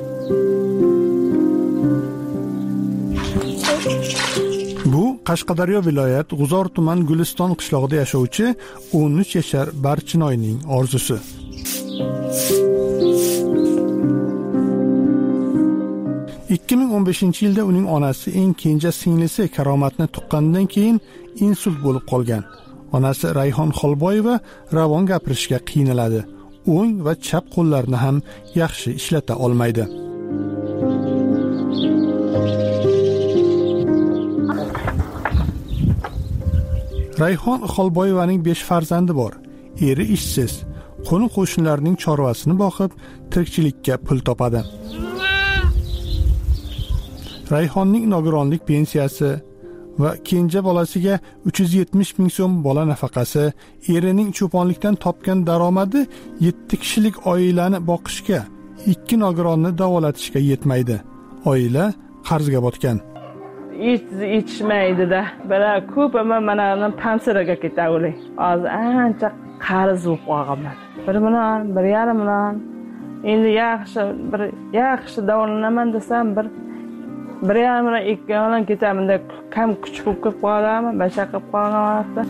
Bu Qashqadaryo viloyat G'uzor tuman Guliston qishlog'ida yashovchi 13 yashar Barchinoyning orzusi. ...2015-yilda uning onasi eng kenja singlisi Karomatni tuqqanidan keyin insult bo'lib qolgan. Onasi Rayhon Xolboyeva ravon gapirishga qiynaladi. O'ng va chap qo'llarini ham yaxshi ishlata olmaydi. Rayhon Xolboyevaning 5 farzandi bor. Eri ishsiz, qo'ni-qo'shnilarning chorvasini boqib, tirikchilikka pul topadi. Rayhonning nogironlik pensiyasi va kenja bolasiga 370 ming so'm bola nafaqasi, erining cho'ponlikdan topgan daromadi 7 kishilik oilani boqishga, 2 nogironni davolatishga yetmaydi. Oila qarzga botgan. Yetishmaydi-da. Bala ko'p mana pansiraga ketavli. Hozir ancha qarz bo'lib qolganman. Bir million, 1,5 million. Endi yaxshi davolanaman desam, 1,5 million, 2 million ketaman deb kam kuch bo'lib qoladimi? Basha qilib qolgan vaqtda.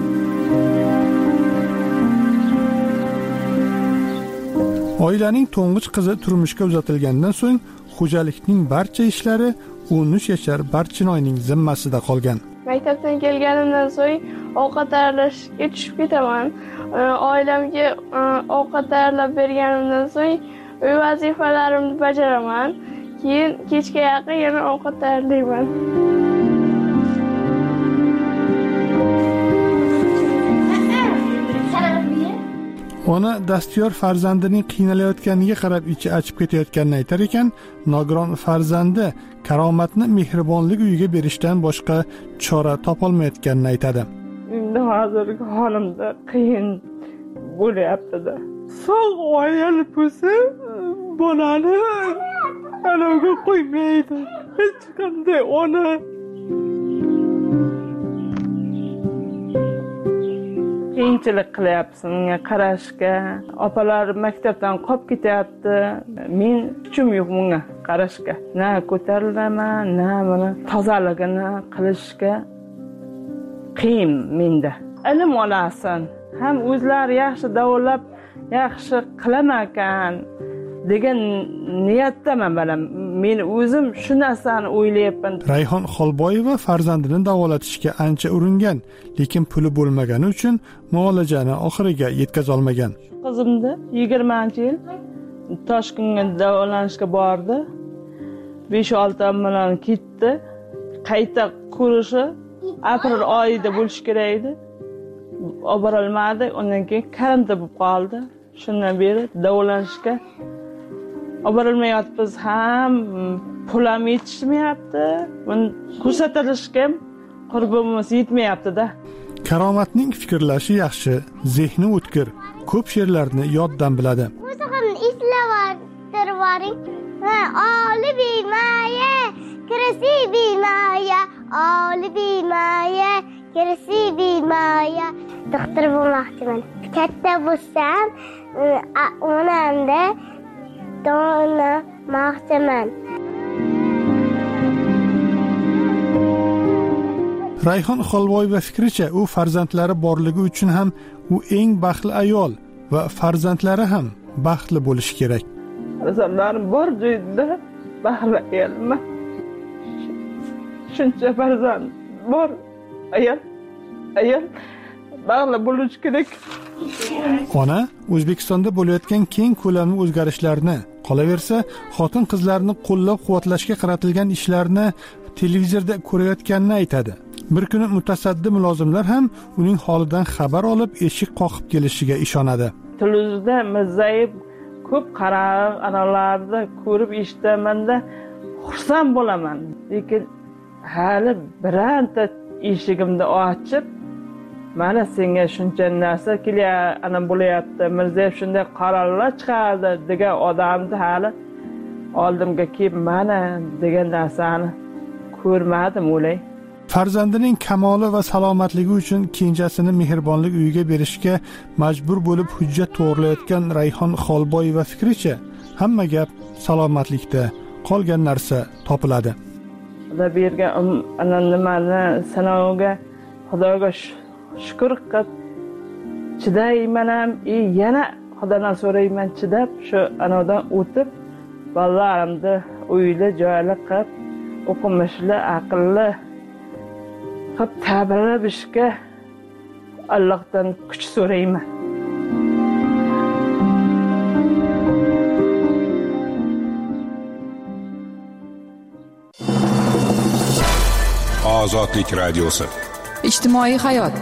Oilaning to'ng'ich qizi turmushga uzatilgandan so'ng xo'jalikning barcha ishlari 13 yashar Barchinoyning zimmasida qolgan. Maktabdan kelganimdan so'ng ovqat tayyorlashga tushib ketaman. Oilamga ovqat tayyorlab berganimdan so'ng uy vazifalarimni bajaraman. Keyin kechga yaqin yana ovqat tayyorlayman. Ona dastyor farzandining qiynalayotganiga qarab ichi achib ketayotganini aytar ekan, nogiron farzandi Karomatni mehribonlik uyiga berishdan boshqa chora topolmayotganini aytadi. Endi hozirgi holimda qiyin bo'lyapti-da. Sog' oilali bo'lsa, bolani anaga qo'ymaydi. Hech qanday ona qiyinchilik qilyapti unga qarashga. Opalar maktabdan qolib ketyapti. Men kuchim yo'q bunga qarashga. Na ko'tarilaman, na buni tozaligini qilishga qiyin menda. Ilm olasan, ham o'zlari yaxshi davolab, yaxshi qilaman ekan degan niyatdaman balam. Men o'zim shu narsani o'ylayapman. Rayhon Xolboyeva farzandini davolatishga ancha uringan, lekin puli bo'lmagani uchun muolajani oxiriga yetkaza olmagan. Qizimni 20-yil Toshkentga davolanishga bordi. 5-6 million ketdi. Qayta ko'rishi aprel oyida bo'lishi kerak edi. Olib borilmadi. Undan keyin karantin bo'lib qoldi. Shundan beri davolanishga olib borilmayapmiz. Ham pul ham yetishmayapti. Buni ko'rsatilishga ham qurbimiz yetmayapti-da. Karomatning fikrlashi yaxshi, zehni o'tkir, ko'p she'rlarni yoddan biladi. O'zini eslavaring. Oli bimaya, kirsi bimaya, oli bimaya, kirsi bimaya. Doktor bo'lmoqchiman. Katta bo'lsam, onamda donamoqchiman. Rayhon Xolboyeva fikricha, u farzandlari borligi uchun ham u eng baxtli ayol va farzandlari ham baxtli bo'lishi kerak. Farzandlarim bor joyda baxtli ayolman. Shuncha farzand bor ayol baxtli bo'lishi kerak. Ona O'zbekistonda bo'layotgan keng ko'lamli o'zgarishlarni, qolaversa, xotin-qizlarni qo'llab-quvvatlashga qaratilgan ishlarni televizorda ko'rayotganini aytadi. Bir kuni mutasaddi mulozimlar ham uning holidan xabar olib eshik qoqib kelishiga ishonadi. Televizorda Mirzayev ko'p qarab, analarni ko'rib eshitaman-da, xursand bo'laman. Lekin hali biranta eshigimni ochib, mana senga shuncha narsa ana bo'layapti, Mirzayev shunday qarorlar chiqardi degan odamni hali oldimga kelib mana degan narsani ko'rmadim o'lay. Farzandining kamoli va salomatligi uchun kenjasini mehribonlik uyiga berishga majbur bo'lib hujjat to'g'rilayotgan Rayhon Xolboyeva fikricha, hamma gap salomatlikda, qolgan narsa topiladi. Xudo bergan ana nimani sanoviga Xudoga shukr qilib chidayman ham, yana Xudodan so'rayman chidab, shu anodan o'tib, bolalarimni uyli joyli qilib, o'qimishli, aqlli qilib ta'birlashga Allohdan kuch so'rayman. Ozodlik radiosi. Ijtimoiy hayot.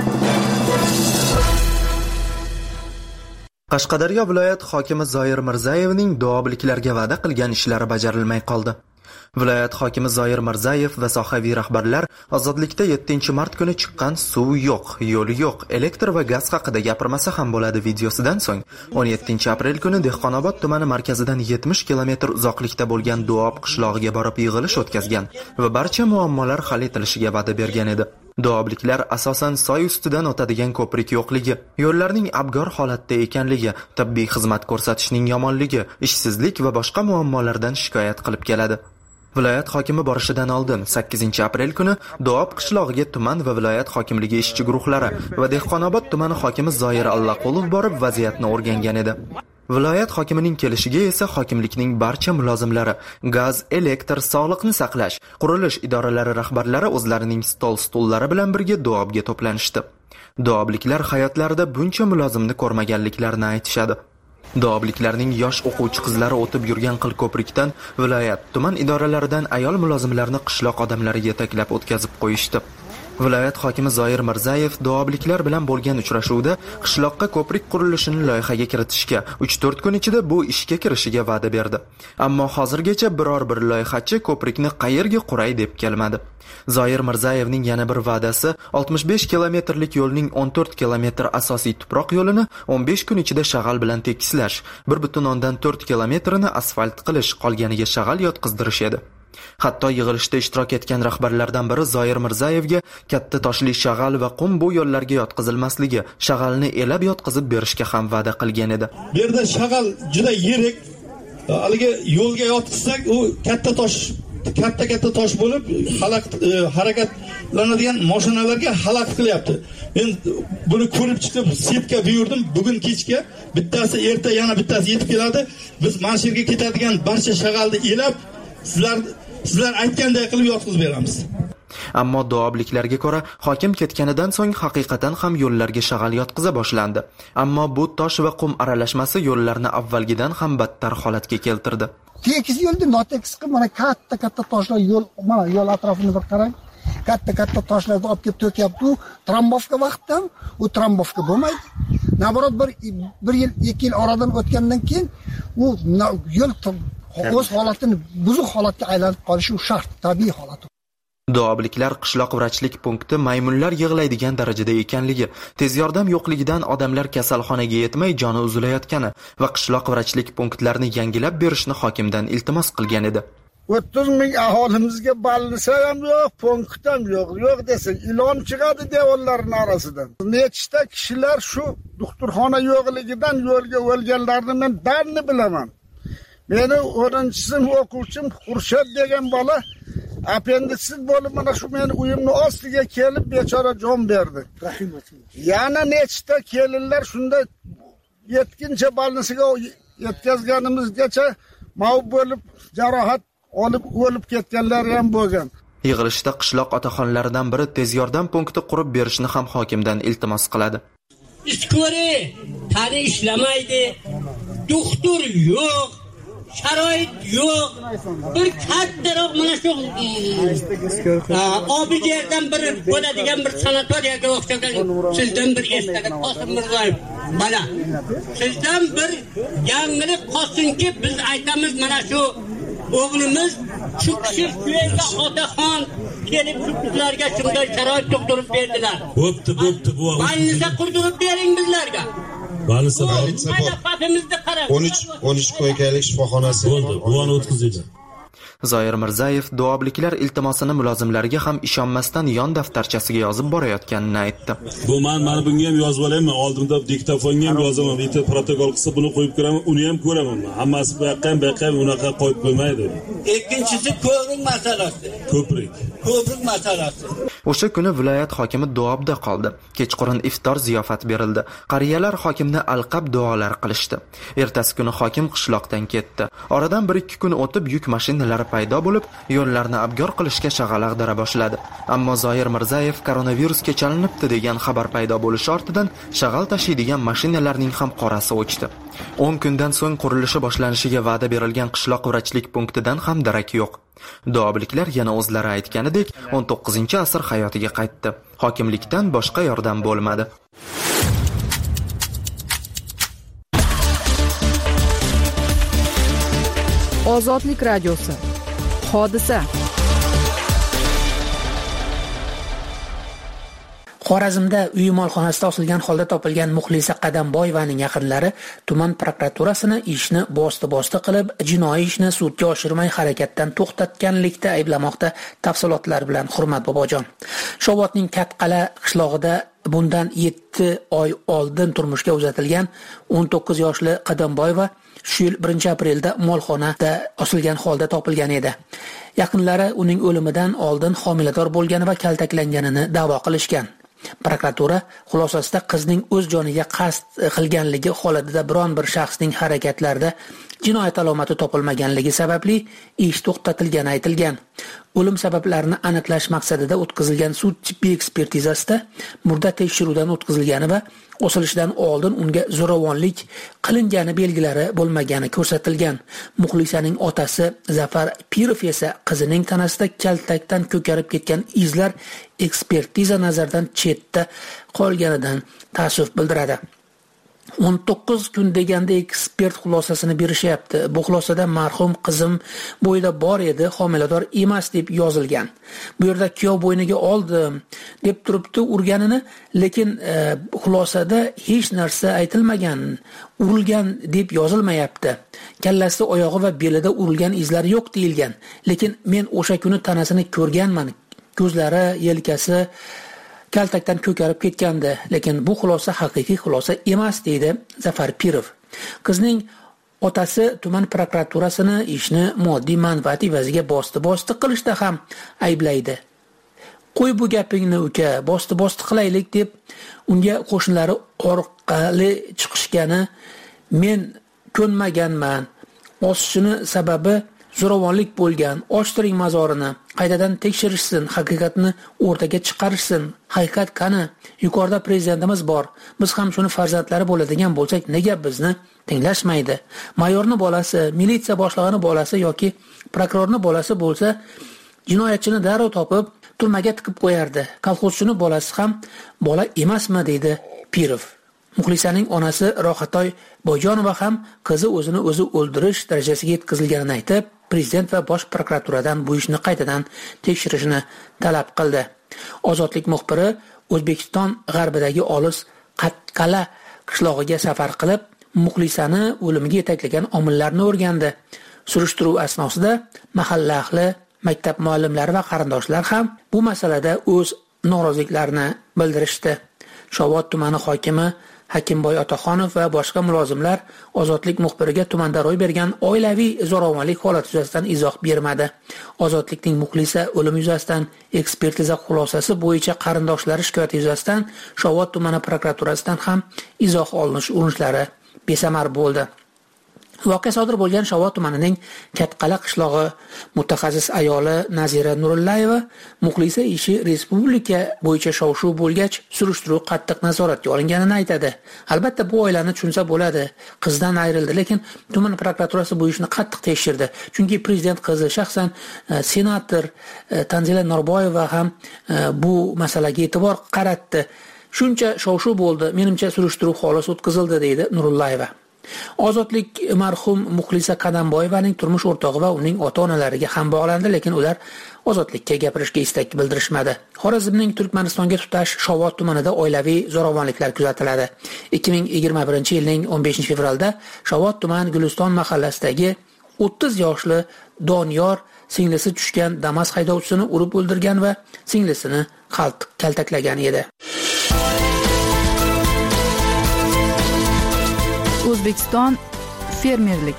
Qashqadaryo viloyat hokimi Zoir Mirzayevning duobiliklarga va'da qilgan ishlari bajarilmay qoldi. Viloyat hokimi Zoir Mirzayev va sohaviy rahbarlar ozodlikda 7-mart kuni chiqqan suv yo'q, yo'l yo'q, elektr va gaz haqida gapirmasa ham bo'ladi videosidan so'ng 17-aprel kuni Dehqonobod tumani markazidan 70 kilometr uzoqlikda bo'lgan Duob qishlog'iga borib yig'ilish o'tkazgan va barcha muammolar hal etilishiga va'da bergan edi. Duobliklar asosan soy ustidan o'tadigan ko'prik yo'qligi, yo'llarning abgor holatda ekanligi, tibbiy xizmat ko'rsatishning yomonligi, ishsizlik va boshqa muammolardan shikoyat qilib keladi. Viloyat hokimi borishidan oldin 8-aprel kuni Duob qishlog'iga tuman va viloyat hokimligi ishchi guruhlari va Dehqonobod tumani hokimi Zoir Allaqulov borib vaziyatni o'rgangan edi. Viloyat hokimining kelishiga esa hokimlikning barcha mulozimlari, gaz, elektr, sog'liqni saqlash, qurilish idoralari rahbarlari o'zlarining stol-stullari bilan birga Duobga to'planishdi. Duobliklar hayotlarida buncha mulozimni ko'rmaganliklarini aytishadi. Duobliklarning yosh o'quvchi qizlari o'tib yurgan qilko'prikdan viloyat, tuman idoralaridan ayol mulozimlarni qishloq odamlari yetaklab o'tkazib qo'yishdi. Viloyat hokimi Zoir Mirzayev duobliklar bilan bo'lgan uchrashuvda qishloqqa ko'prik qurilishini loyihaga kiritishga 3-4 kun ichida bu ishga kirishiga va'da berdi. Ammo hozirgacha biror bir loyihachi ko'prikni qayerga quray deb kelmadi. Zoir Mirzayevning yana bir va'dasi 65 kilometrlik yo'lning 14 kilometr asosiy tuproq yo'lini 15 kun ichida shag'al bilan tekislash, 1.4 kilometrini asfalt qilish, qolganiga shag'al yotqizdirish edi. Hatto yig'ilishda ishtirok etgan rahbarlardan biri Zoir Mirzayevga katta toshli shag'al va qum bu yo'llarga yotqizilmasligi, shag'alni elab yotqizib berishga ham va'da qilgan edi. Bu yerda shag'al juda yirik, haligi yo'lga yotqizsak, u katta tosh bo'lib, harakatlanadigan mashinalarga xalaqit qilyapti. Men buni ko'rib chiqib, setka buyurdim. Bugun kechga bittasi, erta yana bittasi yetib keladi. Biz mana shu yerga ketadigan barcha shag'alni elab sizlar aytganday qilib yotqizib beramiz. Ammo duobliklarga ko'ra, hokim ketganidan so'ng haqiqatan ham yo'llarga shag'al yotqiza boshlandi. Ammo bu tosh va qum aralashmasi yo'llarni avvalgidan ham battar holatga keltirdi. Tekis yo'lda notekis qilib, mana katta toshlar yo'l, mana yo'l atrofini bir qarang. katta toshlarni olib kelib to'kyapti. U trombovka vaqtdan u trombovka bo'lmaydi. Naborot bir yil, 2 yil oradan o'tgandan keyin u yo'l o'z holatini buzuq holatga aylanib qolishi shart, tabiiy holat. Duobliklar qishloq vrachlik punkti maymunlar yig'laydigan darajada ekanligi, tez yordam yo'qligidan odamlar kasalxonaga yetmay joni uzilayotgani va qishloq vrachlik punktlarini yangilab berishni hokimdan iltimos qilgan edi. 30 ming aholimizga balnisa ham yo'q, punkt ham yo'q desang, ilon chiqadi devorlarning orasidan. Nechta kishilar shu doktorxona yo'qligidan yo'lga o'lganlarni men darni bilaman. Meni 4-sinf o'quvchim Xurshad degan bola appenditsit bo'lib mana shu meni uyimning ostiga kelib bechora jon berdi. Yana nechta kelinlar shunda yetkincha balnisiga yetkazganimizgacha mavjud bo'lib jarohat olib o'lib ketganlar ham bo'lgan. Yig'ilishda qishloq otaxonlaridan biri tez yordam punkti qurib berishni ham hokimdan iltimos qiladi. Iskori tani ishlamaydi, doktor yo'q, sharoit yo'q. Bir kattaroq mana shu Obijerdan bir bo'ladigan bir sanatoriyaga o'xshagan sizdan bir eslagan Qosim Mirzayev. Mana sizdan bir yangilik qolsinki, biz aytamiz mana shu o'g'limiz shu kishi suyerga otaxon kelib shu qizlarga shunday sharoit tug'dirib berdilar. Bo'pti bu. Balnisa qurdirib bering bizlarga. Balnisa 13 qo'ykaylik shifoxonasi bo'ldi. Buni o'tkazinglar. Zoir Mirzayev duobliklar iltimosini mulozimlarga ham ishonmasdan yon daftarchasiga yozib borayotganini aytdi. Bu mana bunga ham yozib olayman, oldimda diktofonga ham yozaman, bitta protokol qilsa buni qo'yib ko'raman, uni ham ko'raman. Hammasi bu yoqqan unaqa qo'yib qo'ymaydi. Ikkinchisi ko'prik masalasi. Ko'prik masalasi. O'sha kuni viloyat hokimi Duobda qoldi. Kechqurun iftor ziyofat berildi. Qariyalar hokimni alqab duolar qilishdi. Ertasi kuni hokim qishloqdan ketdi. Oradan 1-2 kun o'tib yuk mashinalari paydo bo'lib, yo'llarni abgor qilishga shag'al-ag'dara boshladi. Ammo Zoir Mirzayev koronavirusga chalinibdi degan xabar paydo bo'lishi ortidan shag'al tashiydigan mashinalarning ham qorasi o'chdi. 10 kundan so'ng qurilishi boshlanishiga va'da berilgan qishloq vrachlik punktidan ham darak yo'q. Duobliklar yana o'zlari aytganidek 19-asr hayotiga qaytdi. Hokimlikdan boshqa yordam bo'lmadi. Ozodlik radiosi. Hodisa. Xorazmda uy molxonasida osilgan holda topilgan Muxlisa Qadamboyevaning yaqinlari tuman prokuraturasini ishni bosti qilib, jinoiy ishni sudga oshirmay harakatdan to'xtatganlikda ayblamoqda. Tafsilotlar bilan Hurmat Bobojon. Shobodning Katqala qishlog'ida bundan 7 oy oldin turmushga uzatilgan 19 yoshli Qadamboyeva shu yil 1-aprelda molxonada osilgan holda topilgan edi. Yaqinlari uning o'limidan oldin homilador bo'lgani va kaltaklanganini da'vo qilishgan. Prokuratura xulosasida qizning o'z joniga qasd qilganligi holatida biron bir shaxsning harakatlarida jinoyat alomati topilmaganligi sababli ish to'xtatilgani aytilgan. O'lim sabablarini aniqlash maqsadida o'tkazilgan sud tibbiy ekspertizasida murda tekshiruvdan o'tkazilgani va osilishidan oldin unga zo'ravonlik qilingani belgilari bo'lmagani ko'rsatilgan. Muxlisaning otasi Zafar Pirov esa qizining tanasida kaltakdan ko'karib ketgan izlar ekspertiza nazaridan chetda qolganidan ta'ssuf bildiradi. 19 kun deganda ekspert xulosasini berishyapti. Bu xulosada marhum qizim bo'yida bor edi, homilador emas deb yozilgan. Bu yerda kuyov bo'yniga oldim deb turibdi urganini, lekin xulosada hech narsa aytilmagan. Urilgan deb yozilmayapti. Kallasi, oyog'i va belida urilgan izlar yo'q deyilgan. Lekin men o'sha kuni tanasini ko'rganman. Ko'zlari, yelkasi kaltakdan ko'karib ketgandi, lekin bu xulosa haqiqiy xulosa emas, deydi Zafar Pirov. Qizning otasi tuman prokuraturasini ishni moddiy manfaat evaziga bosti qilishda ham ayblaydi. Qo'y bu gapingni uka, bosti qilaylik deb unga qo'shnilari orqali chiqishgani men ko'nmaganman. Osishini sababi zo'ravonlik bo'lgan. Ochtiring mazorini, qaytadan tekshirishsin, haqiqatni o'rtaga chiqarishsin. Haqiqat qani? Yuqorida prezidentimiz bor. Biz ham shuni farzandlari bo'ladigan bo'lsak, nega bizni tinglashmaydi? Mayorning bolasi, militsiya boshlig'ining bolasi yoki prokurorning bolasi bo'lsa, jinoyatchini darrov topib, turmaga tiqib qo'yardi. Kolxozchining bolasi ham bola emasmi deydi Pirov. Muxlisaning onasi Rohatoy Boyjonova ham qizi o'zini o'zi o'ldirish darajasiga yetkazilganini aytib, prezident va bosh prokuraturadan bu ishni qaytadan tekshirishni talab qildi. Ozodlik muxbiri O'zbekiston g'arbidagi olis Qatqala qishlog'iga safar qilib, muxlisani o'limiga yetaklagan omillarni o'rgandi. Surishtiruv asnosida mahalla ahli, maktab muallimlari va qarindoshlar ham bu masalada o'z noroziliklarini bildirishdi. Shovot tumani hokimi Hakimboy Otaxonov va boshqa mulozimlar Ozodlik muxbiriga tumanda ro'y bergan oilaviy zo'ravonlik holati yuzasidan izoh bermadi. Ozodlikning muxlisa o'limi yuzasidan ekspertiza xulosasi bo'yicha qarindoshlari shikoyati yuzasidan Shovot tumani prokuraturasidan ham izoh olinish urinishlari besamar bo'ldi. Voqea sodir bo'lgan Shovot tumanining Katqala qishlog'i mutaxassis ayoli Nazira Nurullayeva muxlisa ishi respublika bo'yicha shov-shuv bo'lgach, surishtiruv qattiq nazoratga olinganini aytadi. Albatta bu oilani tushunsa bo'ladi. Qizdan ayrildi, lekin tuman prokuraturasi bu ishni qattiq tekshirdi. Chunki prezident qizi shaxsan senator Tanzila Norboyeva ham bu masalaga e'tibor qaratdi. Shuncha shov-shuv bo'ldi, menimcha surishtiruv xolis o'tkazildi deydi Nurullayeva. Ozodlik marhum Muxlisa Qadamboyevaning turmush o'rtog'i va uning ota-onalariga ham bog'landi, lekin ular ozodlikka gapirishga istak bildirishmadi. Xorazmning Turkmanistonga tutash Shovot tumanida oilaviy zo'ravonliklar kuzatiladi. 2021-yilning 15-fevralda Shovot tuman Guliston mahallasidagi 30 yoshli Doniyor singlisi tushgan Damas haydovchisini urib o'ldirgan va singlisini kaltaklagan edi. O'zbekiston fermerlik.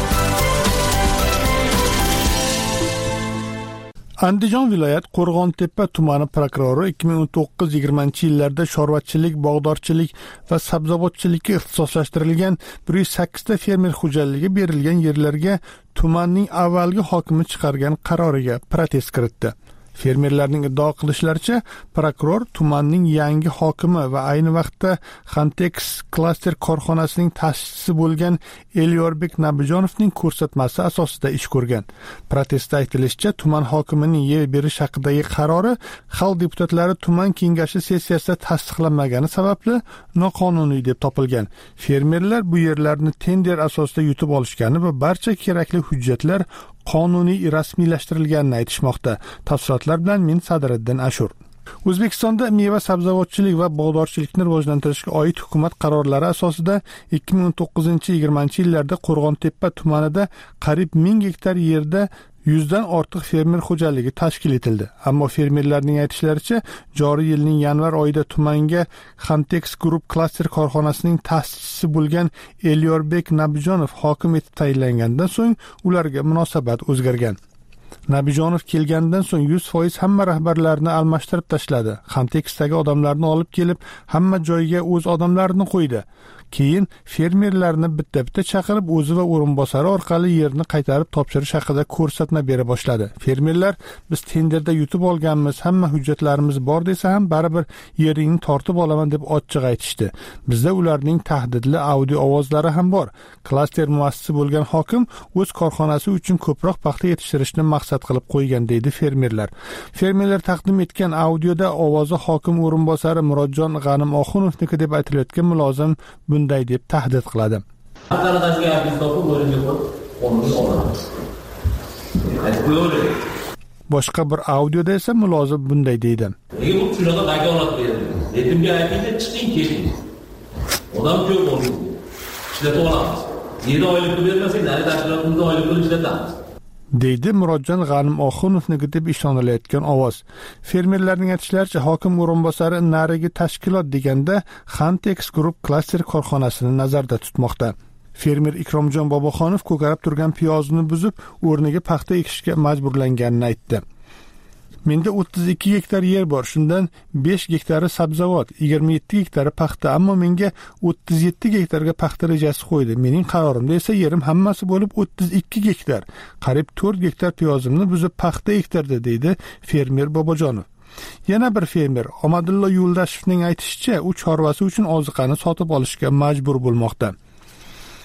Andijon viloyat Qo'rg'ontepa tumani prokurori 2019-20 yillarda chorvachilik, bog'dorchilik va sabzavotchilikka ixtisoslashtirilgan 108 ta fermer xo'jaligi berilgan yerlarga tumanning avvalgi hokimi chiqargan qaroriga protest kiritdi. Fermerlarning iddao qilishlaricha, prokuror tumanning yangi hokimi va ayni vaqtda Xantex klaster korxonasining ta'sischisi bo'lgan Elyorbek Nabijonovning ko'rsatmasi asosida ish ko'rgan. Protestda aytilishicha, tuman hokimining yer berish haqidagi qarori xalq deputatlari tuman kengashi sessiyasida tasdiqlanmagani sababli noqonuniy deb topilgan. Fermerlar bu yerlarni tender asosida yutib olishgani va barcha kerakli hujjatlar qonuniy rasmiylashtirilganini aytishmoqda. Tafsilotlar bilan men Sadiriddin Ashur. O'zbekistonda meva sabzavotchilik va bog'dorchilikni rivojlantirishga oid hukumat qarorlari asosida 2019-20 yillarda Qo'rg'ontepa tumanida qariyb 1000 gektar yerda 100 dan ortiq fermer xo'jaligi tashkil etildi. Ammo fermerlarning aytishlaricha, joriy yilning yanvar oyida tumanga Xantex Group klaster korxonasining ta'sischisi bo'lgan Elyorbek Nabijonov hokim etib tayinlangandan so'ng ularga munosabat o'zgargan. Nabijonov kelgandan so'ng 100% hamma rahbarlarni almashtirib tashladi. Xantexdagi odamlarni olib kelib, hamma joyga o'z odamlarini qo'ydi. Keyin fermerlarni bitta-bitta chaqirib, o'zi va o'rinbosari orqali yerni qaytarib topshirish haqida ko'rsatma bera boshladi. Fermerlar biz tenderda yutib olganmiz, hamma hujjatlarimiz bor desa ham baribir yeringni tortib olaman deb ochiq aytishdi. Bizda ularning tahdidli audio ovozlari ham bor. Klaster muassisi bo'lgan hokim o'z korxonasi uchun ko'proq paxta yetishtirishni maqsad qilib qo'ygan deydi fermerlar. Fermerlar taqdim etgan audioda ovozi hokim o'rinbosari Murodjon G'animoxunovniki deb aytilayotgan mulozim bunday deb tahdid qiladi. Boshqa bir audioda esa mulozim bunday deydi. Odam ko'p bo'ldi. Ishlatib olamiz. 7 oylik bermasak, tashkilotimizni oylik ishlatamiz. deydi Murodjon G'animoxunovniki deb ishonilayotgan ovoz. Fermerlarning aytishlaricha, hokim o'rinbosari narigi tashkilot deganda Xantex Group klaster korxonasini nazarda tutmoqda. Fermer Ikromjon Boboxonov ko'karib turgan piyozni buzib, o'rniga paxta ekishga majburlanganini aytdi. Menda 32 gektar yer bor, shundan 5 gektari sabzavot, 27 gektari paxta, ammo menga 37 gektarga paxta rejasi qo'ydi. Mening qarorimda esa yerim hammasi bo'lib 32 gektar, qariyb 4 gektar piyozimni buzib paxta ektirdi, deydi fermer Bobojonov. Yana bir fermer Omadillo Yo'ldashevning aytishicha, u chorvasi uchun oziqani sotib olishga majbur bo'lmoqda.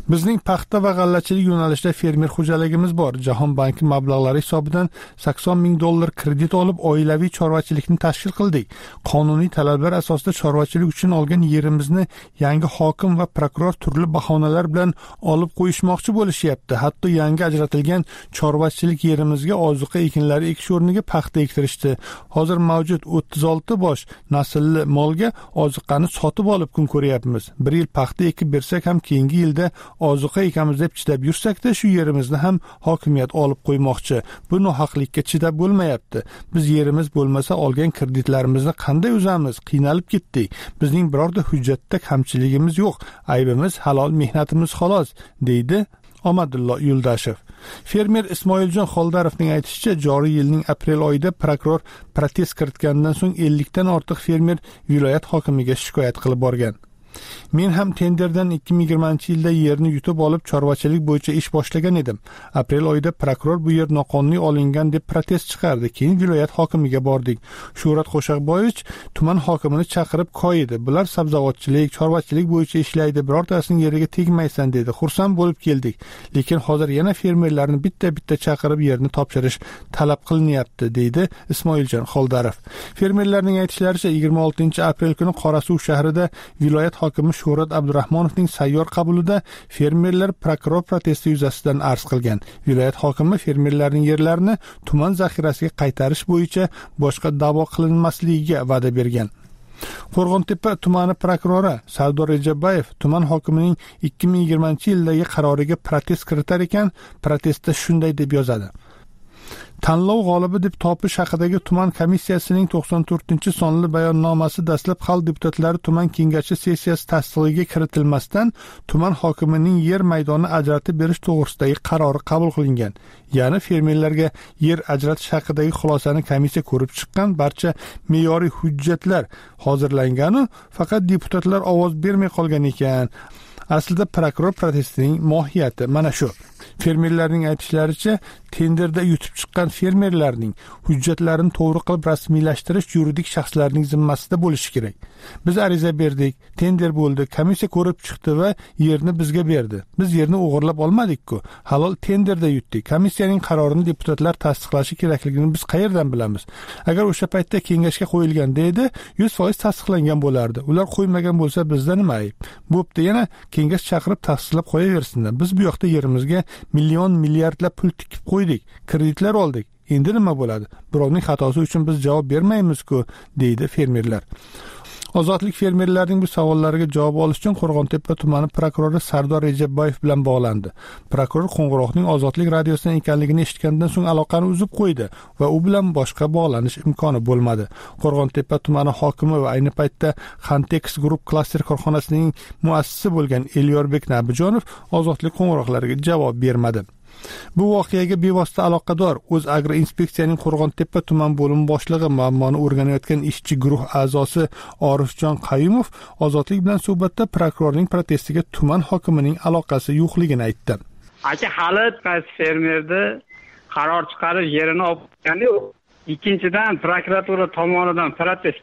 Bizning paxta va g'allachilik yo'nalishida fermer xo'jaligimiz bor. Jahon banki mablag'lari hisobidan $80,000 kredit olib, oilaviy chorvachilikni tashkil qildik. Qonuniy talablar asosida chorvachilik uchun olgan yerimizni yangi hokim va prokuror turli bahonalar bilan olib qo'yishmoqchi bo'lishyapti. Hatto yangi ajratilgan chorvachilik yerimizga ozuqa ekinlari ekish o'rniga paxta ektirishdi. Hozir mavjud 36 bosh naslli molga ozuqani sotib olib kun ko'ryapmiz. Bir yil paxta ekib bersak ham keyingi yilda ozuqa ekamiz deb chidab yursakda shu yerimizni ham hokimiyat olib qo'ymoqchi. Bu nohaqlikka chidab bo'lmayapti. Biz yerimiz bo'lmasa olgan kreditlarimizni qanday uzamiz? Qiynalib ketdik. Bizning birorta hujjatda kamchiligimiz yo'q. Aybimiz halol mehnatimiz xolos, deydi Omadullo Yuldashev. Fermer Ismoiljon Xoldarovning aytishicha, joriy yilning aprel oyida prokuror protest kiritgandan so'ng 50 dan ortiq fermer viloyat hokimiga shikoyat qilib borgan. Men ham tenderdan 2020-yilda yerni yutib olib chorvachilik bo'yicha ish boshlagan edim. Aprel oyida prokuror bu yer noqonuniy olingan deb protest chiqardi. Keyin viloyat hokimiga bordik. Shuhrat Qo'shaqboyevich tuman hokimini chaqirib koyidi. Bular sabzavotchilik, chorvachilik bo'yicha ishlaydi. Birortasining yeriga tegmaysan dedi. Xursand bo'lib keldik. Lekin hozir yana fermerlarni bitta-bitta chaqirib yerni topshirish talab qilinyapti, deydi Ismoiljon Xoldarov. Fermerlarning aytishlaricha 26-aprel kuni Qorasuv shahrida viloyat hokimi Shuhrat Abdurahmonovning sayyor qabulida fermerlar prokuror protesti yuzasidan arz qilgan. Viloyat hokimi fermerlarning yerlarini tuman zaxirasiga qaytarish bo'yicha boshqa da'vo qilinmasligiga va'da bergan. Qo'rg'ontepa tumani prokurori Sardor Rejabayev tuman hokimining 2020-yildagi qaroriga protest kiritar ekan, protestda shunday deb yozadi. Tanlov g'olibi deb topish haqidagi tuman komissiyasining 94-sonli bayonnomasi dastlab xalq deputatlari tuman kengashi sessiyasi tasdiqiga kiritilmasdan tuman hokimining yer maydoni ajratib berish to'g'risidagi qarori qabul qilingan. Ya'ni fermerlarga yer ajratish haqidagi xulosani komissiya ko'rib chiqqan, barcha me'yoriy hujjatlar hozirlangan, faqat deputatlar ovoz bermay qolgan ekan. Aslida prokuror protestining mohiyati mana shu. Fermerlarning aytishlaricha, tenderda yutib chiqqan fermerlarning hujjatlarini to'g'ri qilib rasmiylashtirish yuridik shaxslarning zimmasida bo'lishi kerak. Biz ariza berdik, tender bo'ldi, komissiya ko'rib chiqdi va yerni bizga berdi. Biz yerni o'g'irlab olmadik-ku. Halol tenderda yutdik. Komissiyaning qarorini deputatlar tasdiqlashi kerakligini biz qayerdan bilamiz? Agar o'sha paytda kengashga qo'yilganda edi, 100% tasdiqlangan bo'lardi. Ular qo'ymagan bo'lsa bizda nima ayb? Bo'pti, yana kengash chaqirib tasdiqlab qo'yaversinlar. Biz bu yoqda yerimizga milliardlab pul tikib qo'ydik, kreditlar oldik. Endi nima bo'ladi? Birovning xatosi uchun biz javob bermaymiz-ku, deydi fermerlar. Ozodlik fermerlarning bu savollariga javob olish uchun Qo'rg'ontepa tumani prokurori Sardor Rejabayev bilan bog'landi. Prokuror qo'ng'iroqning Ozodlik radiosidan ekanligini eshitgandan so'ng aloqani uzib qo'ydi va u bilan boshqa bog'lanish imkoni bo'lmadi. Qo'rg'ontepa tumani hokimi va ayni paytda Xantex Group klaster korxonasining muassisi bo'lgan Elyorbek Nabijonov Ozodlik qo'ng'iroqlariga javob bermadi. Bu voqeaga bevosita aloqador O'zagro inspeksiyaning Qo'rg'ontepa tuman bo'limi boshlig'i muammoni o'rganayotgan ishchi guruh a'zosi Orifjon Qayumov Ozodlik bilan suhbatda prokurorning protestiga tuman hokimining aloqasi yo'qligini aytdi. Aka, hali qaysi fermerda qaror chiqarish yerini olib qo'ygani yo'q. Ikkinchidan prokuratura tomonidan protest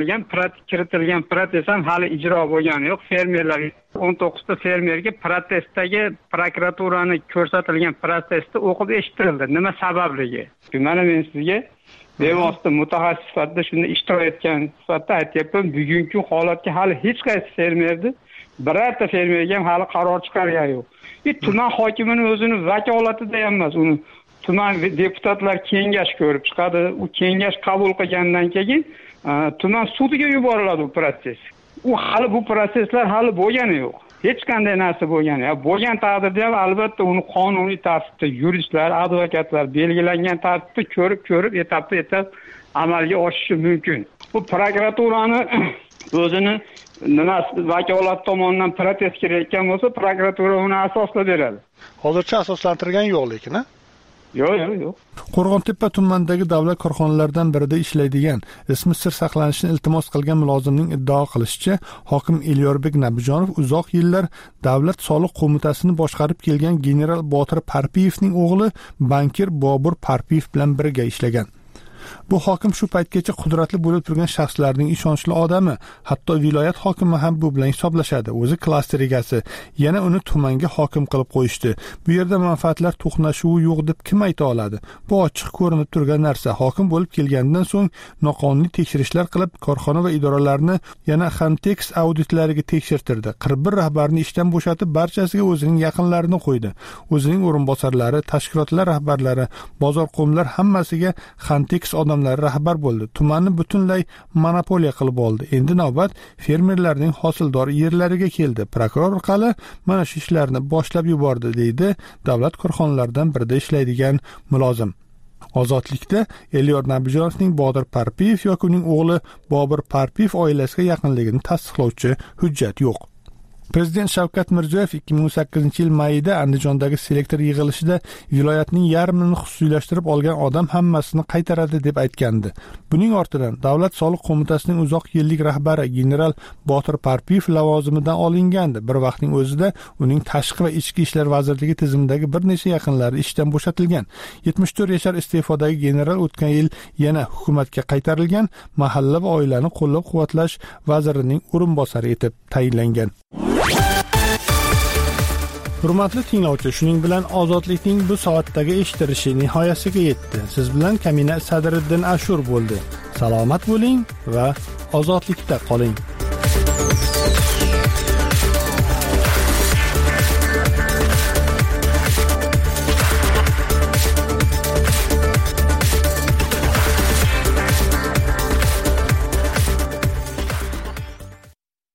kiritilgan protest ham hali ijro bo'lgani yo'q. Fermerlar 19 ta fermerga protestdagi prokuraturani ko'rsatilgan protestni o'qib eshittirildi. Nima sababligi? Mana men sizga bevosita mutaxassis sifatida shunda ishtirok etgan sifatida aytyapman. Bugungi holatga hali hech qaysi fermerni birorta fermerga ham hali qaror chiqargani yo'q. Tuman hokimining o'zini vakolatida ham emas, uni tuman deputatlar kengash ko'rib chiqadi. U kengash qabul qilgandan keyin tuman sudiga yuboriladi bu proses. Hali bu proseslar hali bo'lgani yo'q. Hech qanday narsa bo'lgani yo'q. Bo'lgan taqdirda ham albatta uni qonuniy tartibda yuristlar, advokatlar belgilangan tartibda ko'rib etap amalga oshishi mumkin. Bu prokuraturani o'zini vakolat tomonidan protest kelayotgan bo'lsa, prokuratura uni asoslab beradi. Hozircha asoslantirgan yo'q lekin, ha? Yo'q. Qo'rg'ontepa tumanidagi davlat korxonalaridan birida ishlaydigan, ismi sir saqlanishini iltimos qilgan mulozimning iddao qilishicha, hokim Elyorbek Nabijonov uzoq yillar Davlat soliq qo'mitasini boshqarib kelgan general Botir Parpiyevning o'g'li bankir Bobur Parpiyev bilan birga ishlagan. Bu hokim shu paytgacha qudratli bo'lib turgan shaxslarning ishonchli odami, hatto viloyat hokimi ham bu bilan hisoblashadi. O'zi klaster egasi, yana uni tumanga hokim qilib qo'yishdi. Bu yerda manfaatlar to'qnashuvi yo'q deb kim ayta oladi? Bu ochiq ko'rinib turgan narsa. Hokim bo'lib kelgandan so'ng noqonuniy tekshirishlar qilib, korxona va idoralarni yana Xantex auditlariga tekshirtirdi. 41 rahbarni ishdan bo'shatib, barchasiga o'zining yaqinlarini qo'ydi. O'zining o'rinbosarlari, tashkilotlar rahbarlari, bozor qo'mlar hammasiga Xantex odamlari rahbar bo'ldi. Tumanni butunlay monopoliya qilib oldi. Endi navbat fermerlarning hosildor yerlariga keldi. Prokuror orqali mana shu ishlarni boshlab yubordi, deydi davlat korxonalaridan birida ishlaydigan mulozim. Ozodlikda Elyor Nabijonovning Botir Parpiyev yoki uning o'g'li Bobir Parpiyev oilasiga yaqinligini tasdiqlovchi hujjat yo'q. Prezident Shavkat Mirziyoyev 2018-yil mayida Andijondagi selektor yig'ilishida viloyatning yarmini xususiylashtirib olgan odam hammasini qaytaradi deb aytgandi. Buning ortidan Davlat soliq qo'mitasining uzoq yillik rahbari general Botir Parpiyev lavozimidan olingandi. Bir vaqtning o'zida uning tashqi va ichki ishlar vazirligi tizimidagi bir necha yaqinlari ishdan bo'shatilgan. 74 yashar iste'fodagi general o'tgan yil yana hukumatga qaytarilgan, mahalla va oilani qo'llab-quvvatlash vazirining o'rinbosari etib tayinlangan. Hurmatli tinglovchi, shuning bilan ozodlikning bu soatdagi eshitilishi nihoyasiga yetdi. Siz bilan Kamina Sadriddin Ashur bo'ldi. Salomat bo'ling va ozodlikda qoling.